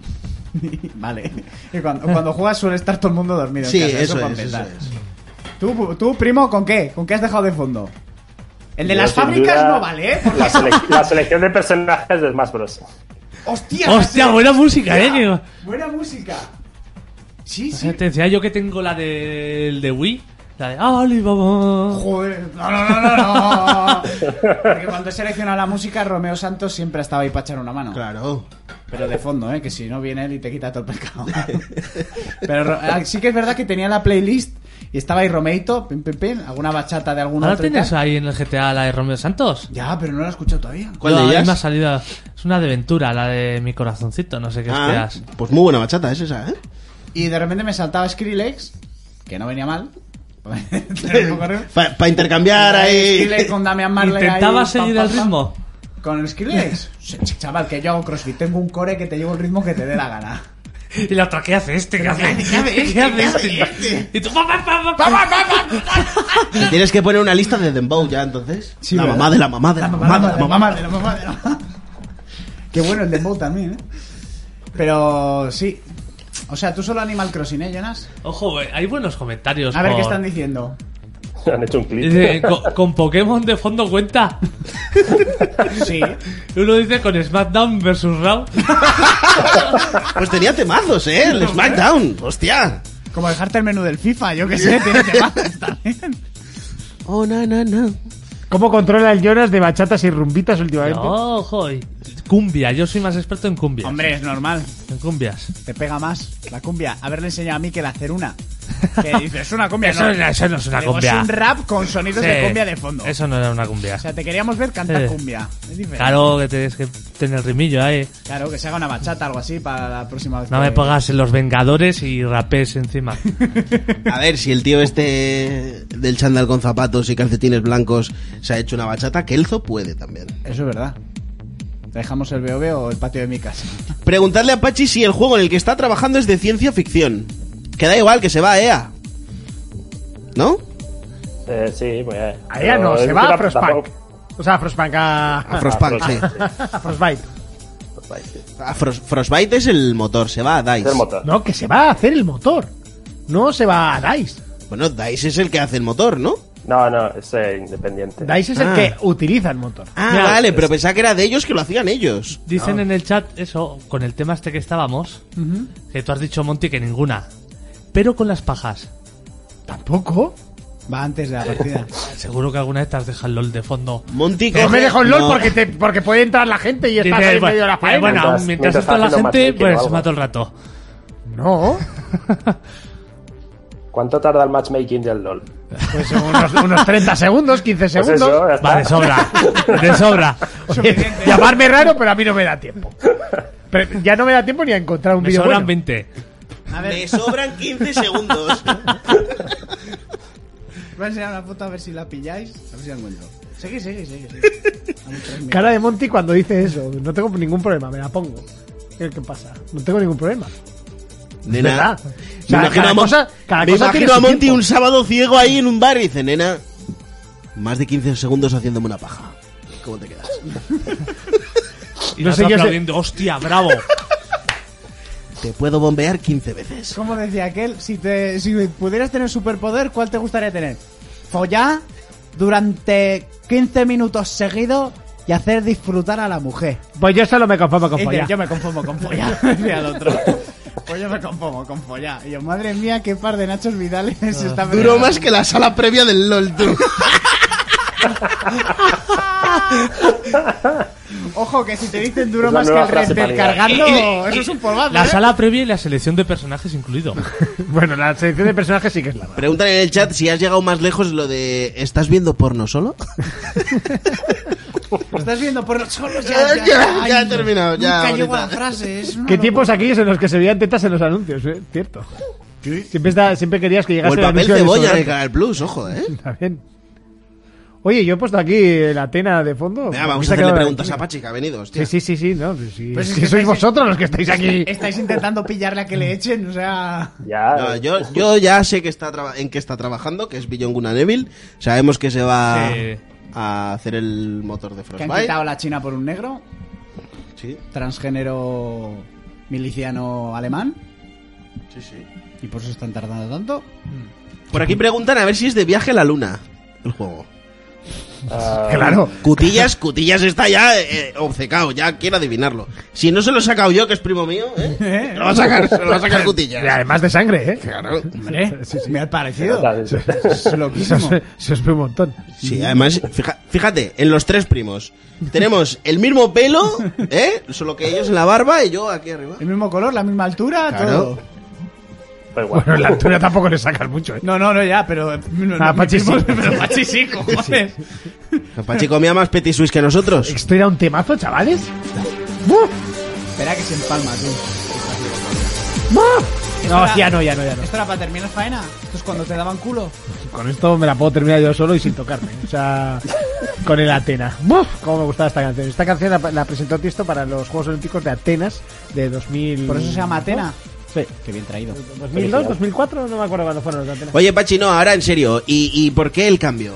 Vale. Y cuando, cuando juegas suele estar todo el mundo dormido. en Sí, casa, eso para es, eso empezar. es. ¿Tú, tú, primo, ¿con qué? ¿Con qué has dejado de fondo? El de Yo, las sin fábricas duda, no vale, ¿eh? Porque La, esa- selec- la selección de personajes de Smash Bros. ¡Hostia! Hostia, macho! buena música, eh. que- Buena música. Sí, O sí. sea, te decía yo que tengo la del de Wii. La de Alibaba. Joder, no, no, no, no, no. Porque cuando he seleccionado la música, Romeo Santos siempre estaba ahí para echar una mano. Claro. Pero de fondo, ¿eh? Que si no viene él y te quita todo el pescado. Pero Ro- ah, sí que es verdad que tenía la playlist y estaba ahí Romeito, pim, pim, pim, alguna bachata de algún ¿Ahora otro y tienes tal. ahí en el G T A la de Romeo Santos? Ya, pero no la he escuchado todavía. ¿Cuál Yo, de a mí ellas? me ha salido... Es una de Ventura, la de Mi Corazoncito, no sé qué Ah, esperas. pues muy buena bachata es esa, ¿eh? Y de repente me saltaba Skrillex, que no venía mal. Tener un poco de- Para intercambiar ahí. Skrillex con Damian Marley. ¿Intentaba ahí, seguir pam, el pam, pam. ritmo? ¿Con el Skrillex? Sí, chaval, que yo hago crossfit. Tengo un core que te llevo el ritmo que te dé la gana. Y la otra, ¿qué hace este? ¿Qué hace ¿Qué hace este? ¿Qué hace ¿Qué hace este? Y tú... pa, pa, pa, pa, pa. Tienes que poner una lista de Dembow ya, entonces. Sí, la ¿verdad? mamá de la mamá de la, mamá de la mamá. de la mamá de la mamá. Qué bueno el Dembow también, ¿eh? Pero sí. O sea, tú solo Animal Crossing, ¿eh, Jonas? Ojo, güey, hay buenos comentarios. A ver con- qué están diciendo. Han hecho un clip. Dice, con, con Pokémon de fondo cuenta. Sí. Uno dice con SmackDown versus Raw. Pues tenía temazos, ¿eh? El SmackDown. Hostia. Como dejarte el menú del FIFA, yo qué sé, tiene temazos también. Oh, no, no, no. ¿Cómo controla el Jonas de bachatas y rumbitas últimamente? No, ojo. y- Cumbia, yo soy más experto en cumbias. Hombre, es normal. En cumbias. Te pega más la cumbia. Haberle enseñado a mí que la hacer una. Que dices, es una cumbia. Eso, no, eso no es una Digo, cumbia. Es un rap con sonidos de Sí, cumbia de fondo. Eso no era una cumbia. O sea, te queríamos ver cantar Sí. cumbia. Es diferente. Claro, que tienes que tener el rimillo ahí. Claro, que se haga una bachata, algo así, para la próxima vez. No que- me pongas en los Vengadores y rapés encima. A ver, si el tío este del chándal con zapatos y calcetines blancos se ha hecho una bachata, Kelzo puede también. Eso es verdad. ¿Te dejamos el B O B o el patio de mi casa? Preguntarle a Pachi si el juego en el que está trabajando es de ciencia ficción. Que da igual, que se va a E A. ¿No? Eh, sí, muy bien. A ella no, Pero se es va que a Frostpunk. tampoco- O sea, a Frostpunk a... A Frostpunk, sí. a Frostbite. A Fros- Frostbite es el motor, se va a Es DICE. el motor. No, que se va a hacer el motor. No se va a DICE. Bueno, DICE es el que hace el motor, ¿no? No, no, es eh, independiente. DICE es el Ah. que utiliza el motor. Ah, Ya, vale, es- pero pensaba que era de ellos que lo hacían ellos. Dicen en el chat eso, con el tema este que estábamos, que tú has dicho, Monty, que ninguna. Pero con las pajas. ¿Tampoco? Va antes de la partida. Seguro que alguna vez te has dejado el LOL de fondo. Monty No me coge- dejo el LOL no. porque, te, porque puede entrar la gente y estás Dice, ahí en bueno, medio de la eh, faena. bueno, Mientras- mientras, mientras está la haciendo gente, matchmaking o pues algo. mato el rato. No. ¿Cuánto tarda el matchmaking del LOL? Pues unos, unos treinta segundos, quince Pues segundos. eso, ya está. Va, de sobra. De sobra. Oye, llamarme raro, pero a mí no me da tiempo. Pero ya no me da tiempo ni a encontrar un Me vídeo sobran bueno. veinte. A ver, Me sobran quince segundos. voy a enseñar una foto a ver si la pilláis. A ver si la encuentro. Sigue, sigue, sigue. sigue. Cara de Monty cuando dice eso. No tengo ningún problema, me la pongo. ¿Qué, qué pasa? No tengo ningún problema. Nena, ¿Verdad? me O sea, imagino, cada a, Mon- cosa- cada me cosa imagino tiene a su Monty tiempo. un sábado ciego ahí en un bar y dice, nena, más de quince segundos haciéndome una paja. ¿Cómo te quedas? Y No no sé, yo sé- aplaudiendo. Hostia, bravo. Te puedo bombear quince veces. Como decía aquel, si, te, si pudieras tener superpoder, ¿cuál te gustaría tener? Follar durante quince minutos seguidos y hacer disfrutar a la mujer. Pues yo solo me conformo con Y dice, follar. yo me conformo con follar. Decía el otro. Pues yo me conformo con follar. Y yo, madre mía, qué par de Nachos Vidales se está Duró pegando. más que la sala previa del LOL, tú. Ojo, que si te dicen duro Es la más que nueva el Red frase Dead para ligar. cargando, eso es un polvazo. La ¿eh? sala previa y la selección de personajes incluido. Bueno, la selección de personajes sí que es la verdad. Preguntan en el chat si has llegado más lejos lo de ¿estás viendo porno solo? ¿Estás viendo por los solos? Ya, Ya, ya, ya ay, he terminado, ya, Nunca llego a ahorita. la frase. Es una ¿Qué locura. tiempos aquellos en los que se veían tetas en los anuncios? ¿Eh? Cierto. Siempre, está, siempre querías que O llegase el papel anuncio de cebolla en el desodorante. Canal Plus, ojo, ¿eh? Está bien. Oye, yo he puesto aquí la Atena de fondo. Venga, Me vamos se a ha hacerle quedado preguntas aquí. a Pachi, que ha venido, hostia. Sí, sí, sí, sí, no, pues sí. Pues es es que que sois estáis- vosotros los que estáis aquí. Estáis intentando pillarle a que le echen, o sea... Ya. No, yo, yo ya sé que está traba- en qué está trabajando, que es Beyond Good and Evil. Sabemos que se va Sí. a hacer el motor de Que han Frostbite. quitado la China por un negro, Sí, transgénero miliciano alemán, sí, sí. y por eso están tardando tanto. Por aquí preguntan a ver si es de viaje a la luna el juego. Ah, Claro. Cutillas, Cutillas está ya eh, obcecado, ya quiero adivinarlo. Si no se lo he sacado yo, que es primo mío, ¿eh? Se lo va a sacar, se lo va a sacar Y Cutillas. además de sangre, ¿eh? Claro. Hombre, me ha parecido. claro, sí. Es loquísimo. Se, se os ve un montón. Sí, además, fija- fíjate, en los tres primos tenemos el mismo pelo, ¿eh? Solo que ellos en la barba y yo aquí arriba. El mismo color, la misma altura, Claro. todo. Da igual. Bueno, en la altura tampoco le sacas mucho, ¿eh? No, no, no, ya, pero... No, Ah, no, Pachi sí. Pero Pachi sí, cojones. Pachi comía más Petit Suisse que nosotros. ¿Esto era un temazo, chavales? ¡Buf! Espera que se empalma, tú. ¡Buf! No, ya no, ya no, ya no. ¿Esto era para terminar faena? ¿Esto es cuando te daban culo? Con esto me la puedo terminar yo solo y sin tocarme. O sea, con el Atena. ¡Buf! Cómo me gustaba esta canción. Esta canción la, la presentó Tiesto para los Juegos Olímpicos de Atenas de dos mil. ¿Por eso se llama Atena? Sí. Qué bien traído. ¿dos mil dos, dos mil cuatro? No me acuerdo cuándo fueron los de Atenas. Oye, Pachi, no, ahora en serio. ¿Y, y por qué el cambio?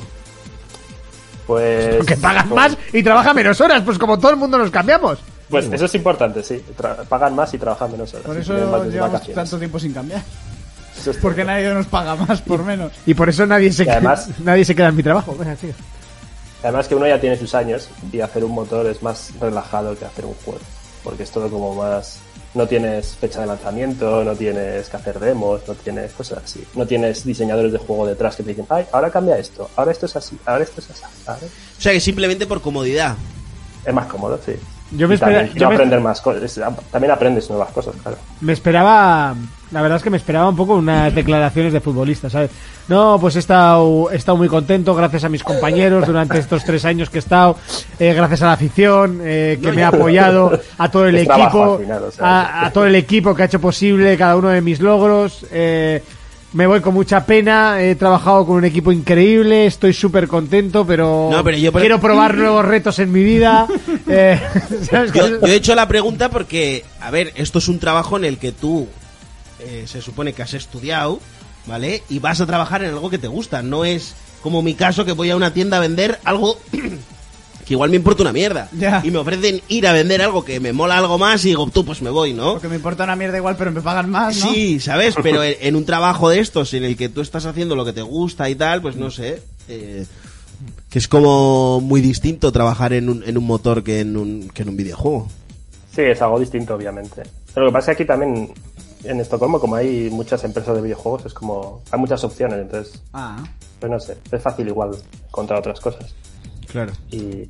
Pues. Porque pagan pues- más y trabajan menos horas, pues como todo el mundo nos cambiamos. Pues eso es importante, sí. Tra- pagan más y trabajan menos horas. Por y eso tienen más llevamos vacaciones. tanto tiempo sin cambiar. Eso es Porque cierto. nadie nos paga más por menos. Y por eso nadie se, Y además- nadie se queda en mi trabajo. Venga, sigue. Además que uno ya tiene sus años y hacer un motor es más relajado que hacer un juego. Porque es todo como más... No tienes fecha de lanzamiento, no tienes que hacer demos, no tienes cosas así. No tienes diseñadores de juego detrás que te dicen, ay, ahora cambia esto, ahora esto es así, ahora esto es así. ¿sabes? O sea, que simplemente por comodidad. Es más cómodo, sí. Yo me Y también, espera- no yo me- aprender más cosas. También aprendes nuevas cosas, claro. Me esperaba, la verdad es que me esperaba un poco unas declaraciones de futbolistas, ¿sabes? No, pues he estado, he estado muy contento gracias a mis compañeros durante estos tres años que he estado, eh, gracias a la afición eh, que me ha apoyado, a todo el Es trabajo equipo, al final, o sea, a, a todo el equipo que ha hecho posible cada uno de mis logros. Eh, me voy con mucha pena, he trabajado con un equipo increíble, estoy súper contento, pero, No, pero yo por- quiero probar nuevos retos en mi vida. Eh, ¿sabes? Yo, yo he hecho la pregunta porque, a ver, esto es un trabajo en el que tú eh, se supone que has estudiado, ¿vale? Y vas a trabajar en algo que te gusta. No es como mi caso que voy a una tienda a vender algo que igual me importa una mierda. Ya. Y me ofrecen ir a vender algo que me mola algo más y digo, tú, pues me voy, ¿no? Porque me importa una mierda igual, pero me pagan más, ¿no? Sí, ¿sabes? Pero en, en un trabajo de estos en el que tú estás haciendo lo que te gusta y tal, pues no sé. eh, que es como muy distinto trabajar en un, en un motor que en un, que en un videojuego. Sí, es algo distinto, obviamente. Pero lo que pasa es que aquí también, en Estocolmo, como hay muchas empresas de videojuegos, es como... Hay muchas opciones, entonces... Ah, Pues no sé, es fácil igual encontrar otras cosas. Claro. Y...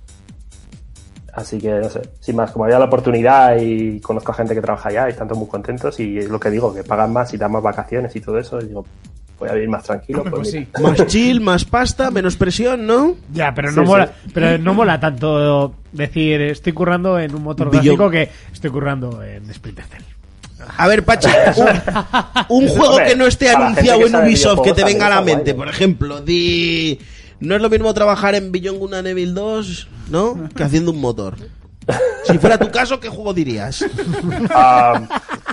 Así que, no sé, sin más, como había la oportunidad y conozco a gente que trabaja allá y están todos muy contentos y es lo que digo, que pagan más y dan más vacaciones y todo eso, y digo, voy a vivir más tranquilo. Pues Pues sí. mira. Más chill, más pasta, menos presión, ¿no? Ya, pero no Sí, mola, sí. pero no mola tanto decir estoy currando en un motor Billón. gráfico que estoy currando en Splinter Cell. A ver, Pachi, un, un juego Hombre, que no esté para la gente anunciado que en sabe Ubisoft que te videojuegos venga a la también está mente, guay, por ¿no? ejemplo, di... No es lo mismo trabajar en Beyond Good and Evil dos, ¿no? Que haciendo un motor. Si fuera tu caso, ¿qué juego dirías? Ah,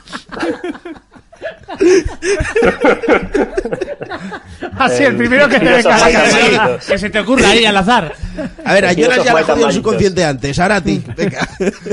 Así, el El primero que te Heroes venga of a la Might and cabeza. Magic dos. Que se te ocurra ahí al azar. A ver, a Heroes Jonas of ya le ha Might and jodido el Magic subconsciente antes, ahora a ti. Venga.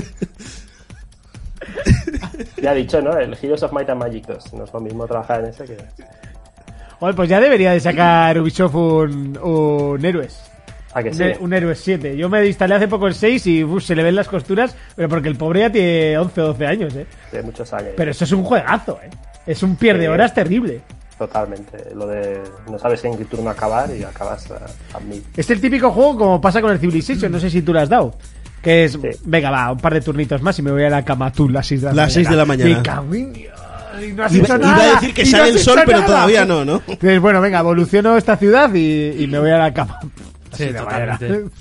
Ya he dicho, ¿no? El Heroes of Might and Magic dos. No es lo mismo trabajar en ese que... Joder, pues ya debería de sacar Ubisoft un, un Héroes. ¿A que Un, sí? he- un Héroes siete. Yo me instalé hace poco el seis y uf, se le ven las costuras, pero porque el pobre ya tiene once o doce años, ¿eh? De muchos años. Pero eso es un juegazo, ¿eh? Es un pierde horas terrible. Totalmente. Lo de... No sabes en qué turno acabar y acabas a, a mil. Es el típico juego como pasa con el Civilization, no sé si tú lo has dado. Que es, venga, va, un par de turnitos más y me voy a la cama tú, las seis de la Las mañana. seis de la mañana. Me cago en Dios, y no has Iba, hecho iba nada, a decir que y no sale has el sol, hecho pero nada. todavía no, ¿no? Entonces, bueno, venga, evoluciono esta ciudad y, y me voy a la cama. Sí, Así de manera. totalmente.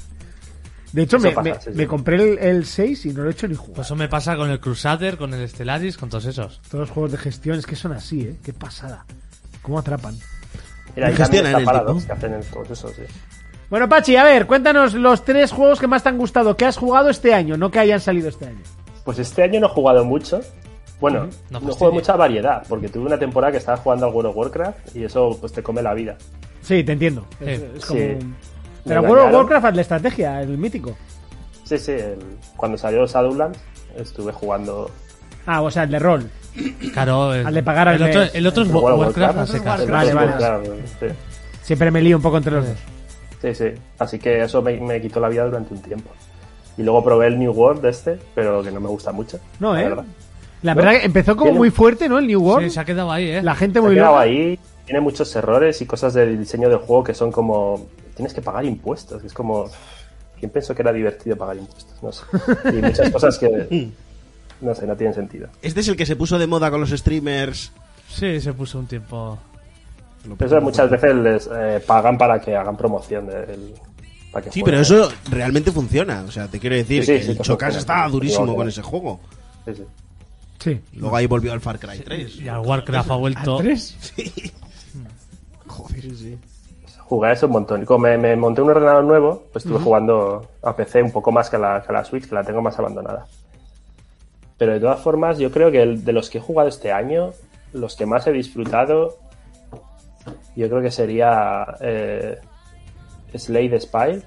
De hecho, Eso me, pasa, me- sí, sí. me compré el, el seis y no lo he hecho ni jugar. Pues eso me pasa con el Crusader, con el Stellaris, con todos esos. Todos los juegos de gestión es que son así, ¿eh? Qué pasada. ¿Cómo atrapan? Mira, ahí Me también gestionan está el Paradox, tipo. que hacen el- todos esos, sí. Bueno, Pachi, a ver, cuéntanos los tres juegos que más te han gustado, que has jugado este año, no que hayan salido este año. Pues este año no he jugado mucho. Bueno, No no, fastidia. juego mucha variedad, porque tuve una temporada que estaba jugando al World of Warcraft y eso pues te come la vida. Sí, te entiendo. Es, Sí. es como... Sí. Pero Me World of engañaron. Warcraft es la estrategia, el mítico. Sí, sí, el- cuando salió Shadowlands estuve jugando Ah, o sea, el de rol. Claro, el, Al de pagar al el otro, mes. el otro es el Wa- World of Warcraft, a Warcraft. secas. el Vale, World vale. of Warcraft, sí. Siempre me lío un poco entre los dos. Sí, sí. Así que eso me, me quitó la vida durante un tiempo. Y luego probé el New World de este, pero que no me gusta mucho. No, la ¿eh? verdad. La ¿No? verdad que empezó como Tiene- muy fuerte, ¿no? El New World. Sí, se ha quedado ahí, ¿eh? La gente Se ha muy quedado loca. ahí, tiene muchos errores y cosas del diseño del juego que son como... Tienes que pagar impuestos, es como... ¿Quién pensó que era divertido pagar impuestos? No sé. Y muchas cosas que... No sé, no tienen sentido. Este es el que se puso de moda con los streamers. Sí, se puso un tiempo. Eso muchas veces les eh, pagan para que hagan promoción del... para que Sí, jueguen. pero eso realmente funciona. O sea, te quiero decir Sí, sí, que sí, el que Chocas funciona, estaba sí. durísimo Sí, con sí. ese juego. Sí, sí. Sí. Luego ahí volvió al Far Cry tres. Y al Warcraft ha vuelto. ¿Tres? Joder, sí. Jugué a eso un montón. Y como me, me monté un ordenador nuevo, pues estuve jugando a P C un poco más que a, la, que a la Switch, que la tengo más abandonada. Pero de todas formas, yo creo que el- de los que he jugado este año, los que más he disfrutado, yo creo que sería eh, Slay the Spire.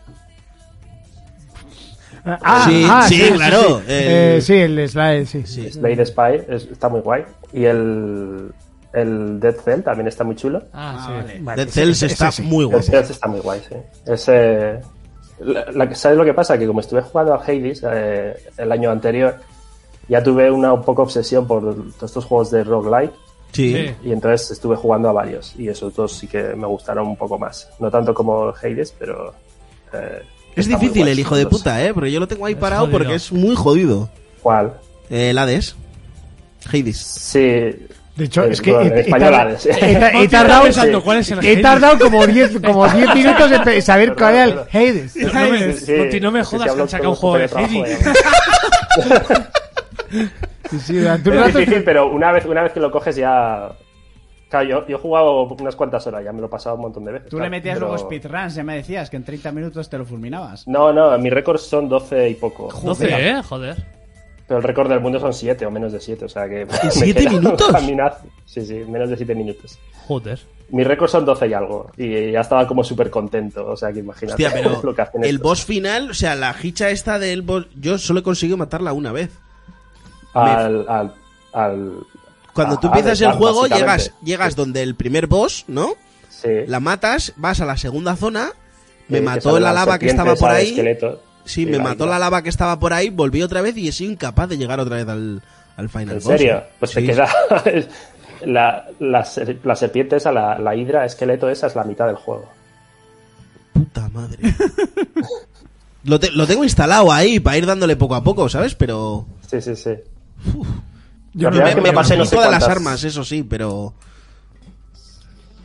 Ah, Sí, ah, sí, claro, Sí, el- Eh, sí, el slide, sí. Sí. Slay the Spire es- está muy guay. Y el, el Dead Cell también está muy chulo. Ah, sí. Vale, Dead ese- Cells ese está sí. muy El guapo. Cells está muy guay, sí. Ese, la- la- ¿Sabes lo que pasa? Que como estuve jugando al Hades eh, el año anterior, ya tuve una un poco obsesión por todos estos juegos de roguelike Sí. Sí. y entonces estuve jugando a varios y esos dos sí que me gustaron un poco más. No tanto como el Hades, pero... eh, Es está muy difícil guay, el hijo de los dos. puta, ¿eh? Porque yo lo tengo ahí Es parado jodido. porque es muy jodido. ¿Cuál? Eh, el Hades. Hades. Sí. De hecho, el- es que bueno, he, en he español tardado- Hades. he ta- he Hostia, tardado, pensando, ¿cuál es el he Hades? tardado como diez como diez minutos en pe- saber cuál era el Hades. No me, Sí, sí, Conti, no me sí, jodas sí, que hablo han sacado un con juego de trabajo, Hades. Sí, sí, durante un Es rato- difícil, pero una vez, una vez que lo coges ya... Claro, yo, yo he jugado unas cuantas horas, ya me lo he pasado un montón de veces. Tú claro, le metías pero- luego speedruns, ya me decías que en treinta minutos te lo fulminabas. No, no, mi récord son doce y poco. doce, ¿eh? Joder. Pero el récord del mundo son siete o menos de siete, o sea que... me siete queda un minutos? caminazo. Sí, sí, menos de siete minutos. Joder. Mi récord son doce y algo, y ya estaba como súper contento, o sea que imagínate Hostia, pero lo que hacen el estos. boss final, o sea, la hicha esta del boss, yo solo he conseguido matarla una vez. Al... al, al Cuando a- tú a empiezas el Hades, juego, básicamente. llegas, llegas donde el primer boss, ¿no? Sí. La matas, vas a la segunda zona, me Sí, que mató sale la lava que estaba serpiente por esa de ahí. esqueleto. Sí, Y me va, mató y va. la lava que estaba por ahí, volví otra vez y he sido incapaz de llegar otra vez al, al final ¿En boss. serio? ¿eh? Pues Sí. te queda... la, la, ser- la serpiente esa, la, la hidra esqueleto esa es la mitad del juego. Puta madre. lo, te- lo tengo instalado ahí para ir dándole poco a poco, ¿sabes? Pero... Sí, sí, sí. Yo La primera vez que me lo pasé no sé todas las cuántas- armas, eso sí, pero...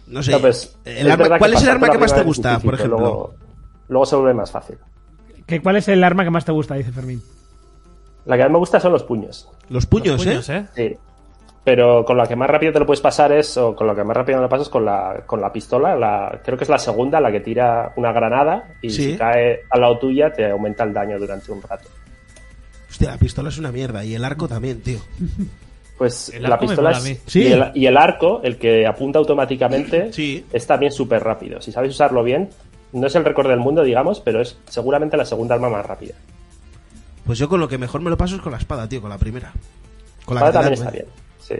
No sé. No, pues, el es arma- verdad ¿Cuál que es el pasarte arma la que más te primera gusta, es difícil, por ejemplo? Luego, luego se vuelve más fácil. ¿Qué, ¿Cuál es el arma que más te gusta? Dice Fermín. La que más me gusta son los puños. Los puños, Los puños, ¿eh? ¿eh? Sí. Pero con la que más rápido te lo puedes pasar es, o con lo que más rápido me lo pasas con la, con la pistola, la, creo que es la segunda, la que tira una granada y Sí. si cae al lado tuya te aumenta el daño durante un rato. Hostia, la pistola es una mierda. Y el arco también, tío. Pues El la arco me pistola mola a es, mí. Sí. y, el, y el arco, el que apunta automáticamente, Sí. es también súper rápido. Si sabes usarlo bien, no es el récord del mundo, digamos, pero es seguramente la segunda arma más rápida. Pues yo con lo que mejor me lo paso es con la espada, tío, con la primera. Con la Ahora que te también dan, está ¿eh? bien. Sí.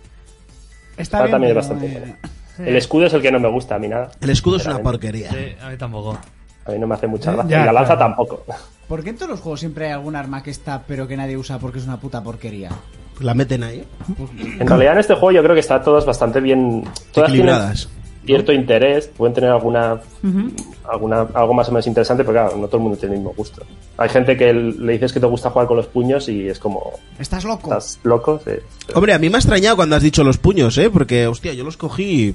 Está Ahora bien, también es pero, bastante eh, bueno. El escudo es el que no me gusta a mí nada. El escudo es una Sinceramente. porquería. Sí, a mí tampoco. A mí no me hace mucha gracia. Ya, y la lanza claro. tampoco. ¿Por qué en todos los juegos siempre hay algún arma que está pero que nadie usa porque es una puta porquería? La meten ahí. En realidad en este juego yo creo que están todas bastante bien. Todas tienen Equilibradas. cierto interés, pueden tener alguna, alguna algo más o menos interesante, pero claro, no todo el mundo tiene el mismo gusto. Hay gente que le dices que te gusta jugar con los puños y es como, ¿Estás loco? ¿estás loco? Sí. Hombre, a mí me ha extrañado cuando has dicho los puños, ¿eh? Porque, hostia, yo los cogí y...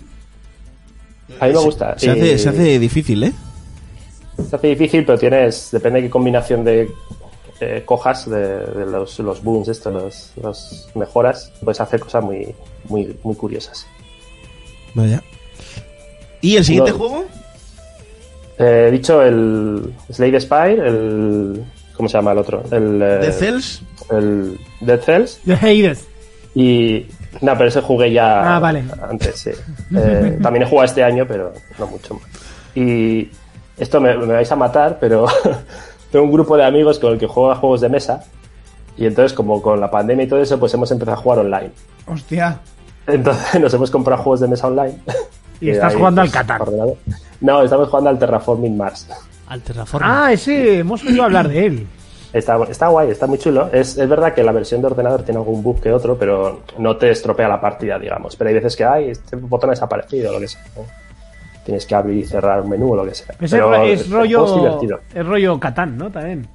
A mí me Se- gusta. Se, y- hace, se hace difícil, ¿eh? se hace difícil, pero tienes, depende de qué combinación de eh, cojas de, de los, los booms, estos, los, los mejoras, puedes hacer cosas muy, muy, muy curiosas. Vaya. ¿Y el siguiente No. juego? Eh, he dicho el Slade Spire, el... ¿Cómo se llama el otro? El, eh, ¿Dead Cells? El Dead Cells. The Hades. Y... No, pero ese jugué ya Ah, vale. antes, sí. Eh, también he jugado este año, pero no mucho más. Y esto me, me vais a matar, pero tengo un grupo de amigos con el que juego a juegos de mesa. Y entonces, como con la pandemia y todo eso, pues hemos empezado a jugar online. Hostia. Entonces nos hemos comprado juegos de mesa online. Y estás ahí, jugando al pues, Catán. ordenador. No, estamos jugando al Terraforming Mars. Al Terraform. Ah, ese, hemos oído hablar de él. Está, está guay, está muy chulo. Es, es verdad que la versión de ordenador tiene algún bug que otro, pero no te estropea la partida, digamos. Pero hay veces que hay, este botón ha desaparecido o lo que sea, ¿no? Tienes que abrir y cerrar un menú o lo que sea. Ese Pero es el juego es rollo. divertido. Es rollo Catán, ¿no? También.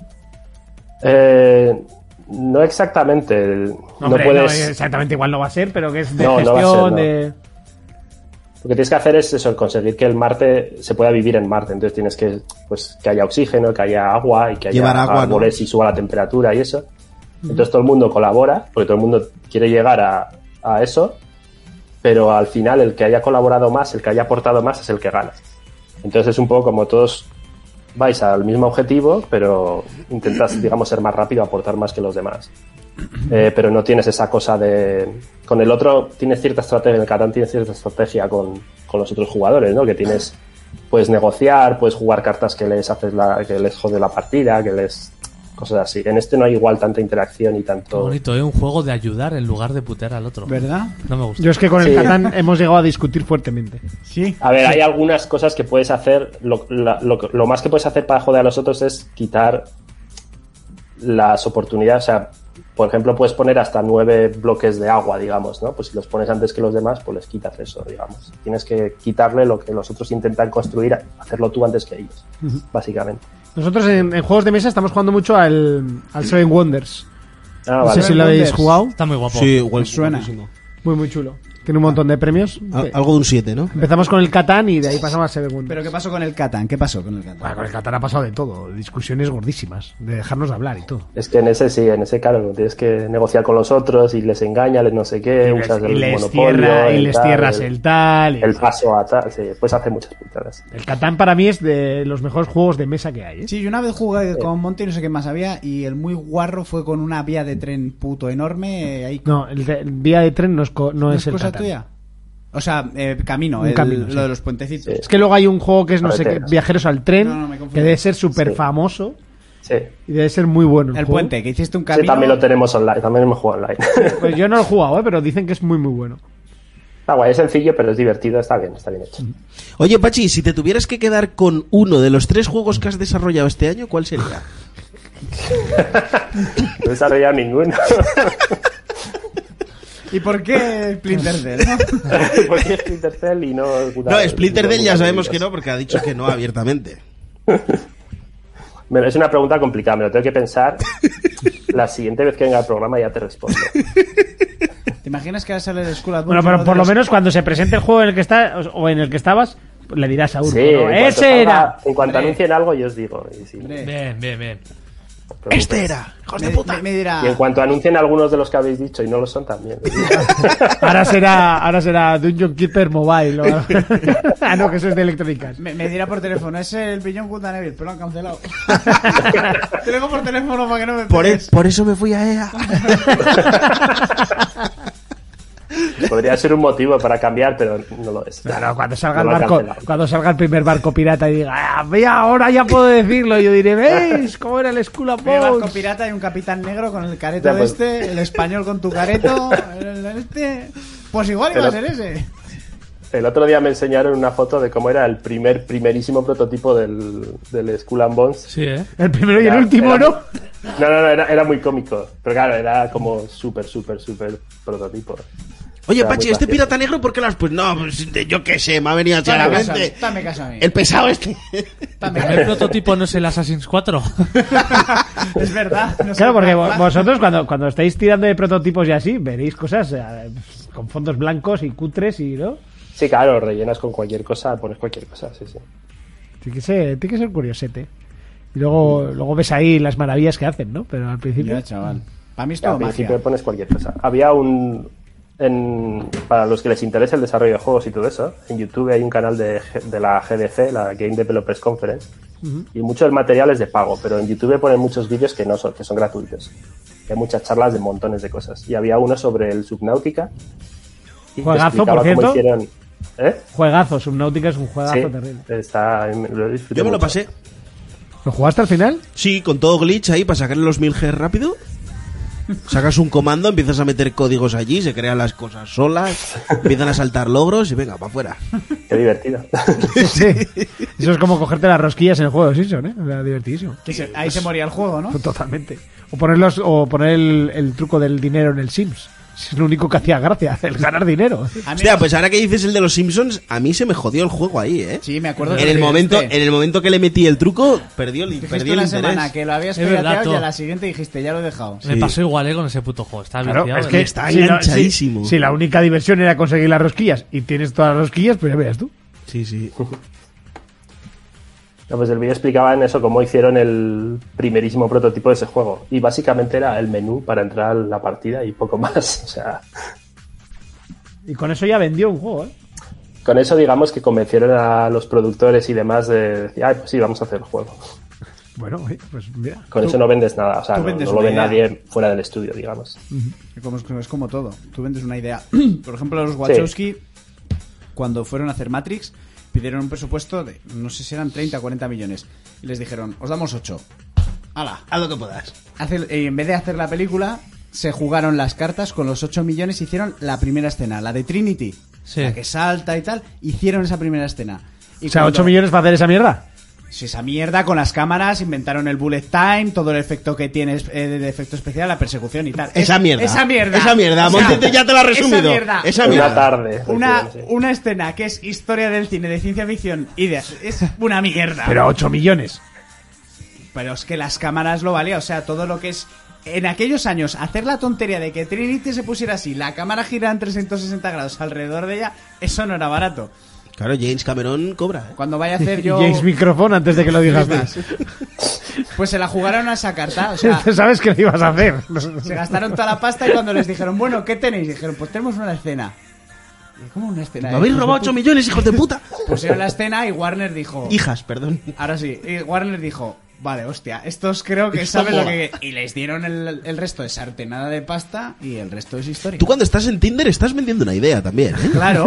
Eh, no exactamente. el- No, Hombre, puedes. no, exactamente igual no va a ser, pero que es de No, no gestión, va a ser, no. de. Lo que tienes que hacer es eso, conseguir que el Marte se pueda vivir en Marte. Entonces tienes que, pues, que haya oxígeno, que haya agua y que haya Llevar agua, ¿no? árboles y suba la temperatura y eso. Entonces todo el mundo colabora, porque todo el mundo quiere llegar a, a eso, pero al final el que haya colaborado más, el que haya aportado más es el que gana. Entonces es un poco como todos vais al mismo objetivo, pero intentas, digamos, ser más rápido, aportar más que los demás. Eh, pero no tienes esa cosa de... Con el otro tienes cierta estrategia, en el Catán tienes cierta estrategia con, con los otros jugadores, ¿no? Que tienes... Puedes negociar, puedes jugar cartas que les haces la, que les jode la partida, que les... Cosas así. En este no hay igual tanta interacción y Qué tanto... bonito, ¿eh? Un juego de ayudar en lugar de putear al otro. ¿Verdad? No me gusta. Yo es que con el Sí. Catán hemos llegado a discutir fuertemente. Sí. A ver, hay algunas cosas que puedes hacer. Lo, la- lo, lo más que puedes hacer para joder a los otros es quitar las oportunidades. O sea, por ejemplo, puedes poner hasta nueve bloques de agua, digamos, ¿no? Pues si los pones antes que los demás, pues les quitas eso, digamos. Tienes que quitarle lo que los otros intentan construir, hacerlo tú antes que ellos, básicamente. Nosotros en, en juegos de mesa estamos jugando mucho al, al Seven Wonders. Ah, No vale. sé si lo habéis Wonders. jugado. Está muy guapo. Sí, igual. Me suena. buenísimo. Muy, muy chulo. Tiene un montón de premios. Al- algo de un siete, ¿no? Empezamos con el Catán y de ahí pasamos al Seven Wonders. ¿Pero qué pasó con el Catán? ¿Qué pasó con el Catán? Bueno, con el Catán ha pasado de todo. Discusiones gordísimas. De dejarnos de hablar y todo. Es que en ese sí, en ese, claro, tienes que negociar con los otros y les engañas, les no sé qué, Y les, usas y el les monopolio, tierra- y el les tal, tierras el, el tal. y- el paso a tal, sí, puedes hacer muchas putadas. El Catán para mí es de los mejores juegos de mesa que hay. ¿eh? Sí, yo una vez jugué con Monty y no sé qué más había y el muy guarro fue con una vía de tren puto enorme. eh, Ahí, No, el, de- el vía de tren no es, co- no ¿No es es el cosa Catán. tuya? O sea, eh, camino, Un el- camino, lo sí. de los puentecitos. Sí. Es que luego hay un juego que es, no sé qué, Carreteras. Viajeros al Tren, No, no, me confundo. que debe ser súper Sí. famoso Sí. y debe ser muy bueno. El juego. puente, que hiciste un Sí, camino. también lo tenemos online, también hemos jugado online. Pues yo no lo he jugado, ¿eh? Pero dicen que es muy, muy bueno. Está guay, es sencillo, pero es divertido, está bien, está bien hecho. Oye, Pachi, si te tuvieras que quedar con uno de los tres juegos que has desarrollado este año, ¿cuál sería? No he desarrollado ninguno. ¿Y por qué Splinter Cell? no? ¿Por qué Splinter Cell y no... No, Splinter Cell ya sabemos que no. no, porque ha dicho que no abiertamente. Bueno, es una pregunta complicada, me lo tengo que pensar. La siguiente vez que venga al programa ya te respondo. ¿Te imaginas que ahora sale de School at Bueno, Bones pero uno por de lo los- menos cuando se presente el juego en el que está o en el que estabas, le dirás a Urco, Sí, ¿no? en cuanto ¡Ese salga- era! En cuanto anuncien algo, yo os digo. Y, sí, Hombre, Bien, bien, bien. no os preocupéis. Este era, hijos de me, puta. me- me dirá... Y en cuanto anuncien algunos de los que habéis dicho y no lo son, también. Ahora será, ahora será Dungeon Keeper Mobile. ¿O? Ah, no, que eso es de Electronic Arts. Me, me dirá por teléfono, es el Beyond Good and Evil, pero lo han cancelado. Te lo digo por teléfono para que no me Por, e- pegues. por eso me fui a E A. Podría ser un motivo para cambiar, pero no lo es. Claro, cuando salga No el lo han barco, cancelado. cuando salga el primer barco pirata y diga, ah, mira, ahora ya puedo decirlo, yo diré, ¿veis cómo era el School of Mi barco Bones? pirata y un capitán negro con el careto Ya, de pues. este, el español con tu careto, el de este... Pues igual iba a ser Pero- ese. El otro día me enseñaron una foto de cómo era el primer, primerísimo prototipo del, del Skull and Bones. Sí, ¿eh? El primero y el Era- último, era- ¿no? No, no, no, era, era muy cómico. Pero claro, era como súper, súper, súper prototipo. Oye, Era muy Pachi, ¿este gracioso. pirata negro por qué lo has...? Pues no, pues, de- yo qué sé, me ha venido a echar a Dame la caso a mí, mente. dame caso a mí. El pesado este. Dame ¿El caso. prototipo no es el Assassin's cuatro? Es verdad. no sé Claro, porque cuál- vo- vosotros cuando, cuando estáis tirando de prototipos y así, veréis cosas eh, con fondos blancos y cutres y, ¿no? Sí, claro, rellenas con cualquier cosa, pones cualquier cosa, sí, sí. Tiene que ser, tiene que ser curiosete. Y luego, luego ves ahí las maravillas que hacen, ¿no? Pero al principio... Ya, chaval. Para mí es Ya, al todo principio magia. pones cualquier cosa. Había un... En, para los que les interesa el desarrollo de juegos y todo eso, en YouTube hay un canal de, G- de la G D C, la Game Developers Conference, y mucho del material es de pago, pero en YouTube ponen muchos vídeos que no son, que son gratuitos. Hay muchas charlas de montones de cosas. Y había uno sobre el Subnautica. Y te Juegazo, explicaba por cierto. cómo hicieron... ¿Eh? Juegazo, Subnautica es un juegazo Sí, terrible. está, lo disfruté Yo me lo mucho. pasé. ¿Lo jugaste al final? Sí, con todo glitch ahí para sacarle los mil G rápido. Sacas un comando, empiezas a meter códigos allí, se crean las cosas solas, empiezan a saltar logros y venga, para afuera. Qué divertido. Sí. Eso es como cogerte las rosquillas en el juego de Simpson, ¿eh? Era divertidísimo. Que se- ahí se moría el juego, ¿no? Totalmente. O ponerlos, o poner el, el truco del dinero en el Sims. Es lo único que hacía gracia, el ganar dinero. A mí Hostia, no- pues ahora que dices el de los Simpsons, a mí se me jodió el juego ahí, ¿eh? Sí, me acuerdo. En que el lo momento, dijiste. en el momento que le metí el truco, perdió el, Dijiste perdió el una interés. semana que lo habías Es verdad, pirateado y tú. a la siguiente dijiste, ya lo he dejado. Me pasó igual, ¿eh? Con ese puto juego. Está Claro, viciado, es que ¿eh? está si, no- enganchadísimo. si- si la única diversión era conseguir las rosquillas y tienes todas las rosquillas, pues ya veas tú. Sí, sí. No, pues el vídeo explicaba en eso cómo hicieron el primerísimo prototipo de ese juego. Y básicamente era el menú para entrar a la partida y poco más. O sea, Y con eso ya vendió un juego, ¿eh? con eso digamos que convencieron a los productores y demás de decir, ay, pues sí, vamos a hacer el juego. Bueno, oye, pues mira. Con eso no vendes nada, o sea, tú no, vendes no lo una ve idea. nadie fuera del estudio, digamos. Como es, es como todo. Tú vendes una idea. Por ejemplo, los Wachowski, cuando fueron a hacer Matrix, pidieron un presupuesto de, no sé si eran treinta o cuarenta millones. Y les dijeron, os damos ocho. ¡Hala! Haz lo que puedas. Hace- y en vez de hacer la película, se jugaron las cartas con los ocho millones. Hicieron la primera escena, la de Trinity. Sí. La que salta y tal. Hicieron esa primera escena. Y O sea, cuando- ocho millones para hacer esa mierda. Si esa mierda con las cámaras, inventaron el bullet time, todo el efecto que tienes eh, de efecto especial, la persecución y tal. Esa Es- mierda. Esa mierda. Esa mierda. O sea, Montete ya te lo ha resumido. Esa mierda. Esa Una mierda. tarde. Una, sí. una escena que es historia del cine de ciencia ficción y de, es una mierda. Pero ocho millones. Pero es que las cámaras lo valía, o sea, todo lo que es... En aquellos años, hacer la tontería de que Trinity se pusiera así, la cámara gira en trescientos sesenta grados alrededor de ella, eso no era barato. Claro, James Cameron cobra, ¿eh? Cuando vaya a hacer yo... James Microphone antes de que lo digas más. Pues se la jugaron a esa carta, o sea... Sabes que lo ibas a hacer. Se gastaron toda la pasta y cuando les dijeron, bueno, ¿qué tenéis? Dijeron, pues tenemos una escena. Y, ¿cómo una escena? Me habéis Hijos de robado puta. ocho millones, hijos de puta. Pusieron la escena y Warner dijo... Hijas, perdón. Ahora sí, y Warner dijo, vale, hostia, estos creo que saben lo que... Y les dieron el, el resto de sartenada de pasta y el resto es historia. Tú cuando estás en Tinder estás vendiendo una idea también, ¿eh? Claro,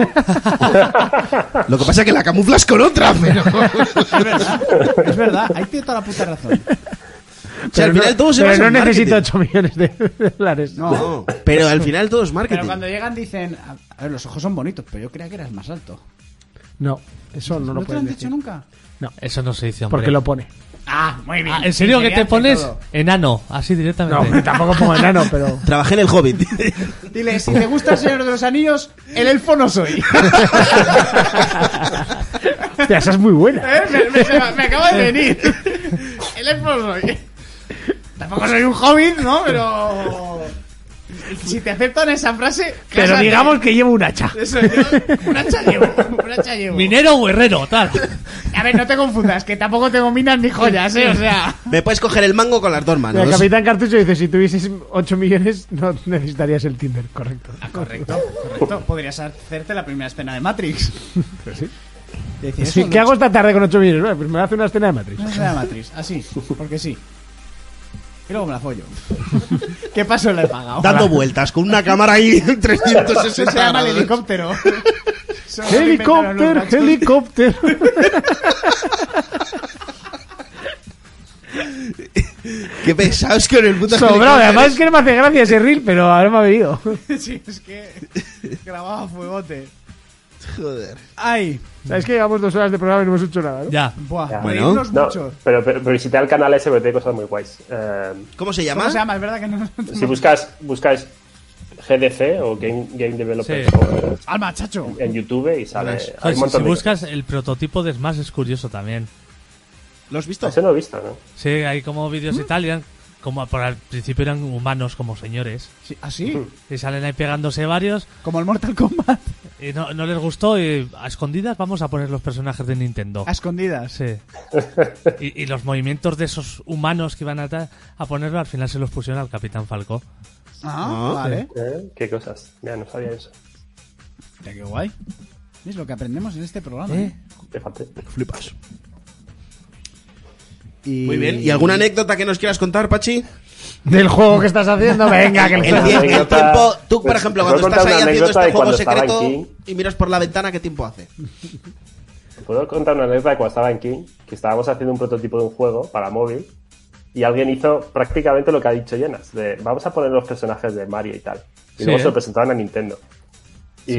Lo que pasa es que la camuflas con otra, pero... es verdad, es verdad, ahí tiene toda la puta razón. O sea, al final todo se pero basa no en necesito marketing. ocho millones de dólares. No, No, pero al final todo es marketing. pero cuando llegan dicen, a ver, los ojos son bonitos, pero yo creía que eras más alto. No, eso no ¿No, lo te lo han puedes dicho decir. nunca? Eso no se dice, hombre. Porque lo pone. Ah, muy bien. Ah, ¿en serio que te Sinceridad y pones todo. enano? Así directamente. No, hombre, tampoco pongo enano, pero... Trabajé en el Hobbit. Dile, si te gusta el Señor de los Anillos, el elfo no soy. Hostia, esa es muy buena. ¿Eh? Me, me- se me- me acaba de venir. El elfo no soy. Tampoco soy un hobbit, ¿no? Pero... si te aceptan esa frase... Pero cásate. digamos que llevo un hacha. Eso, yo, un hacha llevo, un hacha llevo. Minero o herrero, tal. A ver, no te confundas, que tampoco tengo minas ni joyas, ¿eh? O sea... Me puedes coger el mango con las dos manos. El Capitán Cartucho dice, si tuvieses ocho millones no necesitarías el Tinder, correcto. Ah, correcto, correcto. Podrías hacerte la primera escena de Matrix. Pues sí. Decir, Sí, eso, ¿qué hago esta tarde con ocho millones? Bueno, pues me hace una escena de Matrix. Una escena de Matrix, así, porque sí. Y luego me la follo. ¿Qué paso le he pagado? Dando vueltas con una cámara ahí en trescientos Eso sesenta se llama el grados. helicóptero. Eso lo inventaron los Helicóptero, machos. helicóptero. Qué pesados con el puto Sobrado, helicóptero. además es que no me hace gracia ese reel, pero ahora me ha venido. Sí, es que grababa fuegote. Joder. Ay, ¿Sabes que llevamos dos horas de programa y no hemos hecho nada, ¿no? Ya. buah, Ya. Bueno. reírnos No, mucho. pero, pero, pero visité el canal ese porque tiene cosas muy guays. Eh, ¿Cómo se llama? ¿Cómo se llama? Es verdad que no... si buscas, buscas G D C o Game, Game Developer Sí. o- Alma, chacho. en YouTube y sale. Joder, Hay Joder, un si, montón si de buscas el prototipo de Smash es curioso también. ¿Lo has visto? cosas. Ese no he visto, ¿no? Sí, hay como vídeos y tal, y eran como por al principio eran humanos como señores. Sí, ¿así? Y salen ahí pegándose varios Como el Mortal Kombat. y no, no les gustó y a escondidas vamos a poner los personajes de Nintendo. A escondidas. Sí. Y, y los movimientos de esos humanos que iban a, ta- a ponerlo al final se los pusieron al Capitán Falcó. Ah, Ah, vale. ¿Eh? ¿Qué cosas? Mira, no sabía eso. Ya, qué guay. Es lo que aprendemos en este programa. ¿Eh? Te falté. Flipas. Y... Muy bien. ¿Y alguna anécdota que nos quieras contar, Pachi? Del juego que estás haciendo, venga, que lo El, estás tie- el anécdota- tiempo, tú, por pues, ejemplo, os voy a cuando contar estás ahí una haciendo anécdota este de juego cuando estaba en secreto King. y miras por la ventana, ¿qué tiempo hace? Puedo contar una anécdota de cuando estaba en King, que estábamos haciendo un prototipo de un juego para móvil y alguien hizo prácticamente lo que ha dicho Jonas, de vamos a poner los personajes de Mario y tal. Y Sí, luego ¿eh? se lo presentaron a Nintendo. Y,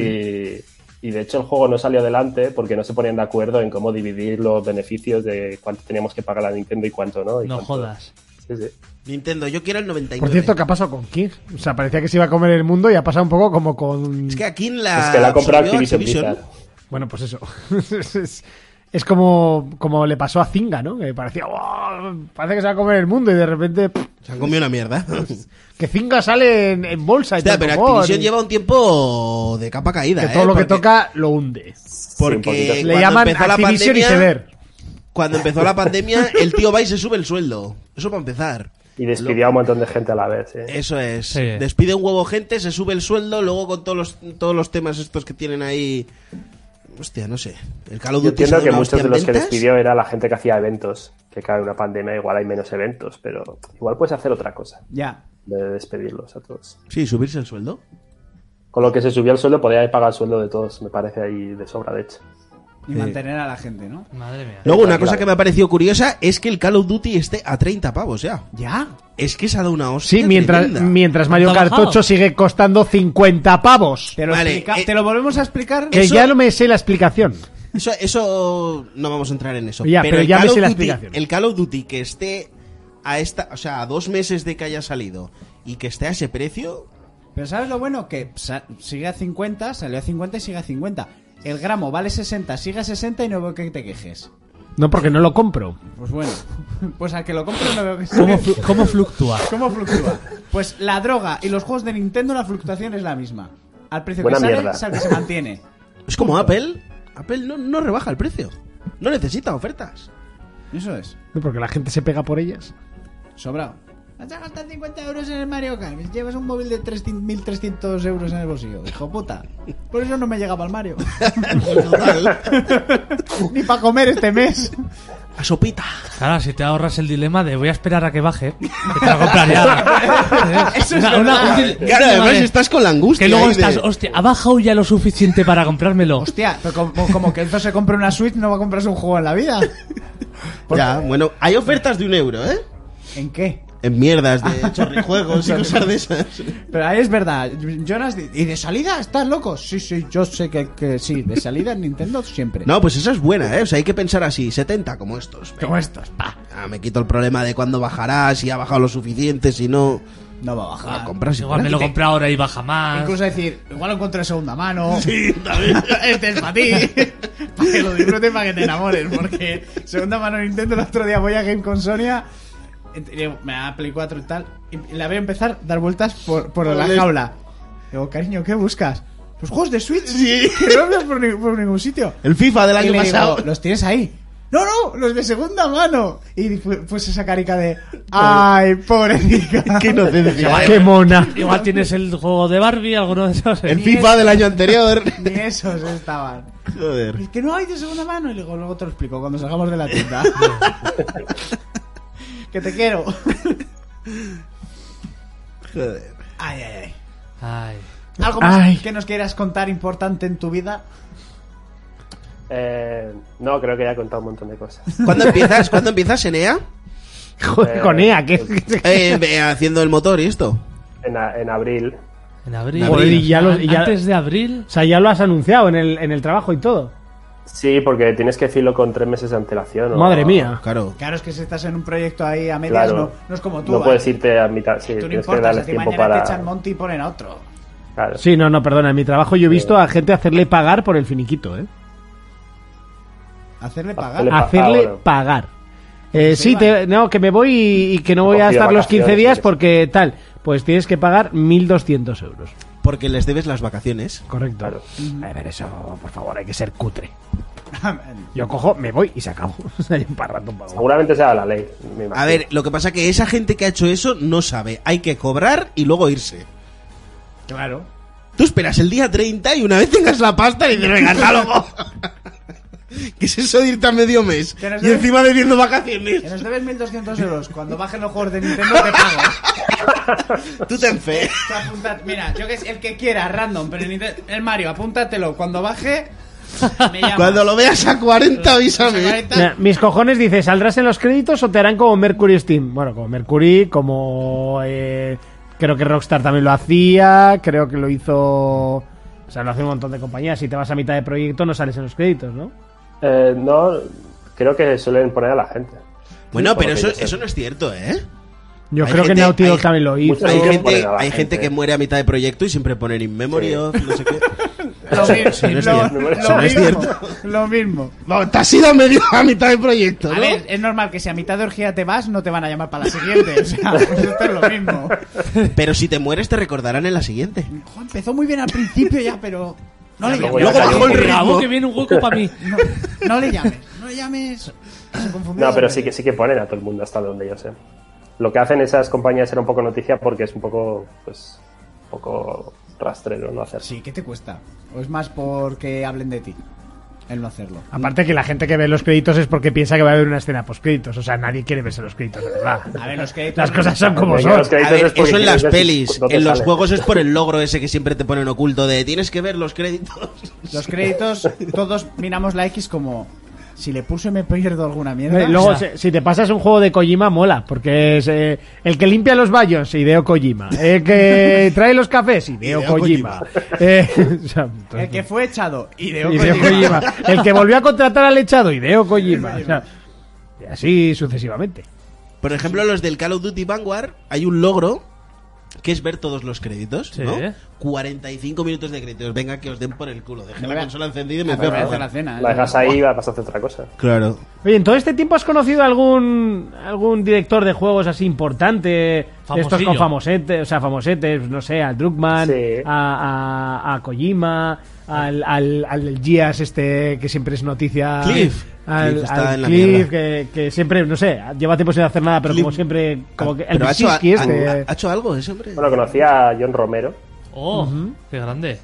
y de hecho el juego no salió adelante porque no se ponían de acuerdo en cómo dividir los beneficios de cuánto teníamos que pagar a Nintendo y cuánto no. Y No cuánto- jodas. Sí, sí. Nintendo, yo quiero el noventa y Por nueve. cierto, ¿qué ha pasado con King? O sea, parecía que se iba a comer el mundo y ha pasado un poco como con... Es que aquí en la. es que la ha comprado absorbió Activision Blizzard. Bueno, pues eso. es, es como, como le pasó a Zynga, ¿no? Que parecía, "Wow, parece que se va a comer el mundo", y de repente, pff, Se han comido una mierda. que Zynga sale en, en bolsa y Hostia, todo. pero como, Activision y- lleva un tiempo de capa caída, que ¿eh? todo lo que Porque- toca lo hunde. Sí, un Porque poquito. Le cuando llaman empezó la Activision pandemia, y Ceder. Cuando empezó la pandemia, el tío va y se sube el sueldo. Eso para empezar. Y despidió a un montón de gente a la vez. Sí. Eso es. Sí. Despide un huevo gente, se sube el sueldo, luego con todos los, todos los temas estos que tienen ahí. Hostia, no sé. El Call of Yo Duty entiendo se da que una muchos hostia de en los que ventas. despidió era la gente que hacía eventos. Que cabe una pandemia, igual hay menos eventos, pero igual puedes hacer otra cosa Ya. de despedirlos a todos. Sí, subirse el sueldo. Con lo que se subió el sueldo, podía haber pagado el sueldo de todos, me parece ahí de sobra, de hecho. Y mantener a la gente, ¿no? Madre mía. Luego, una tranquila. cosa que me ha parecido curiosa es que el Call of Duty esté a treinta pavos ya. ¿Ya? Es que se ha dado una hostia. Sí, mientras, tremenda. mientras Mario ¿Cuánto ha Kart bajado? ocho sigue costando cincuenta pavos. ¿Te lo, Vale, explica- eh, ¿Te lo volvemos a explicar? Que eso- ya no me sé la explicación. Eso, eso no vamos a entrar en eso. Ya, pero el ya Call me of sé la Duty- explicación. El Call of Duty que esté a esta, o sea, a dos meses de que haya salido y que esté a ese precio, Pero ¿sabes lo bueno? Que sa- sigue a cincuenta, salió a cincuenta y sigue a cincuenta. El gramo vale sesenta, sigue a sesenta y no veo que te quejes. No, porque no lo compro. Pues bueno, pues al que lo compre no veo que se ¿Cómo, queje. flu- cómo fluctúa? ¿Cómo fluctúa? Pues la droga y los juegos de Nintendo, la fluctuación es la misma. Al precio Buena que sale, mierda. es al que se mantiene. es como Apple. Apple no, no rebaja el precio. No necesita ofertas. Eso es. No, porque la gente se pega por ellas. Sobrado. Vas a gastar cincuenta euros en el Mario Kart. Llevas un móvil de mil trescientos euros en el bolsillo. Hijo puta. Por eso no me llegaba el Mario. Ni para comer este mes. A sopita. Claro, si te ahorras el dilema de voy a esperar a que baje, que te lo compraría. Eso es Una- una- verdad. un dil- Claro, un dilema además de- estás con la angustia. Que luego ahí de- estás, hostia, ha bajado ya lo suficiente para comprármelo. Hostia, pero como, como que Enzo se compre una Switch, no va a comprarse un juego en la vida. Ya, bueno, hay ofertas de un euro, ¿eh? ¿En qué? En mierdas de chorrijuegos y cosas de esas. Pero ahí es verdad. Jonas, di- ¿y de salida? ¿Estás loco? Sí, sí, yo sé que, que sí. De salida en Nintendo siempre. No, pues esa es buena, ¿eh? O sea, hay que pensar así, setenta como estos. Venga. Como estos, pa. Ah, me quito el problema de cuándo bajará, si ha bajado lo suficiente, si no... No va a Ah, bajar. compras Igual me lo compro ahora y baja más. Incluso decir, igual lo encontré de segunda mano. Sí, también. Este es para ti. Para que lo disfrutes, para que te enamores. Porque segunda mano Nintendo, el otro día voy a Game con Sonia digo, me da Play cuatro y tal, y la veo empezar a dar vueltas por, por la jaula. Digo, cariño, ¿qué buscas? Pues juegos de Switch, Sí. que no veo por, ni- por ningún sitio. El FIFA del Y año le pasado. digo, ¿los tienes ahí? No, no, los de segunda mano. Y pu- puse esa carica de, ay, pobrecita. Qué inocencia. ¡Qué mona! Igual tienes el juego de Barbie, alguno de esos. El FIFA del año anterior. Ni esos estaban. Joder. Es que no hay de segunda mano. Y luego, luego te lo explico cuando salgamos de la tienda. Que te quiero. Joder. Ay, ay, ay. Ay. ¿Algo más Ay. que nos quieras contar importante en tu vida? Eh, no, creo que ya he contado un montón de cosas. ¿Cuándo empiezas? ¿Cuándo empiezas, Enea? Joder, con E A, que... Eh, ve, haciendo el motor y esto. En, a- en abril. En abril. Joder, y ya lo- y ya- Antes de abril. O sea, ya lo has anunciado en el, en el trabajo y todo. Sí, porque tienes que decirlo con tres meses de antelación. o- Madre mía. Claro. Claro, es que si estás en un proyecto ahí a medias, Claro. no, no es como tú. No ¿vale? puedes irte a mitad. Sí, Tú no tienes que importas, darles a ti tiempo mañana para. te echan monte y ponen a otro. Claro. Sí, no, no, perdona. En mi trabajo yo he visto a gente hacerle pagar por el finiquito, ¿eh? Hacerle pagar. Hacerle pa- Hacerle ah, bueno. pagar. Eh, se sí, iban. te- no, que me voy y, y que no voy a Cogido estar los quince vacaciones, días sí. porque tal. Pues tienes que pagar mil doscientos euros. Porque les debes las vacaciones. Correcto. Claro. A ver, eso, por favor, hay que ser cutre. Yo cojo, me voy y se acabó. O sea, yo para rato pago. Seguramente sea la ley. me imagino. A ver, lo que pasa que esa gente que ha hecho eso no sabe. Hay que cobrar y luego irse. Claro. Tú esperas el día treinta y una vez tengas la pasta le dices, venga, hasta luego. ¿Qué es eso de irte a medio mes? Que nos Y debes- encima debiendo vacaciones. Que nos debes mil doscientos euros. Cuando bajen los juegos de Nintendo te pago. Tú ten fe. Tú apunta- Mira, yo que sé, el que quiera, random, pero el, Nintendo- el Mario, apúntatelo. Cuando baje, me llamas. Cuando lo veas a cuarenta, avísame. cuarenta. Mira, mis cojones, dice, ¿saldrás en los créditos o te harán como Mercury Steam? Bueno, como Mercury, como... eh, creo que Rockstar también lo hacía, creo que lo hizo... O sea, lo hace un montón de compañías. Si te vas a mitad de proyecto no sales en los créditos, ¿no? Eh, no, creo que suelen poner a la gente. Bueno, Por pero lo que eso, yo sé. eso no es cierto, ¿eh? Yo Hay creo gente- que Naughty Dog hay- también lo hizo. mucha Hay Sí, gente, ponen a la hay gente gente. que muere a mitad de proyecto y siempre ponen in memory Sí. of no sé qué. Lo, mi- Eso no es lo- cierto. lo Eso no es mismo, cierto. lo mismo. No, te has ido a, medio, a mitad de proyecto, A ¿no? ver, es normal que si a mitad de orgía te vas, no te van a llamar para la siguiente. O sea, pues esto es lo mismo. Pero si te mueres te recordarán en la siguiente. Jo, empezó muy bien al principio ya, pero... No le Luego llames. ya Luego bajó el Bravo, ritmo. que viene un hueco para mí. No, no le llames. No le llames. Se confundió No, pero dos sí que veces. sí que ponen a todo el mundo hasta donde yo sé. Lo que hacen esas compañías era un poco noticia porque es un poco, pues, un poco rastrero no hacer. Sí, ¿qué te cuesta? ¿O es más porque hablen de ti? El no hacerlo. Aparte que la gente que ve los créditos es porque piensa que va a haber una escena post créditos. O sea, nadie quiere verse los créditos, de verdad. A ver, los créditos... Las cosas son como Venga, son. los créditos A ver, es porque eso en quieres las ver pelis. dónde En los sale. juegos es por el logro ese que siempre te ponen oculto de tienes que ver los créditos. Los créditos, todos miramos la X como... Si le pulso y me pierdo alguna mierda... Eh, Luego, o sea, si, si te pasas un juego de Kojima, mola, porque es eh, el que limpia los baños, Hideo Kojima. El que trae los cafés, Hideo, Hideo Kojima. Kojima. Eh, o sea, el que fue echado, Hideo Hideo Kojima. Kojima. El que volvió a contratar al echado, Hideo Kojima. O sea, y así sucesivamente. Por ejemplo, los del Call of Duty Vanguard, hay un logro que es ver todos los créditos, Sí. ¿no? cuarenta y cinco minutos de créditos. Venga, que os den por el culo. Dejé la Venga. consola encendida y me Ah, fui a pero voy a hacer jugar. la cena. La dejas ahí y vas a hacer otra cosa. Claro. Oye, en todo este tiempo has conocido algún algún director de juegos así importante, de estos Famosillo. con famosetes, o sea, famosetes, no sé, al Druckmann, Sí. a, a, a Kojima, al, al, al Gias este que siempre es noticia, Cliff. al, Cliff está al en la Cliff, mierda. que, que siempre, no sé, lleva tiempo sin hacer nada, pero Cliff- como siempre, como que el Pero ha hecho, Brzezinski ha- este, ha- ha hecho algo ese hombre. Bueno, conocí a John Romero Oh, qué grande.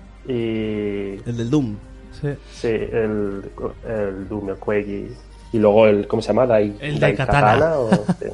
y... El del Doom. Sí. Sí, el, el Doom, el Quake y, y luego el... ¿Cómo se llama? Dai, El Dai Daikatana. o- sí.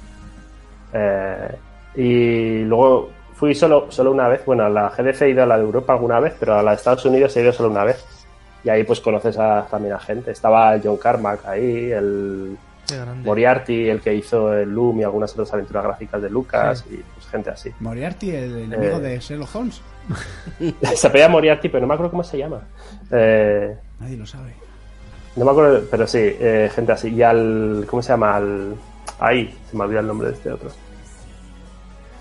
Eh, y luego fui solo, solo una vez. Bueno, a la G D C he ido a la de Europa alguna vez, pero a la de Estados Unidos he ido solo una vez. Y ahí pues conoces a, también a gente. Estaba el John Carmack ahí, el Qué grande. Moriarty, el que hizo el Loom y algunas otras aventuras gráficas de Lucas y pues gente así. Moriarty, el enemigo Eh. de Sherlock Holmes. Se apellida Moriarty, pero no me acuerdo cómo se llama. Eh, Nadie lo sabe. no me acuerdo, pero sí, eh, gente así. Y al... ¿Cómo se llama? Al... Ahí, se me olvida el nombre de este otro.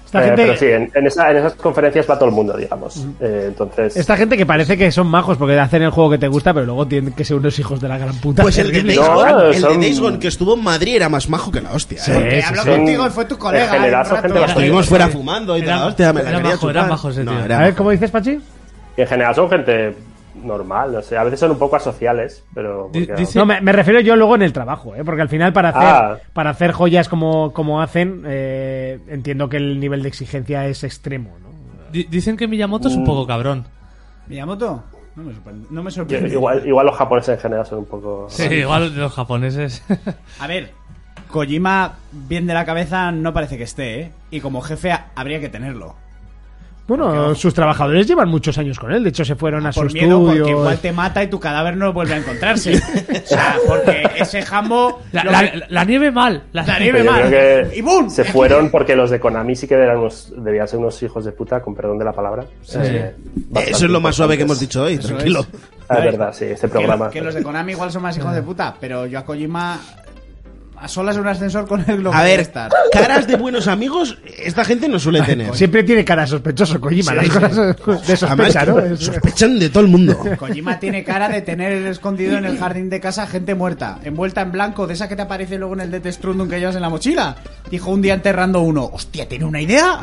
Esta Eh, gente, Pero sí, en, en, esa- en esas conferencias va todo el mundo, digamos. Eh, entonces, esta gente que parece que son majos porque hacen el juego que te gusta, pero luego tienen que ser unos hijos de la gran puta. Pues el de Days No, Gone, el son- de Days Gone que estuvo en Madrid era más majo que la hostia. Sí, ¿eh? sí, habló sí. contigo y fue tu colega. en general hay un son rato. gente bastante- Estuvimos fuera fumando y Era- tal, hostia, me la era quería majo, era chupar. majo ese No, tío. era A ver, majo. ¿cómo dices, Pachi? en general son gente normal, no sé. A veces son un poco asociales, pero... Di- porque- dice- No, me, me refiero yo luego en el trabajo, ¿eh? Porque al final para hacer, Ah. para hacer joyas como, como hacen, eh, entiendo que el nivel de exigencia es extremo, ¿no? Di- Dicen que Miyamoto es un poco cabrón. ¿Miyamoto? No me sorprende. No me Yo- sorprende. igual, igual los japoneses en general son un poco... Sí, igual los japoneses. A ver, Kojima, bien de la cabeza, no parece que esté, ¿eh? Y como jefe a- habría que tenerlo. Bueno, sus trabajadores llevan muchos años con él, de hecho se fueron a Por su miedo, estudio. porque igual te mata y tu cadáver no vuelve a encontrarse. O sea, porque ese jambo... La, lo la- que- la nieve mal. La, La Pero nieve yo mal. creo que Y ¡bum! se Aquí- fueron porque los de Konami sí que eran unos, debían ser unos hijos de puta, con perdón de la palabra. Eh, bastante Eso es lo más suave que hemos importantes. dicho hoy, tranquilo. Ah, es verdad, sí, este Que, programa. lo- que los de Konami igual son más hijos de puta, pero yo a Kojima a solas en un ascensor con él lo A puedo ver, estar. caras de buenos amigos, esta gente no suele tener. Siempre tiene cara sospechoso, Kojima, las cosas de sospecha, Además, ¿no? Es- sospechan de todo el mundo. Kojima tiene cara de tener escondido en el jardín de casa gente muerta, envuelta en blanco, de esa que te aparece luego en el Death Stranding que llevas en la mochila. Dijo un día enterrando uno, hostia, ¿tiene una idea?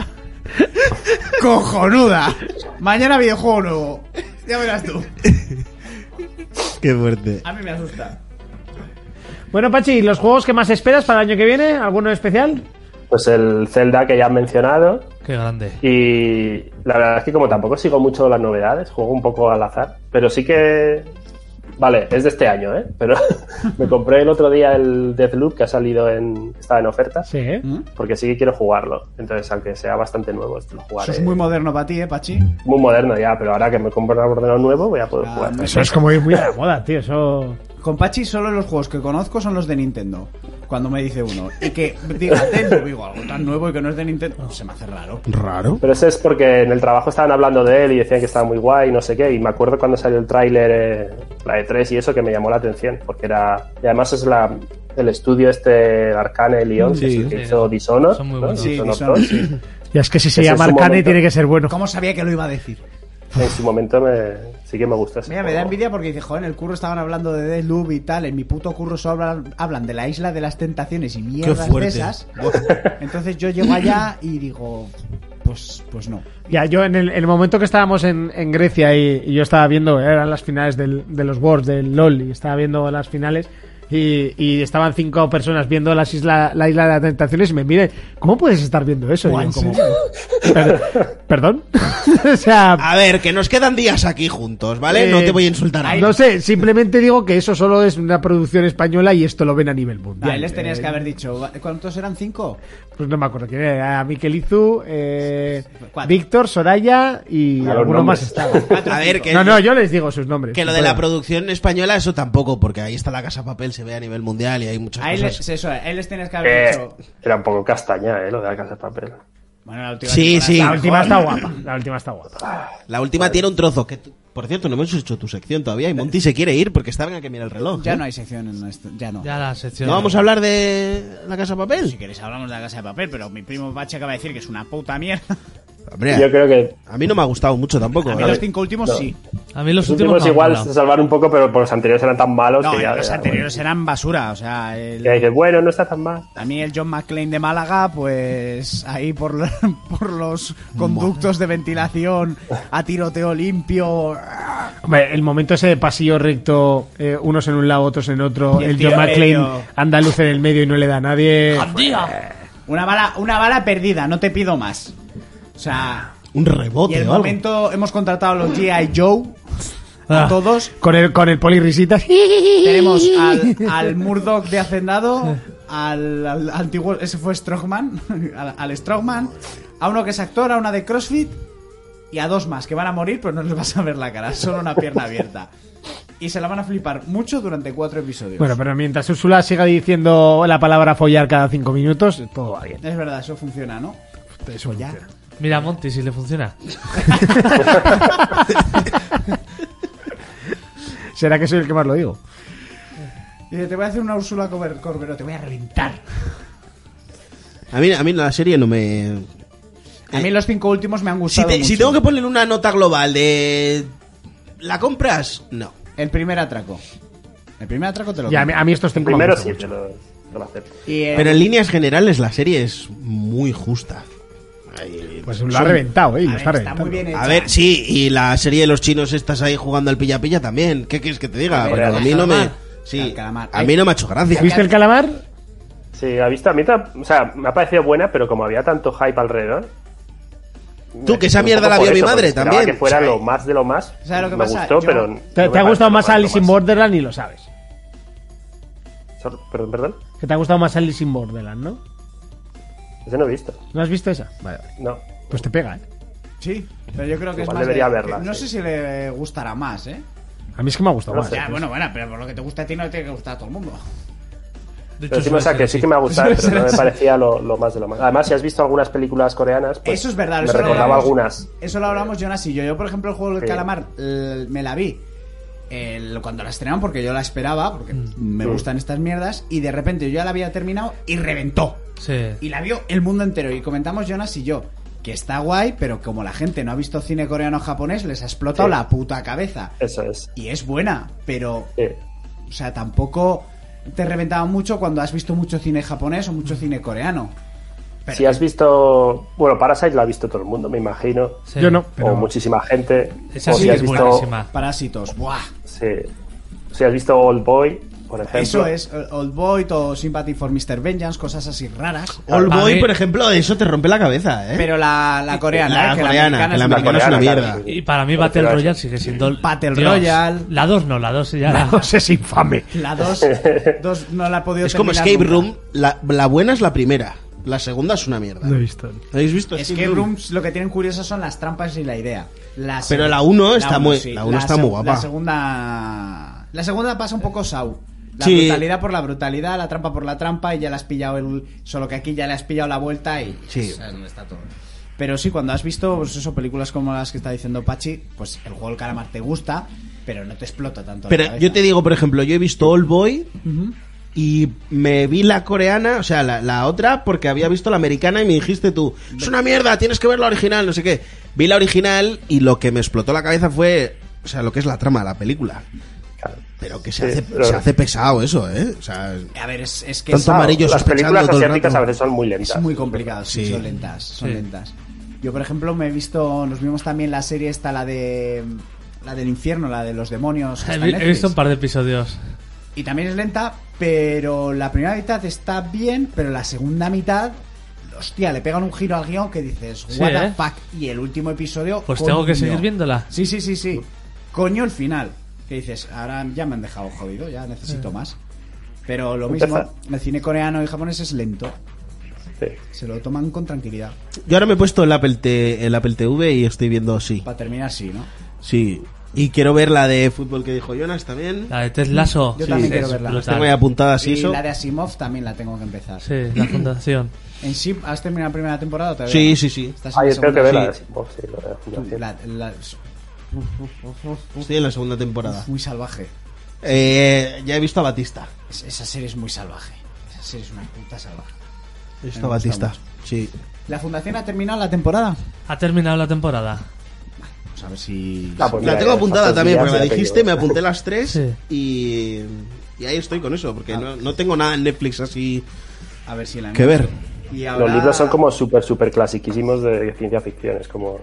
¡Cojonuda! Mañana videojuego nuevo. Ya verás tú. Qué fuerte. A mí me asusta. Bueno, Pachi, ¿los juegos que más esperas para el año que viene? ¿Alguno especial? Pues el Zelda que ya han mencionado. Qué grande. Y la verdad es que como tampoco sigo mucho las novedades, juego un poco al azar. Pero sí que... Vale, es de este año, ¿eh? Pero me compré el otro día el Deathloop que ha salido en... Estaba en oferta. Sí, ¿eh? Porque sí que quiero jugarlo. Entonces, aunque sea bastante nuevo, esto lo jugaré. Eso es muy moderno para ti, ¿eh, Pachi? Muy moderno ya, pero ahora que me compro un ordenador nuevo voy a poder Ah, jugar. no Eso es como ir muy a la moda, tío, eso... Con Pachi solo los juegos que conozco son los de Nintendo. Cuando me dice uno. Y que diga Deathloop, digo, algo tan nuevo y que no es de Nintendo. Se me hace raro. Raro. Pero ese es porque en el trabajo estaban hablando de él y decían que estaba muy guay y no sé qué. Y me acuerdo cuando salió el tráiler, eh, la E tres y eso, que me llamó la atención. Porque era... Y además es la, el estudio este Arcane Leon, Sí. que es el que Sí, hizo Dishonored. son muy ¿no? buenos. Sí, Dishonored Dishonored, dos. sí. Y es que si se Ese llama es su Arcane momento. tiene que ser bueno. ¿Cómo sabía que lo iba a decir? En su momento me, sí que me gusta ese Mira, me da juego. envidia porque dice, joder, en el curro estaban hablando de Deathloop y tal, en mi puto curro solo hablan, hablan de la isla de las tentaciones y mierdas de fuerte. esas. Entonces yo llego allá y digo, pues, pues no. Ya, yo en el, en el momento que estábamos en, en Grecia y, y yo estaba viendo, eran las finales del- de los Worlds, del LOL, y estaba viendo las finales y, y estaban cinco personas viendo las isla, la isla de las tentaciones y me miren, ¿cómo puedes estar viendo eso? Y yo Buah, ¿en como, serio? "Per- ¿Perdón? O sea... A ver, que nos quedan días aquí juntos, ¿vale? Eh, No te voy a insultar. ahora. No sé, simplemente digo que eso solo es una producción española y esto lo ven a nivel mundial. Ahí les tenías Eh, que haber dicho, ¿cuántos eran? ¿Cinco? Pues no me acuerdo quién era. Mikel Izu, eh, Cuatro. Víctor, Soraya y los alguno más nombres. estaba. A ver, que, No, no, yo les digo sus nombres. que lo de la producción española, eso tampoco, porque ahí está la Casa Papel, se ve a nivel mundial y hay muchas Ahí cosas. les, eso, ahí les tenías que haber Eh, dicho... era un poco castaña, ¿eh? Lo de la casa de papel. Bueno, la última Sí, temporada sí. está La última mejor. está guapa. La última está guapa. La última tiene un trozo que, por cierto, no hemos hecho tu sección todavía y Monty se quiere ir porque está venga que mira el reloj. Ya ¿eh? no hay sección en esto, ya no. Ya la sección. ¿No vamos a hablar de la Casa Papel? Si queréis hablamos de la casa de papel, pero mi primo Bache acaba de decir que es una puta mierda. Hombre, Yo creo que a mí no me ha gustado mucho tampoco. A mí ¿eh? los cinco últimos No. sí. A mí los los últimos, últimos no me han igual molado. se salvaron un poco, pero por los anteriores eran tan malos No, que ya... los ya, anteriores eran basura, o sea, el- bueno. Que dices, bueno, no está tan mal. a mí el John McClane de Málaga, pues ahí por, lo- por los conductos de ventilación a tiroteo limpio. Hombre, el momento ese de pasillo recto, eh, unos en un lado, otros en otro, Y el el tío John en McClane medio. andaluz en el medio y no le da a nadie. Una bala, una bala perdida, no te pido más. O sea, Un rebote y el o algo. momento hemos contratado a los G I. Joe, a Ah. todos. Con el, con el polirrisitas. Tenemos al, al Murdoch de Hacendado, al, al antiguo, ese fue Strongman, al, al Strongman, a uno que es actor, a una de CrossFit y a dos más que van a morir, pero no les vas a ver la cara, solo una pierna abierta. Y se la van a flipar mucho durante cuatro episodios. Bueno, pero mientras Úrsula siga diciendo la palabra follar cada cinco minutos, todo va bien. Es verdad, eso funciona, ¿no? Eso ya. funciona. Mira, Monty, si le funciona. ¿Será que soy el que más lo digo? Dice, te voy a hacer una Úrsula Corber- Corberó, te voy a reventar. A mí, a mí la serie no me... A mí los cinco últimos me han Si, gustado te- mucho. si tengo que ponerle una nota global de... ¿La compras? No. El primer atraco. El primer atraco te lo Y a mí, compro. a mí estos cinco me Primero gustan sí, mucho. te lo, te lo acepto. Y, eh, Pero en líneas generales la serie es muy justa. Ay, Pues lo ha reventado, eh. a Lo ver, está está reventando. muy bien hecha. A ver, sí, y la serie de los chinos estás ahí jugando al pilla-pilla también. ¿Qué quieres que te diga? A ver, Pero a al mí no me... calamar. Sí, Al calamar. a mí no me ha hecho gracia. ¿Viste el calamar? Sí, ha visto, a mí ta- o sea, me ha parecido buena, pero como había tanto hype alrededor. Tú, que esa un mierda poco la por vio mi eso, madre porque esperaba también. que fuera O sea, lo más de lo más. ¿Sabes lo que me pasa? gustó, Yo- pero. ¿Te, no te me ha gustado pareció más lo Alice in más. Borderland y lo sabes? Sor- Perdón, perdón. Que te ha gustado más Alice in Borderland, ¿no? Ese no he visto. ¿No has visto esa? Vale, vale. No. Pues te pega, ¿eh? Sí, pero yo creo que Igual es más debería de- verla, que- No sí. sé si le gustará más, ¿eh? A mí es que me ha gustado No más. sé. Ya, bueno, bueno, pero por lo que te gusta a ti no te tiene que gustar a todo el mundo. De Pero hecho, sí, o sea, suele que ser sí así. que me ha gustado, Suele pero no ser me así. parecía lo, lo más de lo más. Además, si has visto algunas películas coreanas, pues. Eso es verdad, Me eso lo recordaba hablamos- algunas. Eso lo hablamos Jonas y yo. Yo, por ejemplo, el juego del Sí. calamar eh, me la vi el- cuando la estrenaron porque yo la esperaba, porque me Mm. gustan estas mierdas, y de repente yo ya la había terminado y reventó. Sí. Y la vio el mundo entero. Y comentamos Jonas y yo que está guay, pero como la gente no ha visto cine coreano o japonés, les ha explotado Sí. la puta cabeza. Eso es. Y es buena, pero, Sí. o sea, tampoco te reventaba mucho cuando has visto mucho cine japonés o mucho cine coreano. Pero- Si has visto. Bueno, Parasite la ha visto todo el mundo, me imagino. Sí. Yo no, pero... O muchísima gente. Esa o sí si que has es visto. buenísima. Parásitos, ¡buah! Sí. Si has visto Old Boy, por ejemplo. Eso es, eh, Old Boy o Sympathy for mister Vengeance, cosas así raras. All A Boy, mí- por ejemplo, eso te rompe la cabeza, ¿eh? Pero la, la coreana, La eh, que coreana, la que la americana americana es una coreana, mierda. claro, sí. Y para mí Me Battle refiero a Royale eso. sigue siendo el- Battle Dios. Royale. La dos no, la dos ya la- No sé, es infame. La dos, dos no la he podido Es como terminar Escape nunca. Room. La, la buena es la primera. La segunda es una mierda. No he visto. ¿Habéis visto Escape Rooms lo que tienen curiosas son las trampas y la idea. La Pero seg- la uno está uno, muy- sí. la uno está muy guapa. La segunda... La segunda pasa un poco Saw. La Sí. brutalidad por la brutalidad, la trampa por la trampa y ya le has pillado el... Solo que aquí ya le has pillado la vuelta y... Sí. sabes dónde está todo. Pero sí, cuando has visto pues eso, películas como las que está diciendo Pachi, pues el juego del calamar te gusta, pero no te explota tanto la Pero cabeza. yo te digo, por ejemplo, yo he visto All Boy y me vi la coreana, o sea, la, la otra, porque había visto la americana y me dijiste tú, es una mierda, tienes que ver la original, no sé qué. Vi la original y lo que me explotó la cabeza fue, o sea, lo que es la trama de la película. Claro. Pero que se, Sí, hace, pero- se hace pesado eso, ¿eh? O sea, A ver, es, es que Tanto es, amarillo Las sospechando películas todo el asiáticas rato. a veces son muy lentas. es muy complicado, sí, Sí. son lentas, son Sí. lentas. Yo, por ejemplo, me he visto, nos vimos también la serie esta, la de... La del infierno, la de los demonios. que He, está en vi- he Netflix. visto un par de episodios. Y también es lenta, pero la primera mitad está bien, pero la segunda mitad, hostia, le pegan un giro al guión que dices, Sí, what the ¿eh? fuck. Y el último episodio. Pues tengo que coño. seguir viéndola. Sí, sí, sí, sí. Coño, el final. Que dices, ahora ya me han dejado jodido, ya necesito más. Pero lo mismo, Empieza. el cine coreano y japonés es lento. Sí. Se lo toman con tranquilidad. yo ahora me he puesto el Apple, T- el Apple T V y estoy viendo, sí, Para terminar, sí, ¿no? sí. Y quiero ver la de fútbol que dijo Jonas también. La de Ted Lasso. Yo también quiero es verla. Las brutal. tengo ahí apuntadas y Y eso. la de Asimov también la tengo que empezar. Sí, la fundación. ¿En sí has terminado la primera temporada o todavía Sí, no? sí, sí. Estás en Ah, la yo creo que segunda. verla. sí. Sí, oh, sí, lo de la fundación. La- la- Estoy en la segunda temporada. muy salvaje. Eh, ya he visto a Batista. Es- esa serie es muy salvaje. Esa serie es una puta salvaje. He visto Me a gusta Batista. mucho. Sí. ¿La fundación ha terminado la temporada? Ha terminado la temporada. Vamos a ver si... Ah, pues La mira, tengo ya, apuntada esas también, cosillas porque me ya te dijiste, digo. me apunté las tres Sí. y, y ahí estoy con eso, porque no, no tengo nada en Netflix así A ver si la... que ver. Y ahora... Los libros son como súper, súper clasiquísimos de ciencia ficción. Es como.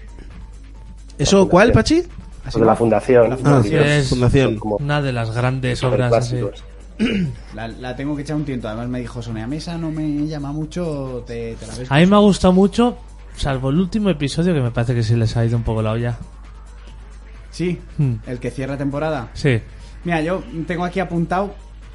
¿Eso cuál, Pachi? Los de la fundación. La los Fundación. libros Es Fundación. son como una de las grandes obras así. superclásicos. La, la tengo que echar un tiento. Además me dijo Sonia, a mí esa no me llama mucho, te, te la ves. A mí me ha gustado mucho, salvo el último episodio que me parece que sí les ha ido un poco la olla. Sí, Hmm. el que cierra temporada. Sí. Mira, yo tengo aquí apuntado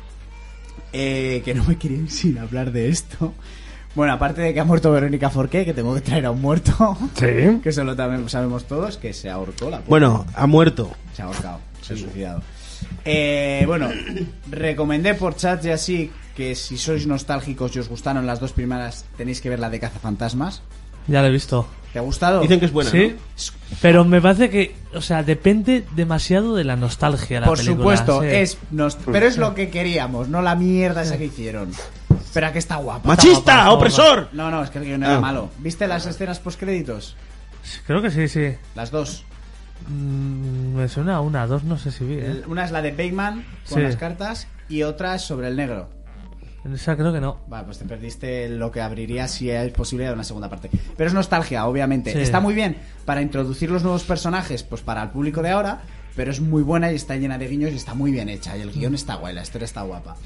eh, que no me quiero ir sin hablar de esto. Bueno, aparte de que ha muerto Verónica Forqué, que tengo que traer a un muerto, Sí. que eso lo también sabemos todos, que se ahorcó la puta. Bueno, ha muerto. Se ha ahorcado, se ha suicidado. Eh, bueno, recomendé por chat y así que si sois nostálgicos y os gustaron las dos primeras, tenéis que ver la de Cazafantasmas. Ya lo he visto. ¿Te ha gustado? Dicen que es buena, Sí. ¿no? Pero me parece que, o sea, depende demasiado de la nostalgia la Por película, supuesto, sí. es nos- pero es lo que queríamos, no la mierda esa que hicieron. Espera, que está guapo. ¡Machista! Está guapo. ¡Opresor! No, no, es que el guion Ah. era malo. ¿Viste las escenas postcréditos? Creo que sí, sí. Las dos. Mm, me suena una, dos, no sé si vi, ¿eh? El- Una es la de Bateman con Sí. las cartas y otra es sobre el negro. Esa creo que no. Vale, pues te perdiste lo que abriría si hay posibilidad de una segunda parte. Pero es nostalgia, obviamente. Sí. Está muy bien para introducir los nuevos personajes, pues para el público de ahora, pero es muy buena y está llena de guiños y está muy bien hecha. Y el guión está guay, la historia está guapa.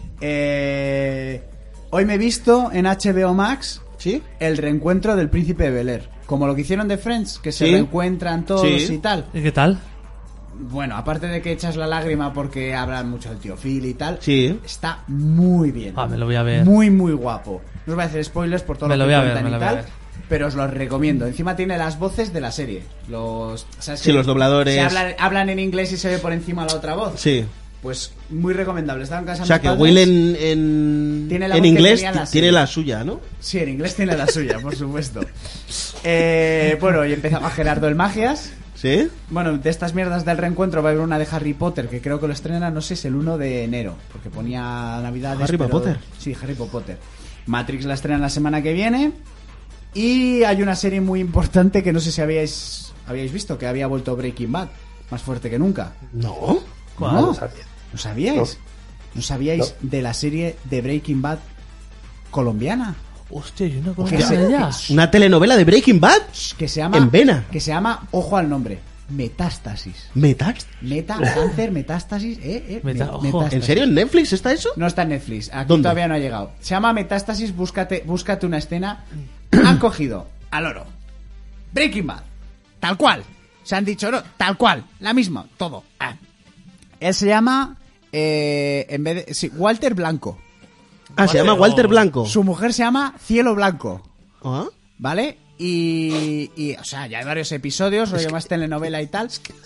Eh, hoy me he visto en H B O Max ¿Sí? el reencuentro del Príncipe de Bel-Air. Como lo que hicieron de Friends, que se Sí. reencuentran todos Sí. y tal. ¿Y qué tal? Bueno, aparte de que echas la lágrima porque hablan mucho del tío Phil y tal, Sí. está muy bien. Ah, me lo voy a ver. Muy, muy guapo. No os voy a hacer spoilers por todo Me lo lo que voy a ver, cuentan me y lo voy a tal, ver. pero os lo recomiendo. Encima tiene las voces de la serie. Los, ¿sabes Sí, que los dobladores. se hablan, hablan en inglés y se ve por encima la otra voz. Sí. Pues muy recomendable. Estaba en casa O de sea mis que padres. Will en, en, Tiene la en voz que inglés tenía en la ti- tiene serie. la suya, ¿no? Sí, en inglés tiene la suya, por supuesto. Eh, bueno, y empezaba Gerardo el Magias. ¿Sí? Bueno, de estas mierdas del reencuentro va a haber una de Harry Potter, que creo que lo estrena, no sé, es el uno de enero, porque ponía Navidades. ¿Harry pero- Potter? Sí, Harry Potter. Matrix la estrena la semana que viene. Y hay una serie muy importante que no sé si habíais habíais visto, que había vuelto Breaking Bad, más fuerte que nunca. No. ¿Cuál? ¿No? No sabía. ¿No sabíais? ¿No, sabíais de la serie de Breaking Bad colombiana? Hostia, ¿y una cosa Que de se- ella? ¿Una telenovela de Breaking Bad? Que se llama... En vena. Que se llama, ojo al nombre, Metástasis. ¿Metax? Meta, cáncer, metástasis, eh, eh, Meta- me- ojo. metástasis. ¿En serio? ¿En Netflix está eso? No está en Netflix, aquí ¿Dónde? todavía no ha llegado. Se llama Metástasis, búscate, búscate una escena. Han cogido al oro. Breaking Bad. Tal cual. Se han dicho, no, tal cual. La misma, todo. Ah. Él se llama, eh, en vez de, sí, Walter Blanco. Ah, se llama Walter Blanco. Su mujer se llama Cielo Blanco. ¿Ah? ¿Vale? Y, y, o sea, ya hay varios episodios, rollo más telenovela y tal.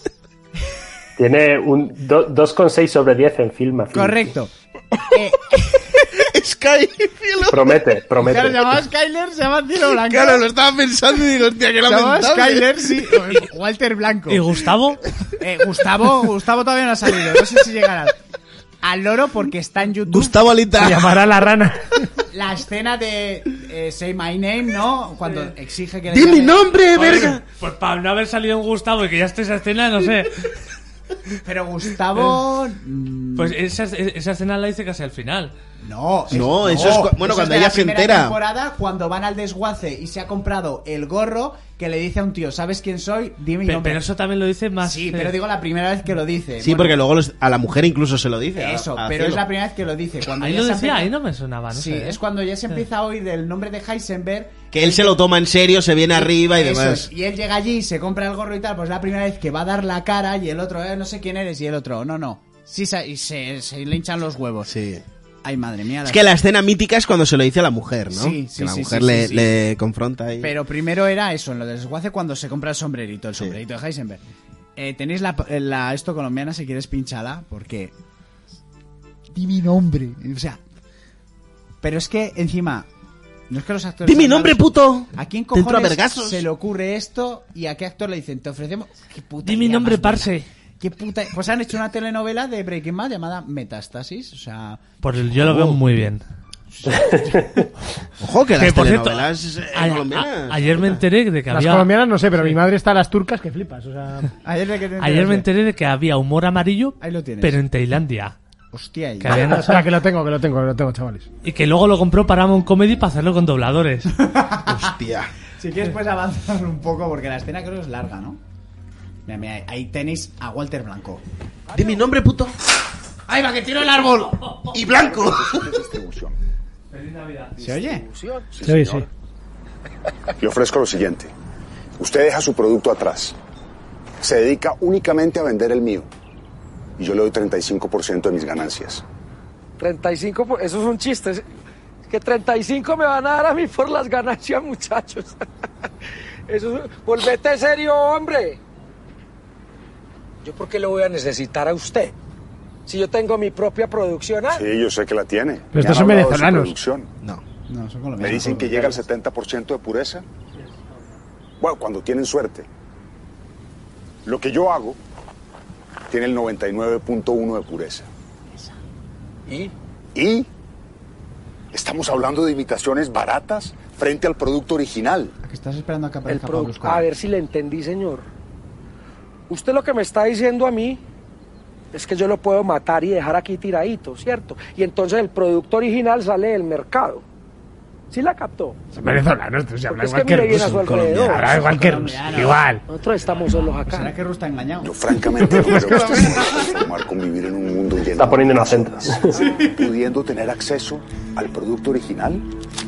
Tiene un do- dos coma seis sobre diez en Film. Correcto. Eh, Sky. Promete, promete. claro, se llamaba Skyler, se llama Cielo Blanco. Claro, lo estaba pensando y digo, hostia, qué Se llamaba lamentable. Skyler, sí. Walter Blanco. ¿Y Gustavo? Eh, Gustavo, Gustavo todavía no ha salido. No sé si llegará al loro porque está en YouTube. Gustavo Alita. Llamará la rana. La escena de eh, Say My Name, ¿no? Cuando exige que le ¡Di mi llame- nombre, verga! Pues para no haber salido un Gustavo y que ya esté esa escena, no sé. Pero Gustavo... mm, Pues esa, esa escena la hice casi al final. No, No, eso es cu- bueno, eso cuando de ella la se primera entera. temporada, cuando van al desguace y se ha comprado el gorro que le dice a un tío, ¿sabes quién soy? Dime mi Pe- nombre. Pero eso también lo dice más. Sí, eh, pero digo la primera vez que lo dice. Sí, Bueno, porque luego los- a la mujer incluso se lo dice. a- Eso, a pero es Cielo. la primera vez que lo dice. Cuando Ahí ya lo se decía, empieza- ahí no me sonaba, no Sí, sé. es cuando ya se empieza a oír el nombre de Heisenberg. Que él se lo toma en serio, se viene arriba y Eso demás. es, y él llega allí, se compra el gorro y tal, pues es la primera vez que va a dar la cara y el otro, eh, no sé quién eres, y el otro, no, no. Sí, se, y se, se le hinchan los huevos. Sí. Ay, madre mía. Es las- que la escena mítica es cuando se lo dice a la mujer, ¿no? Sí, sí, que la sí, mujer sí, le, sí, sí. le confronta y... Pero primero era eso, en lo del desguace cuando se compra el sombrerito, el Sí. sombrerito de Heisenberg. Eh, tenéis la, la esto colombiana, si quieres pinchala, porque... Di mi nombre. O sea... Pero es que, encima... No es que los actores... ¡Di mi sean nombre, malos. puto! ¿A quién Te entro a cojones vergazos. se le ocurre esto y a qué actor le dicen, te ofrecemos... ¿Qué puta Di mi idea nombre, más buena? parce. ¿Qué puta... Pues han hecho una telenovela de Breaking Bad llamada Metástasis, o sea... Por el- yo lo veo muy bien. Ojo, que las Que, por cierto, telenovelas eh, a- colombianas... a- ayer me enteré de que Las había. colombianas no sé, pero mi madre está a las turcas que flipas. O sea, Ayer, de que te Ayer me enteraste. enteré de que había humor amarillo, Ahí lo tienes. pero en Tailandia. Hostia, y... Que habían- espera, que lo tengo, que lo tengo, que lo tengo, chavales. Y que luego lo compró Paramount Comedy para hacerlo con dobladores. Hostia. Si quieres puedes avanzar un poco porque la escena creo que es larga, ¿no? Mira, mira, ahí tenéis a Walter Blanco. ¡Di mi nombre, puto! ¡Ahí va, que tiro el árbol! ¡Y blanco! ¿Se oye? Sí, sí. Le ofrezco lo siguiente. Usted deja su producto atrás. Se dedica únicamente a vender el mío. Y yo le doy treinta y cinco por ciento de mis ganancias. treinta y cinco, por- eso es un chiste. Es que treinta y cinco me van a dar a mí por las ganancias, muchachos. Eso es... Volvete serio, hombre. ¿Yo por qué lo voy a necesitar a usted? Si yo tengo mi propia producción, ¿ah? Sí, yo sé que la tiene. Pero estos Me han son hablado de su venezolanos. producción. No. No, son Me colombianos. dicen que llega al setenta por ciento de pureza. Bueno, cuando tienen suerte. Lo que yo hago tiene el noventa y nueve punto uno de pureza. ¿Y? Y Estamos hablando de imitaciones baratas frente al producto original. ¿A qué estás esperando a que El aparezca Pablo produ- Escobar? a ver si le entendí, señor. Usted lo que me está diciendo a mí es que yo lo puedo matar y dejar aquí tiradito, ¿cierto? Y entonces el producto original sale del mercado. ¿Sí la captó? Son venezolanos, tú se habla Porque es igual que que mire bien a ruso. su alrededor. Habla igual que ruso. Igual. Nosotros estamos solos acá. ¿Será que Ru está engañado? Yo francamente no creo que usted se pueda conformar con vivir en un mundo lleno Está poniendo de un acento. cosas, pudiendo tener acceso al producto original.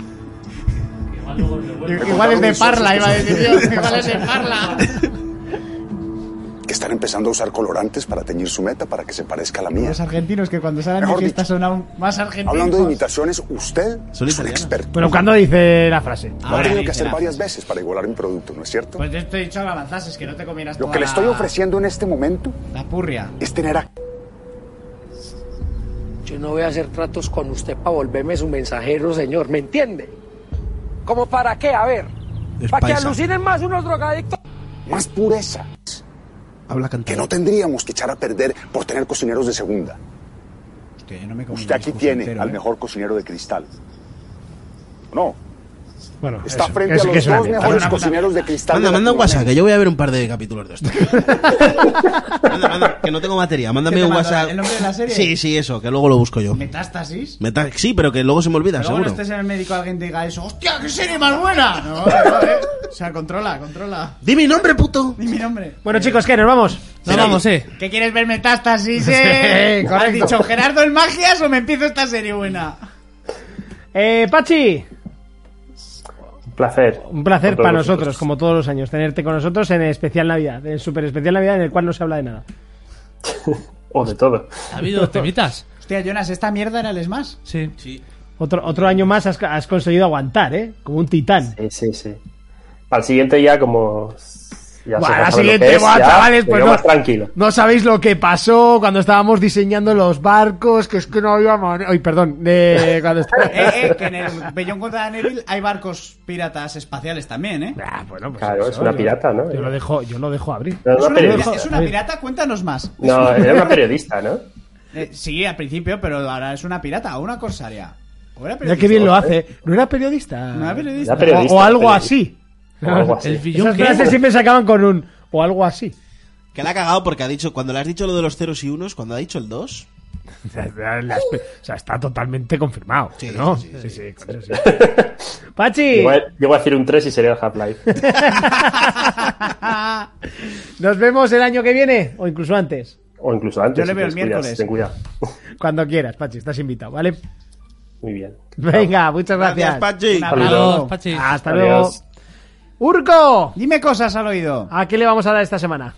Igual es de Parla, iba a decir yo. Igual es de Parla. Que están empezando a usar colorantes para teñir su meta para que se parezca a la mía. Los argentinos que cuando salen de Mejor fiesta dicho. son aún más argentinos. Hablando de imitaciones, usted Son es un italianos. experto. Bueno, ¿cuándo dice la frase? Lo ha Ahora tenido dice que hacer la varias veces para igualar mi producto, ¿no es cierto? Pues yo te he dicho que avanzases, que no te comieras Lo toda que le estoy la- ofreciendo en este momento La purria. es tener a... Yo no voy a hacer tratos con usted para volverme su mensajero, señor. ¿Me entiende? ¿Cómo para qué? A ver. Es ¿Para que paisa. alucinen más unos drogadictos? más pureza Habla que cantando. no tendríamos que echar a perder por tener cocineros de segunda. Hostia, yo no me comí Usted un aquí discurso tiene entero, al ¿eh? mejor cocinero de cristal. No, Bueno, está eso, frente eso a que los es una dos mierda. mejores Una puta cocineros de cristal. Manda, de manda un WhatsApp, Latinoamérica. que yo voy a ver un par de capítulos de esto. Manda, manda, que no tengo batería. Mándame ¿Qué te un mando, WhatsApp. el nombre de la serie? Sí, sí, eso, que luego lo busco yo. ¿Metástasis? Meta- Sí, pero que luego se me olvida, Pero luego no seguro. estés en el médico alguien te diga eso. ¡Hostia, qué serie más buena! No, no, eh. O sea, controla, controla. ¡Di mi nombre, puto! Di mi nombre. Bueno, chicos, ¿qué? ¿Nos vamos? No, vamos, sí. ¿Qué quieres ver Metástasis, Sí, eh? ¿Has correcto. dicho Gerardo en magias o me empiezo esta serie buena? Eh, Pachi, Un placer. un placer Con todos para vosotros. nosotros, como todos los años, tenerte con nosotros en especial Navidad, en el super especial Navidad en el cual no se habla de nada. O de todo. ¿Ha habido temitas? Hostia, Jonas, ¿esta mierda era el Smash? Sí. Sí. Otro, otro año más has, has conseguido aguantar, ¿eh? Como un titán. Sí, sí, sí. Al siguiente ya como... Ya Buah, se la sabe lo siguiente, que es, buah, ya chavales, me pues quedo no, más tranquilo. no sabéis lo que pasó cuando estábamos diseñando los barcos, que es que no había manera... Ay, perdón, de cuando estaba... eh, eh, que en el Beyond Good and Evil hay barcos piratas espaciales también, ¿eh? Ah, bueno, pues Claro, eso, es una yo- pirata, ¿no? Yo lo dejo, yo lo dejo abrir. No, ¿Es una una, periodista. pira- ¿Es una pirata? Cuéntanos más. No, era una periodista, ¿no? Eh, sí, al principio, pero ahora es una pirata o una corsaria. ¿O era Mira periodista? qué bien lo hace. ¿No era periodista? No era periodista. Era periodista. O, o algo periodista. así. O algo así. El billón Esas que frases siempre se acaban con un o algo así. Que la ha cagado porque ha dicho, cuando le has dicho lo de los ceros y unos, cuando ha dicho el dos, O sea, la- o sea, está totalmente confirmado. Sí, ¿no? sí, Sí, sí, con eso sí. Pachi, Igual- Llego a decir un tres y sería el Half-Life. nos vemos el año que viene o incluso antes. O incluso antes. Yo le si veo el te descuidas, miércoles. Ten cuidado. Cuando quieras, Pachi, estás invitado, ¿vale? Muy bien. Venga, muchas gracias. Pachi. Un Adiós, abrazo. Pachi. Hasta Adiós. luego. Urco, Dime cosas al oído. ¿a qué le vamos a dar esta semana?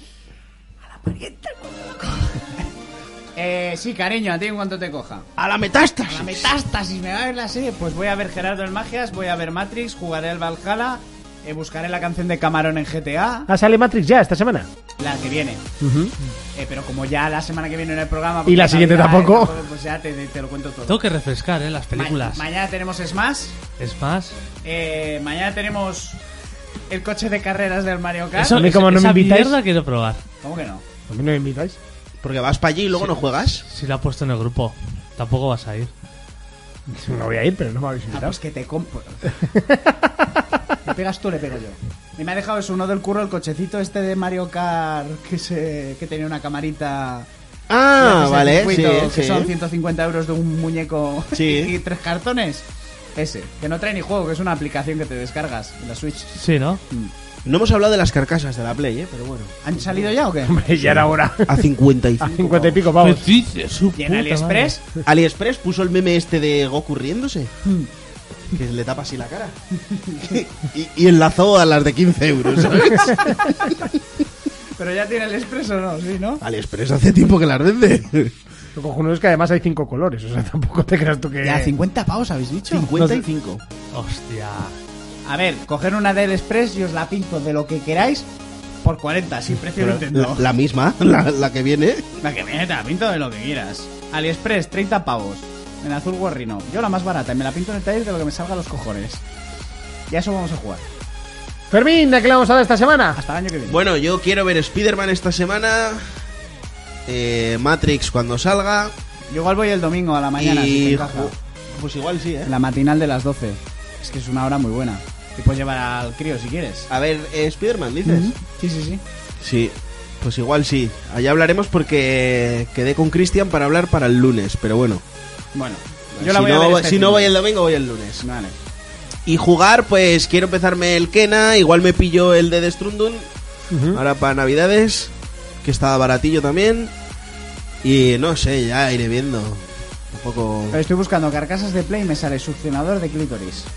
Eh, sí, cariño, a ti en cuanto te coja. ¡A la metástasis! La metástasis, me va a ver la serie. Pues voy a ver Gerardo en Magias, voy a ver Matrix, jugaré el Valhalla, eh, buscaré la canción de Camarón en G T A, Ah, sale Matrix ya esta semana. la que viene. Eh, pero como ya la semana que viene en el programa. Y la porque siguiente Navidad, tampoco. eh, Pues ya te, te lo cuento todo. Tengo que refrescar, ¿eh? Las películas. Ma- mañana tenemos Smash. Es más... Eh, mañana tenemos el coche de carreras del Mario Kart. Eso, A mí esa- como no me esa invitáis. mierda quiero probar. ¿Cómo que no? ¿A mí no me invitáis? Porque vas para allí y luego no juegas. Si la ha puesto en el grupo. Tampoco vas a ir. No voy a ir, pero no me habéis Ah, invitado. pues que te compro. Le pegas tú, le pego yo. Y me ha dejado eso, uno del curro, el cochecito este de Mario Kart que se que tenía una camarita. Ah, y haces el vale, circuito, sí, que sí. son ciento cincuenta euros de un muñeco Sí. y tres cartones. Ese, que no trae ni juego, que es una aplicación que te descargas en la Switch. Sí, ¿no? No hemos hablado de las carcasas de la Play, ¿eh? Pero bueno. ¿Han salido ya o qué? Hombre, ya era hora. A cincuenta y A cinco. cincuenta y pico ¿Qué pavos. dices, su ¿Y en puta AliExpress? AliExpress puso el meme este de Goku riéndose. Que le tapa así la cara. y, y enlazó a las de quince euros, ¿sabes? Pero ya tiene el Express o no, sí, ¿no? AliExpress hace tiempo que las vende. Lo cojonudo es que además hay cinco colores. O sea, tampoco te creas tú que. Ya, cincuenta pavos habéis dicho. cincuenta y cinco. madre. Hostia. A ver, coger una del Express y os la pinto de lo que queráis por cuarenta, sin precio Nintendo. La, la misma, la, la que viene. La que viene te la pinto de lo que quieras. AliExpress, treinta pavos. En azul guarrino. Yo la más barata y me la pinto en el taller de lo que me salga a los cojones. Y a eso vamos a jugar. Fermín, ¿a qué le vamos a dar esta semana? Hasta el año que viene. Bueno, yo quiero ver Spider-Man esta semana. Eh, Matrix cuando salga. Yo igual voy el domingo a la mañana, si te Y encaja. ju- Pues igual sí, ¿eh? La matinal de las doce. Es que es una hora muy buena. Y puedes llevar al crío si quieres. A ver, eh, Spiderman, ¿dices? Uh-huh. Sí, sí, sí. Sí, pues igual sí. Allá hablaremos porque quedé con Cristian para hablar para el lunes, pero bueno. Bueno, yo la si voy no, a ver este si no fin. voy el domingo, voy el lunes. Vale. Y jugar, pues quiero empezarme el Kena, igual me pillo el de Destrundum, uh-huh. ahora para Navidades, que estaba baratillo también. Y no sé, ya iré viendo. Un poco... Pero estoy buscando carcasas de Play y me sale succionador de clítoris.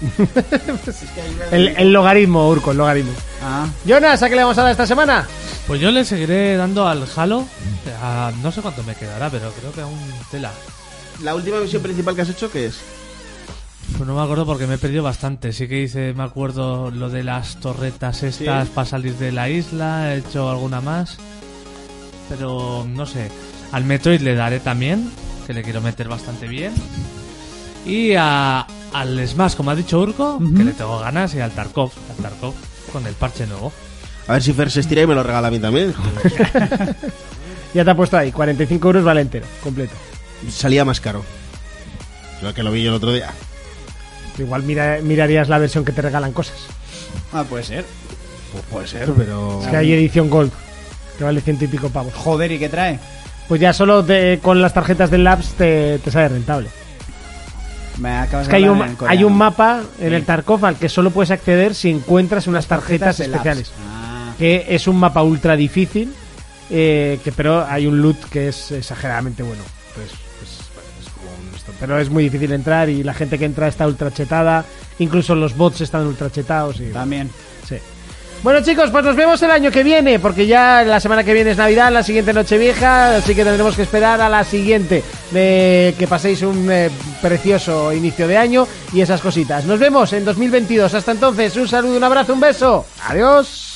el, el logaritmo, Urco, el logaritmo. Ah. Jonas, ¿a qué le vamos a dar esta semana? Pues yo le seguiré dando al Halo. A, no sé cuánto me quedará, pero creo que aún tela. ¿La última misión principal que has hecho qué es? Pues no me acuerdo porque me he perdido bastante. Sí que hice, me acuerdo, lo de las torretas estas, ¿sí?, para salir de la isla. He hecho alguna más. Pero no sé. Al Metroid le daré también, que le quiero meter bastante bien. Y a, al Smash, como ha dicho Urco, uh-huh. que le tengo ganas. Y al Tarkov, al Tarkov con el parche nuevo. A ver si Fer se estira y me lo regala a mí también. Ya te ha puesto ahí, cuarenta y cinco euros vale entero, completo. Salía más caro. Yo que lo vi yo el otro día. Igual mira, mirarías la versión que te regalan cosas. Ah, puede ser. Pues puede ser, pero... Es que hay edición Gold, que vale ciento y pico pavos. Joder, ¿y qué trae? Pues ya solo te, con las tarjetas del Labs te, te sale rentable. Me acabas es de que hay un, en hay un mapa en sí. el Tarkov al que solo puedes acceder si encuentras unas tarjetas, tarjetas especiales. Ah. Que es un mapa ultra difícil, eh, que pero hay un loot que es exageradamente bueno. Pues, pues, es como un esto, pero es muy difícil entrar y la gente que entra está ultra chetada. Incluso los bots están ultra chetados. Y, también. Sí. Bueno, chicos, pues nos vemos el año que viene, porque ya la semana que viene es Navidad, la siguiente Nochevieja, así que tendremos que esperar a la siguiente, de que paséis un eh, precioso inicio de año y esas cositas. Nos vemos en dos mil veintidós. Hasta entonces, un saludo, un abrazo, un beso. Adiós.